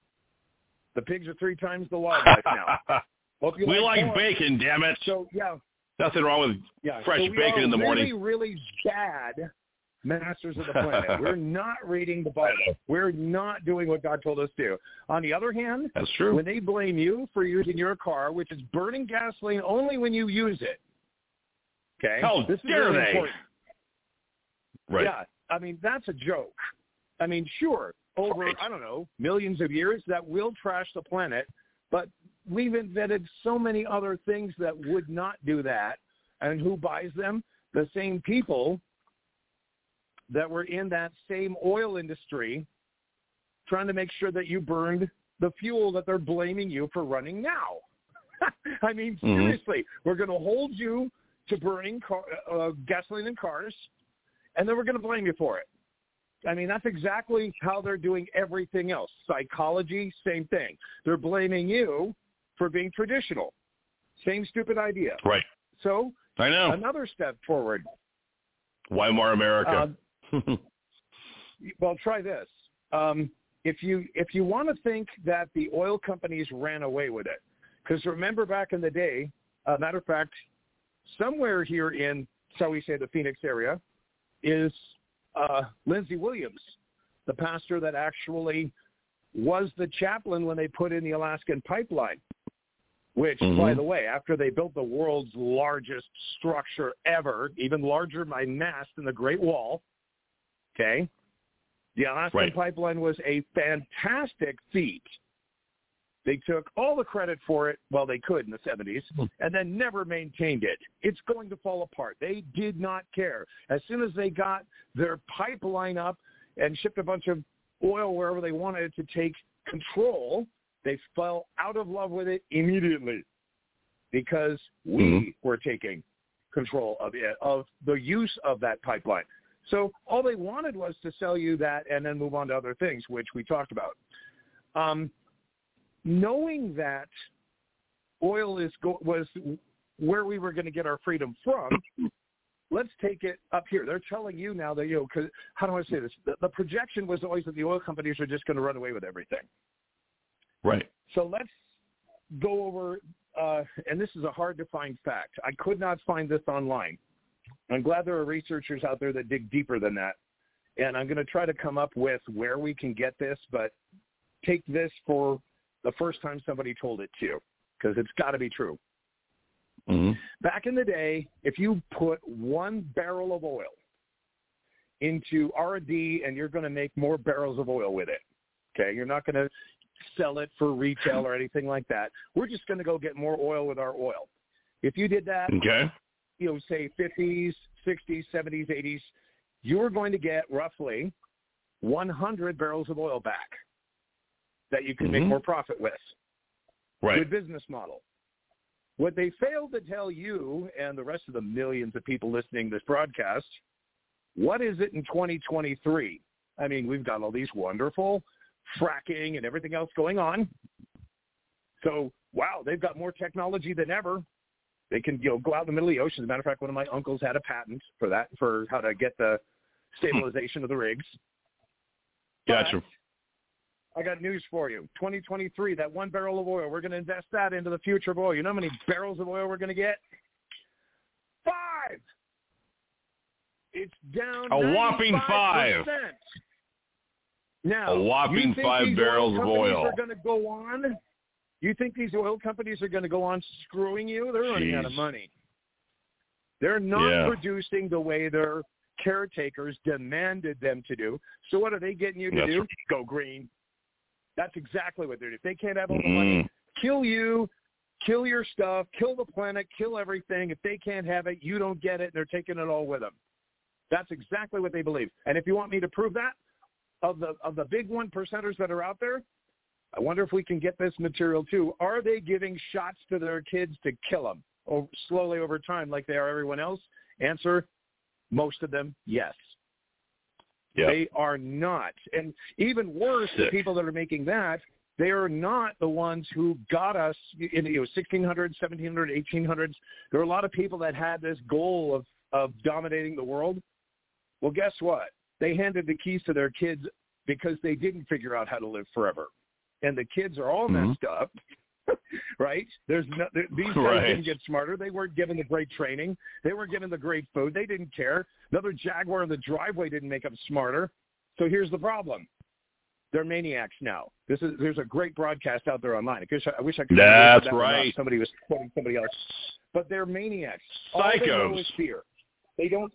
The pigs are 3 times the wildlife now. We like bacon, damn it. So, nothing wrong with fresh bacon in the morning. Really bad masters of the planet. We're not reading the Bible. We're not doing what God told us to do. On the other hand, that's true. When they blame you for using your car, which is burning gasoline only when you use it, okay? How dare they? Important. Right. Yeah, that's a joke. Sure, over, I don't know, millions of years, that will trash the planet, but we've invented so many other things that would not do that. And who buys them? The same people that were in that same oil industry trying to make sure that you burned the fuel that they're blaming you for running now. Seriously, we're going to hold you to burning gasoline in cars, and then we're going to blame you for it. That's exactly how they're doing everything else. Psychology, same thing. They're blaming you for being traditional. Same stupid idea. Right. So, I know. Another step forward. Why more America? Well, try this. If you want to think that the oil companies ran away with it, because remember back in the day, matter of fact, somewhere here in, shall we say, the Phoenix area, is Lindsey Williams, the pastor that actually was the chaplain when they put in the Alaskan pipeline, which, by the way, after they built the world's largest structure ever, even larger by mass than the Great Wall, Okay? The Alaskan pipeline was a fantastic feat. They took all the credit for it, well, they could in the 70s, and then never maintained it. It's going to fall apart. They did not care. As soon as they got their pipeline up and shipped a bunch of oil wherever they wanted it to take control, they fell out of love with it immediately because we were taking control of it, of the use of that pipeline. So all they wanted was to sell you that and then move on to other things, which we talked about. Knowing that oil was where we were going to get our freedom from, let's take it up here. They're telling you now that, cause, how do I say this? The projection was always that the oil companies are just going to run away with everything. Right. So let's go over, and this is a hard-to-find fact. I could not find this online. I'm glad there are researchers out there that dig deeper than that. And I'm going to try to come up with where we can get this, but take this for the first time somebody told it to you, because it's got to be true. Back in the day, if you put 1 barrel of oil into R&D and you're going to make more barrels of oil with it, okay, you're not going to sell it for retail or anything like that. We're just going to go get more oil with our oil. If you did that, say 50s, 60s, 70s, 80s, you're going to get roughly 100 barrels of oil back that you can make more profit with. Right. Good business model. What they failed to tell you and the rest of the millions of people listening to this broadcast, what is it in 2023? I mean, we've got all these wonderful fracking and everything else going on. So, wow, they've got more technology than ever. They can go out in the middle of the ocean. As a matter of fact, one of my uncles had a patent for that, for how to get the stabilization of the rigs. Gotcha. I got news for you. 2023, that 1 barrel of oil, we're going to invest that into the future of oil. You know how many barrels of oil we're going to get? 5! It's down a whopping 5. Now, a whopping 5 barrels of oil. Are going to go on? You think these oil companies are going to go on screwing you? They're running out of money. They're not producing the way their caretakers demanded them to do. So what are they getting you to do? Right. Go green. That's exactly what they're doing. If they can't have all the money, kill you, kill your stuff, kill the planet, kill everything. If they can't have it, you don't get it, and they're taking it all with them. That's exactly what they believe. And if you want me to prove that, of the big 1%ers that are out there, I wonder if we can get this material too. Are they giving shots to their kids to kill them slowly over time like they are everyone else? Answer, most of them, yes. Yep. They are not. And even worse, the people that are making that, they are not the ones who got us in the 1600s, 1700s, 1800s. There were a lot of people that had this goal of dominating the world. Well, guess what? They handed the keys to their kids because they didn't figure out how to live forever. And the kids are all messed up, right? These guys didn't get smarter. They weren't given the great training. They weren't given the great food. They didn't care. Another Jaguar in the driveway didn't make them smarter. So here's the problem. They're maniacs now. There's a great broadcast out there online. I wish I could. That's right. Somebody was quoting somebody else. But they're maniacs. Psychos. All they know is fear. They don't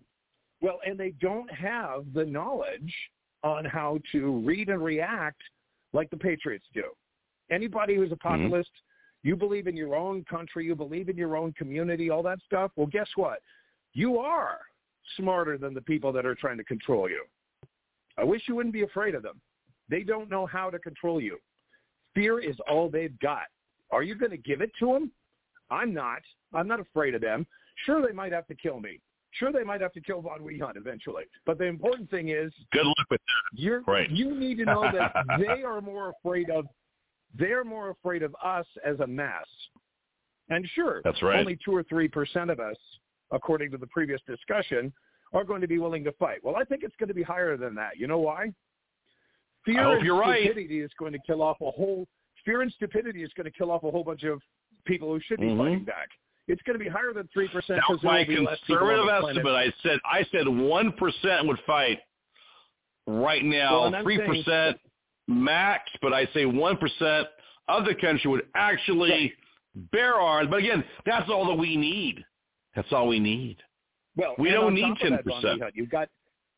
have the knowledge on how to read and react like the Patriots do. Anybody who's a populist, you believe in your own country, you believe in your own community, all that stuff, well, guess what? You are smarter than the people that are trying to control you. I wish you wouldn't be afraid of them. They don't know how to control you. Fear is all they've got. Are you going to give it to them? I'm not. I'm not afraid of them. Sure, they might have to kill me. Sure, they might have to kill Von Wehunt eventually. But the important thing is, good luck with that. You need to know that they're more afraid of us as a mass. And sure, that's right. Only 2 or 3% of us, according to the previous discussion, are going to be willing to fight. Well, I think it's going to be higher than that. You know why? Fear and stupidity is going to kill off a whole bunch of people who should be fighting back. It's going to be higher than 3%. That was my conservative estimate. I said 1% would fight. Right now, 3% max, but I say 1% of the country would actually bear arms. But again, that's all that we need. That's all we need. Well, we don't need 10%. You've got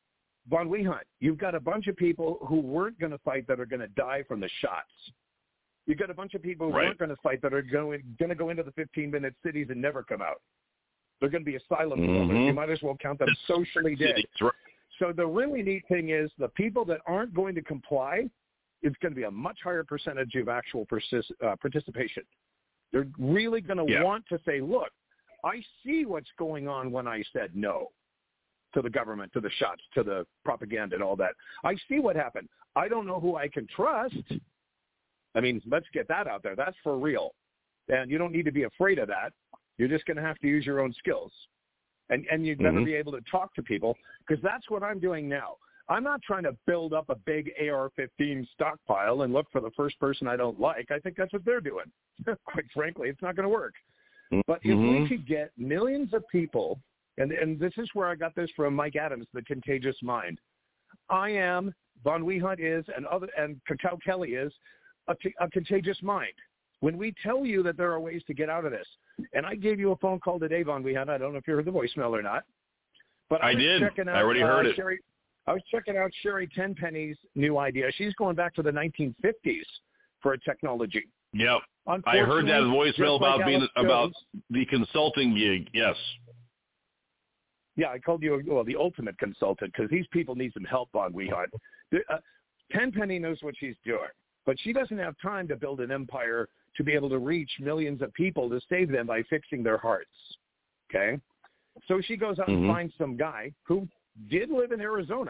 Von Wehunt, you've got a bunch of people who weren't going to fight that are going to die from the shots. You've got a bunch of people who weren't going to fight that are going to go into the 15-minute cities and never come out. They're going to be asylum dwellers. You might as well count them socially dead. So the really neat thing is the people that aren't going to comply, it's going to be a much higher percentage of actual participation. They're really going to want to say, look, I see what's going on when I said no to the government, to the shots, to the propaganda and all that. I see what happened. I don't know who I can trust. I mean, let's get that out there. That's for real. And you don't need to be afraid of that. You're just going to have to use your own skills. And you'd better be able to talk to people, because that's what I'm doing now. I'm not trying to build up a big AR-15 stockpile and look for the first person I don't like. I think that's what they're doing. Quite frankly, it's not going to work. But if we could get millions of people, and this is where I got this from Mike Adams, The Contagious Mind. I am, Von Wehunt is, and Cacao Kelly is, a contagious mind. When we tell you that there are ways to get out of this, and I gave you a phone call today, Von Wehunt. I don't know if you heard the voicemail or not. But I did. I already heard it. I was checking out Sherry Tenpenny's new idea. She's going back to the 1950s for a technology. Yep. I heard that voicemail about the consulting gig. Yes. Yeah, I called you the ultimate consultant, because these people need some help, Von Wehunt. Tenpenny knows what she's doing, but she doesn't have time to build an empire to be able to reach millions of people to save them by fixing their hearts. Okay? So she goes out and finds some guy who did live in Arizona.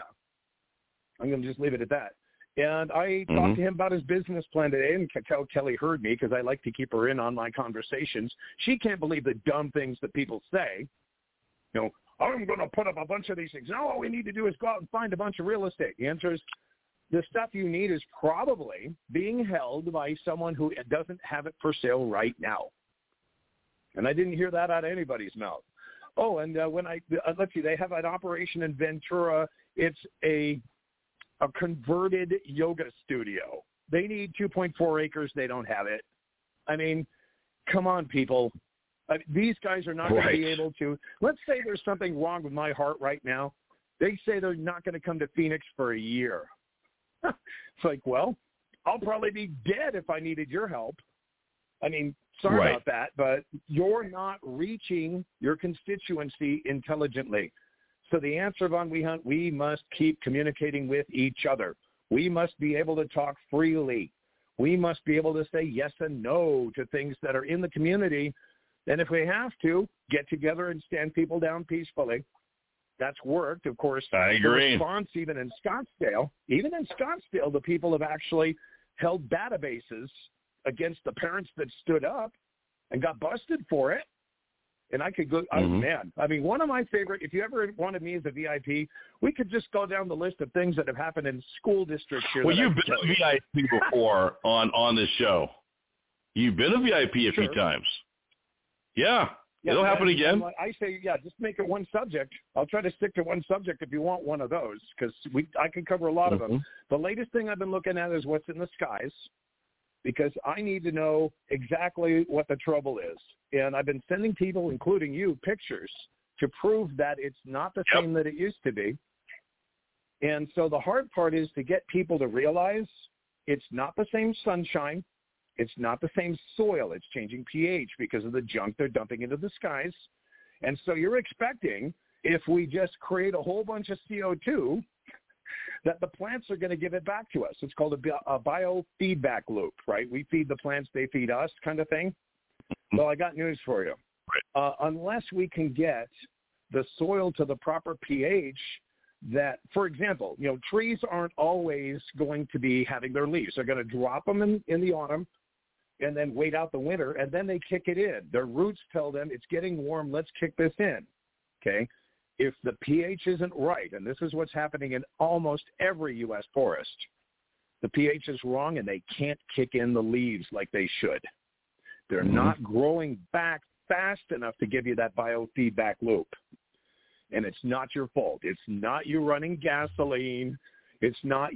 I'm going to just leave it at that. And I talked to him about his business plan today, and Cacao Kelly heard me because I like to keep her in on my conversations. She can't believe the dumb things that people say. You know, I'm going to put up a bunch of these things. No, all we need to do is go out and find a bunch of real estate. The answer is the stuff you need is probably being held by someone who doesn't have it for sale right now. And I didn't hear that out of anybody's mouth. Oh, and let's see, they have an operation in Ventura. It's a converted yoga studio. They need 2.4 acres. They don't have it. I mean, come on, people. These guys are not going to be able to. Let's say there's something wrong with my heart right now. They say they're not going to come to Phoenix for a year. It's like, well, I'll probably be dead if I needed your help. I mean, sorry about that, but you're not reaching your constituency intelligently. So the answer, Von Wehunt, we must keep communicating with each other. We must be able to talk freely. We must be able to say yes and no to things that are in the community. And if we have to, get together and stand people down peacefully. That's worked, of course. I agree. The response, even in Scottsdale, the people have actually held databases against the parents that stood up and got busted for it. And I could go, man, I mean, one of my favorite, if you ever wanted me as a VIP, we could just go down the list of things that have happened in school districts here. Well, you've been a VIP before on this show. You've been a VIP a few times. Yeah. It'll happen again. I say, just make it one subject. I'll try to stick to one subject if you want one of those, because I can cover a lot of them. The latest thing I've been looking at is what's in the skies, because I need to know exactly what the trouble is. And I've been sending people, including you, pictures to prove that it's not the same that it used to be. And so the hard part is to get people to realize it's not the same sunshine. It's not the same soil. It's changing pH because of the junk they're dumping into the skies. And so you're expecting, if we just create a whole bunch of CO2, that the plants are going to give it back to us. It's called a biofeedback loop, right? We feed the plants, they feed us kind of thing. Well, I got news for you. Unless we can get the soil to the proper pH, that, for example, trees aren't always going to be having their leaves. They're going to drop them in the autumn and then wait out the winter, and then they kick it in. Their roots tell them it's getting warm, let's kick this in, okay? If the pH isn't right, and this is what's happening in almost every U.S. forest, the pH is wrong and they can't kick in the leaves like they should. They're not growing back fast enough to give you that biofeedback loop. And it's not your fault. It's not you running gasoline. It's not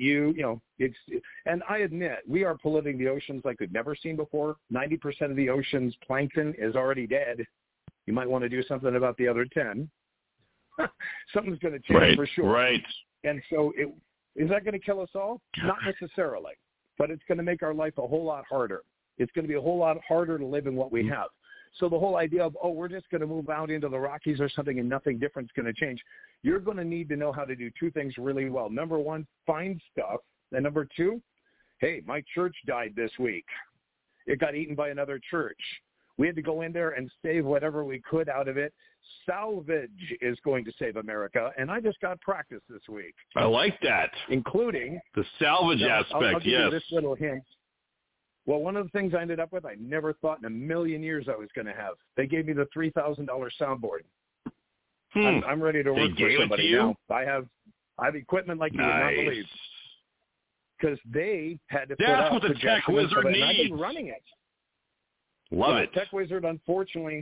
and I admit, we are polluting the oceans like we've never seen before. 90% of the ocean's plankton is already dead. You might want to do something about the other 10. Something's going to change for sure. Right. And so is that going to kill us all? Not necessarily, but it's going to make our life a whole lot harder. It's going to be a whole lot harder to live in what we have. So the whole idea of, we're just going to move out into the Rockies or something and nothing different is going to change. You're going to need to know how to do two things really well. Number one, find stuff. And number two, hey, my church died this week. It got eaten by another church. We had to go in there and save whatever we could out of it. Salvage is going to save America, and I just got practice this week. I like that. Including the salvage aspect, I'll give yes. you this little hint. Well, one of the things I ended up with, I never thought in a million years I was going to have. They gave me the $3,000 soundboard. I'm ready to work for somebody now. I have equipment like you would not believe. Because they had to put That's up what the Tech Wizard needs. And I've been running it. Love it. Tech Wizard, unfortunately,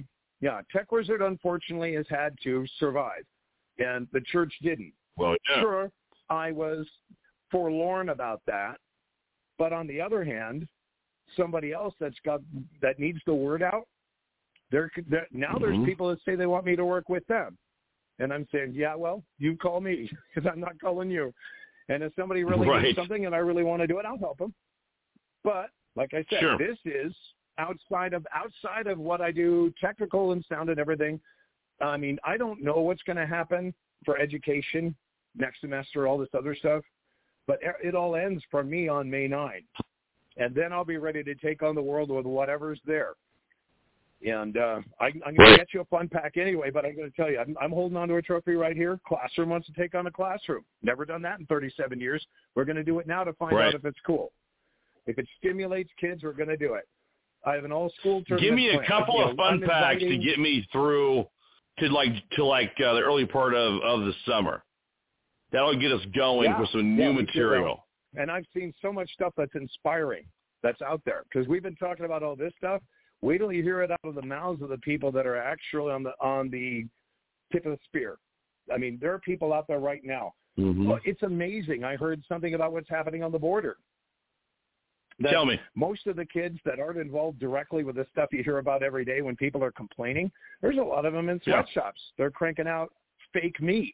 has had to survive, and the church didn't. Well, yeah. Sure, I was forlorn about that, but on the other hand, somebody else that needs the word out. There's people that say they want me to work with them, and I'm saying, yeah, well, you call me because I'm not calling you. And if somebody really needs something and I really want to do it, I'll help them. But like I said, this is outside of what I do, technical and sound and everything. I mean, I don't know what's going to happen for education next semester, all this other stuff, but it all ends for me on May 9th. And then I'll be ready to take on the world with whatever's there. And I'm going to get you a fun pack anyway, but I'm going to tell you, I'm holding on to a trophy right here. Classroom wants to take on a classroom. Never done that in 37 years. We're going to do it now to find out if it's cool. If it stimulates kids, we're going to do it. I have an all-school tournament. Give me a couple of fun packs to get me through to the early part of the summer. That'll get us going for some new material. And I've seen so much stuff that's inspiring that's out there because we've been talking about all this stuff. Wait till you hear it out of the mouths of the people that are actually on the tip of the spear. I mean, there are people out there right now. Well, it's amazing. I heard something about what's happening on the border. Tell me. Most of the kids that aren't involved directly with the stuff you hear about every day when people are complaining, there's a lot of them in sweatshops. They're cranking out fake meat.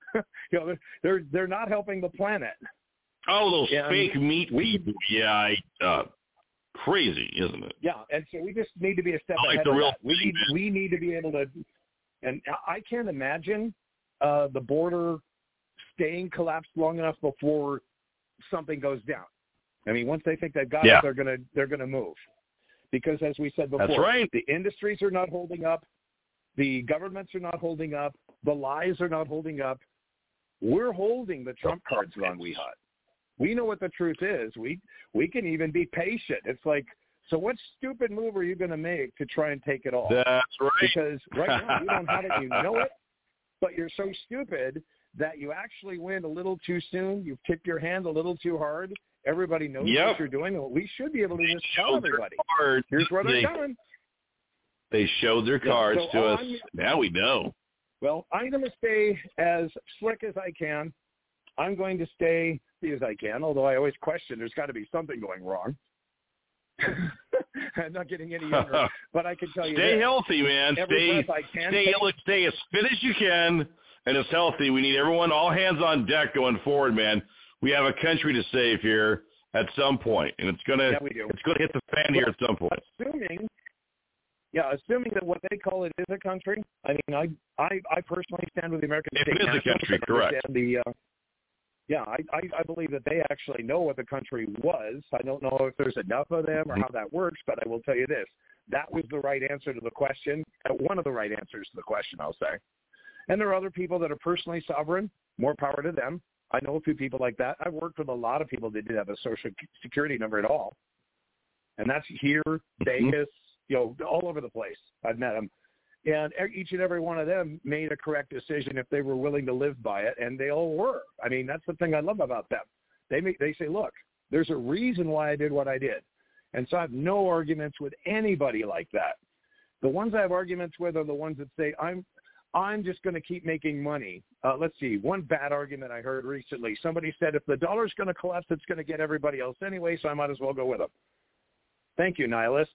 They're not helping the planet. Oh, those fake meat people. Yeah, crazy, isn't it? Yeah, and so we just need to be a step ahead of that. We need to be able to, and I can't imagine the border staying collapsed long enough before something goes down. I mean, once they think they've got it, they're gonna move, because as we said before, the industries are not holding up, the governments are not holding up, the lies are not holding up. We're holding the trump cards, Ron Wehunt. We know what the truth is. We can even be patient. It's like, so what stupid move are you going to make to try and take it all? That's right. Because right now you don't have it, you know it, but you're so stupid that you actually win a little too soon. You've tipped your hand a little too hard. Everybody knows what you're doing. Well, we should be able to just tell everybody. Here's where they're going. They showed their cards to us. Now we know. Well, I'm going to stay as slick as I can. I'm going to stay as I can, although I always question there's got to be something going wrong. I'm not getting any younger, but I can tell you stay healthy, man. Stay as fit as you can and as healthy. We need everyone, all hands on deck going forward, man. We have a country to save here at some point, and it's gonna hit the fan here at some point. Assuming that what they call it is a country. I mean, I personally stand with the American State National. It is a country, correct? I believe that they actually know what the country was. I don't know if there's enough of them or how that works, but I will tell you this. That was the right answer to the question, one of the right answers to the question, I'll say. And there are other people that are personally sovereign. More power to them. I know a few people like that. I've worked with a lot of people that didn't have a social security number at all. And that's here, Vegas, all over the place. I've met them. And each and every one of them made a correct decision if they were willing to live by it, and they all were. I mean, that's the thing I love about them. They say, look, there's a reason why I did what I did. And so I have no arguments with anybody like that. The ones I have arguments with are the ones that say, I'm just going to keep making money. Let's see, one bad argument I heard recently. Somebody said, if the dollar's going to collapse, it's going to get everybody else anyway, so I might as well go with them. Thank you, nihilist.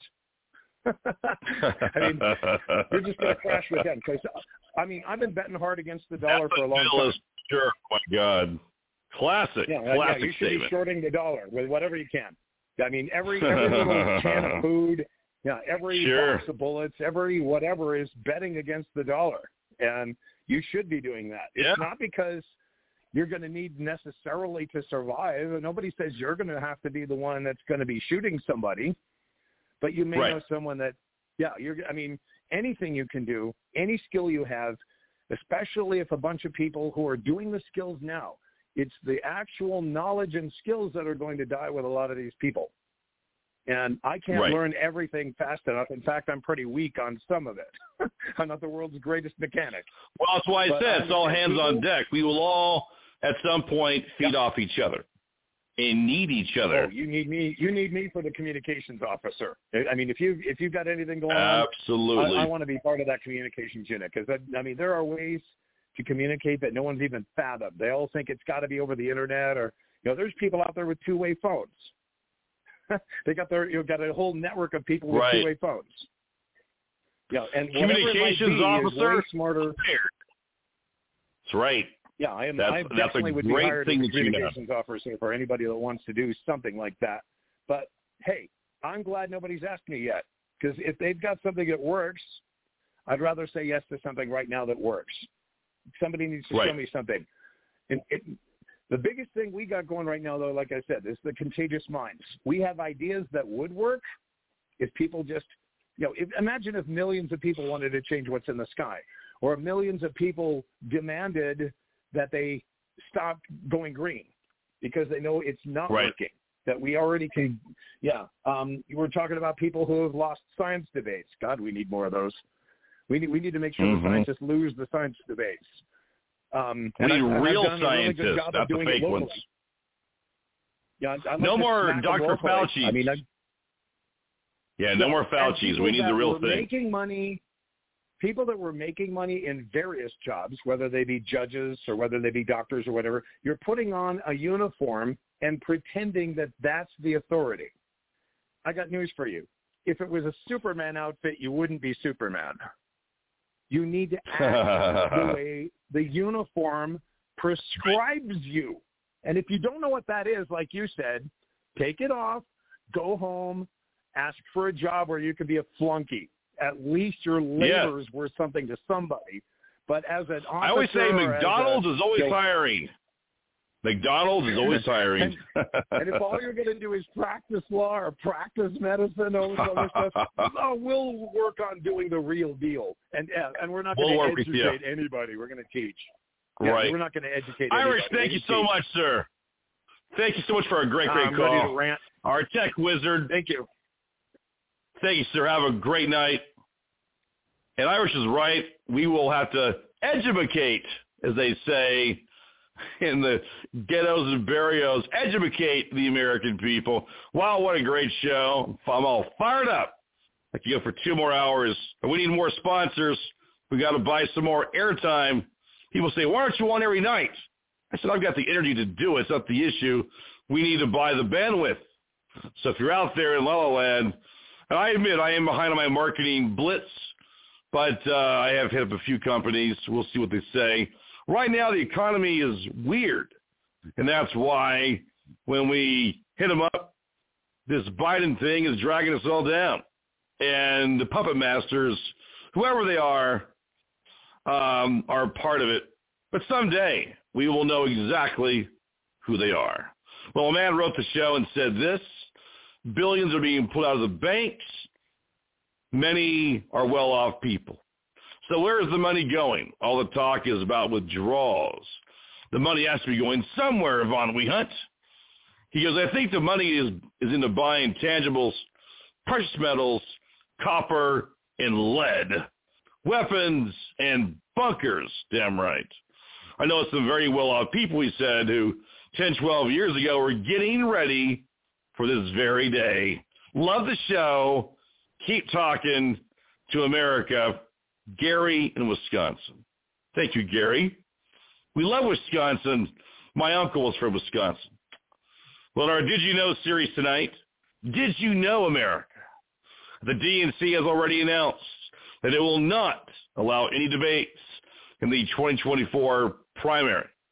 I mean, you're just going to crash with them. Because, I mean, I've been betting hard against the dollar for a long time. Sure, oh my God. Classic You should statement. be shorting the dollar with whatever you can. I mean, every little can of food, every box of bullets, every whatever is betting against the dollar. And you should be doing that. It's not because you're going to need necessarily to survive. Nobody says you're going to have to be the one that's going to be shooting somebody. But you may know someone that, anything you can do, any skill you have, especially if a bunch of people who are doing the skills now, it's the actual knowledge and skills that are going to die with a lot of these people. And I can't learn everything fast enough. In fact, I'm pretty weak on some of it. I'm not the world's greatest mechanic. Well, that's why I said it's all hands on deck. We will all, at some point, feed off each other and need each other. Oh, you need me. You need me for the communications officer. I mean, if you've got anything going on, absolutely, I want to be part of that communications unit because there are ways to communicate that no one's even fathomed. They all think it's got to be over the internet, or there's people out there with two-way phones. They got got a whole network of people with two-way phones. And communications officer is way smarter. That's right. Yeah, I am. That's I definitely would be hired as a that communications officer for anybody that wants to do something like that. But hey, I'm glad nobody's asked me yet, because if they've got something that works, I'd rather say yes to something right now that works. Somebody needs to show me something. And the biggest thing we got going right now, though, like I said, is the contagious minds. We have ideas that would work if people just, imagine if millions of people wanted to change what's in the sky, or millions of people demanded that they stop going green because they know it's not working, that we already can. We're talking about people who have lost science debates. God, we need more of those. We need to make sure the scientists lose the science debates. We need real scientists, not the fake ones. No more Dr. Fauci. No more Fauci's. We need the real thing. Making money, people that were making money in various jobs, whether they be judges or whether they be doctors or whatever, you're putting on a uniform and pretending that that's the authority. I got news for you. If it was a Superman outfit, you wouldn't be Superman. You need to act the way the uniform prescribes you. And if you don't know what that is, like you said, take it off, go home, ask for a job where you could be a flunky. At least your labor is worth something to somebody. But as an officer, I always say McDonald's is always hiring. McDonald's is always hiring. And if all you're going to do is practice law or practice medicine, all this other stuff, we'll work on doing the real deal. And we're not going to educate anybody. We're going to teach. We're not going to educate anybody. Irish, thank you so much, sir. Thank you so much for a great call. Ready to rant. Our tech wizard. Thank you. Thank you, sir. Have a great night. And Irish is right. We will have to educate, as they say in the ghettos and barrios, educate the American people. Wow, what a great show. I'm all fired up. I can go for 2 more hours. We need more sponsors. We got to buy some more airtime. People say, why aren't you on every night? I said, I've got the energy to do it. It's not the issue. We need to buy the bandwidth. So if you're out there in La La Land, and I admit I am behind on my marketing blitz, but I have hit up a few companies. We'll see what they say. Right now, the economy is weird, and that's why when we hit them up, this Biden thing is dragging us all down. And the puppet masters, whoever they are part of it. But someday, we will know exactly who they are. Well, a man wrote the show and said this: billions are being pulled out of the banks. Many are well-off people. So where is the money going? All the talk is about withdrawals. The money has to be going somewhere, Von Wehunt. He goes, I think the money is into buying tangibles, precious metals, copper, and lead, weapons, and bunkers. Damn right. I know some very well-off people, he said, who 10, 12 years ago were getting ready for this very day. Love the show. Keep talking to America. Gary in Wisconsin. Thank you, Gary. We love Wisconsin. My uncle was from Wisconsin. Well, in our Did You Know series tonight, did you know, America? The DNC has already announced that it will not allow any debates in the 2024 primary.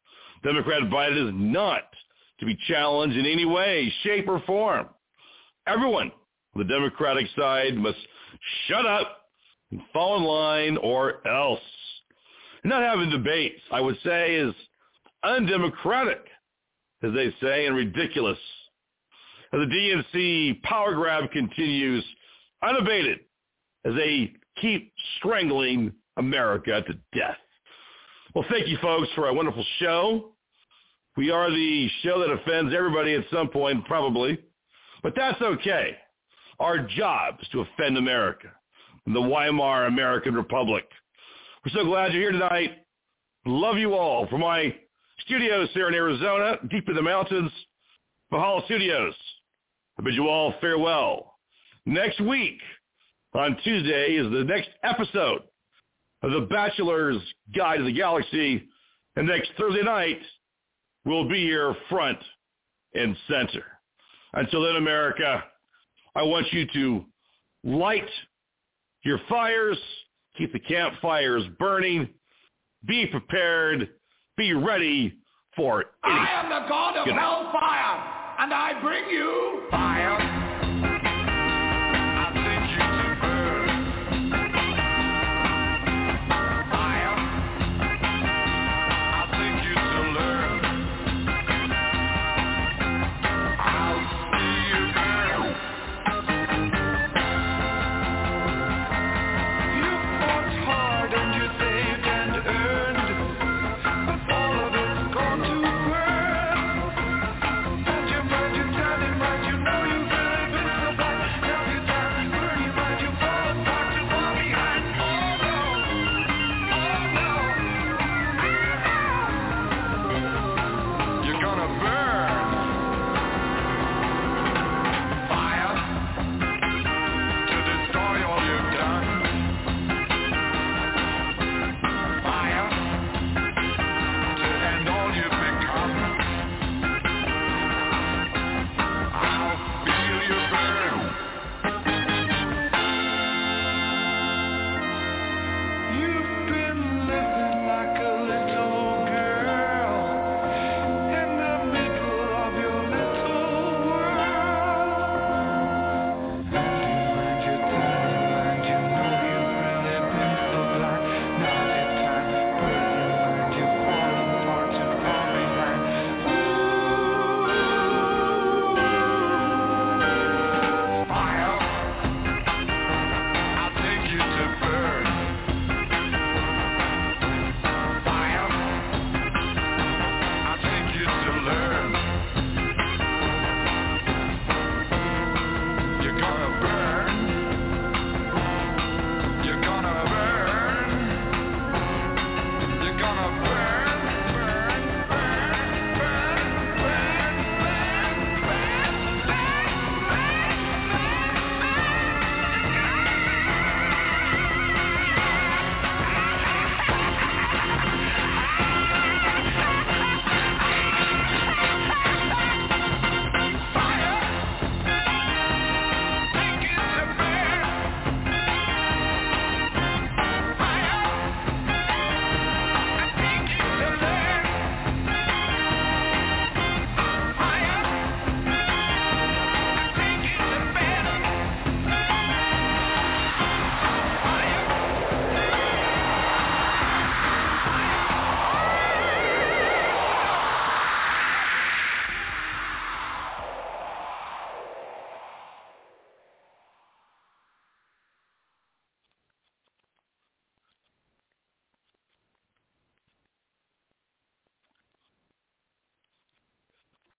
Democrat Biden is not to be challenged in any way, shape, or form. Everyone on the Democratic side must shut up and fall in line or else. Not having debates, I would say, is undemocratic, as they say, and ridiculous. As the DNC power grab continues unabated as they keep strangling America to death. Well, thank you, folks, for a wonderful show. We are the show that offends everybody at some point, probably. But that's okay. Our job is to offend America and the Weimar American Republic. We're so glad you're here tonight. Love you all. From my studios here in Arizona, deep in the mountains, Valhalla Studios, I bid you all farewell. Next week, on Tuesday, is the next episode of The Bachelor's Guide to the Galaxy. And next Thursday night, we'll be here front and center. Until then, America, I want you to light your fires, keep the campfires burning, be prepared, be ready for anything. I am the god of hellfire, and I bring you fire.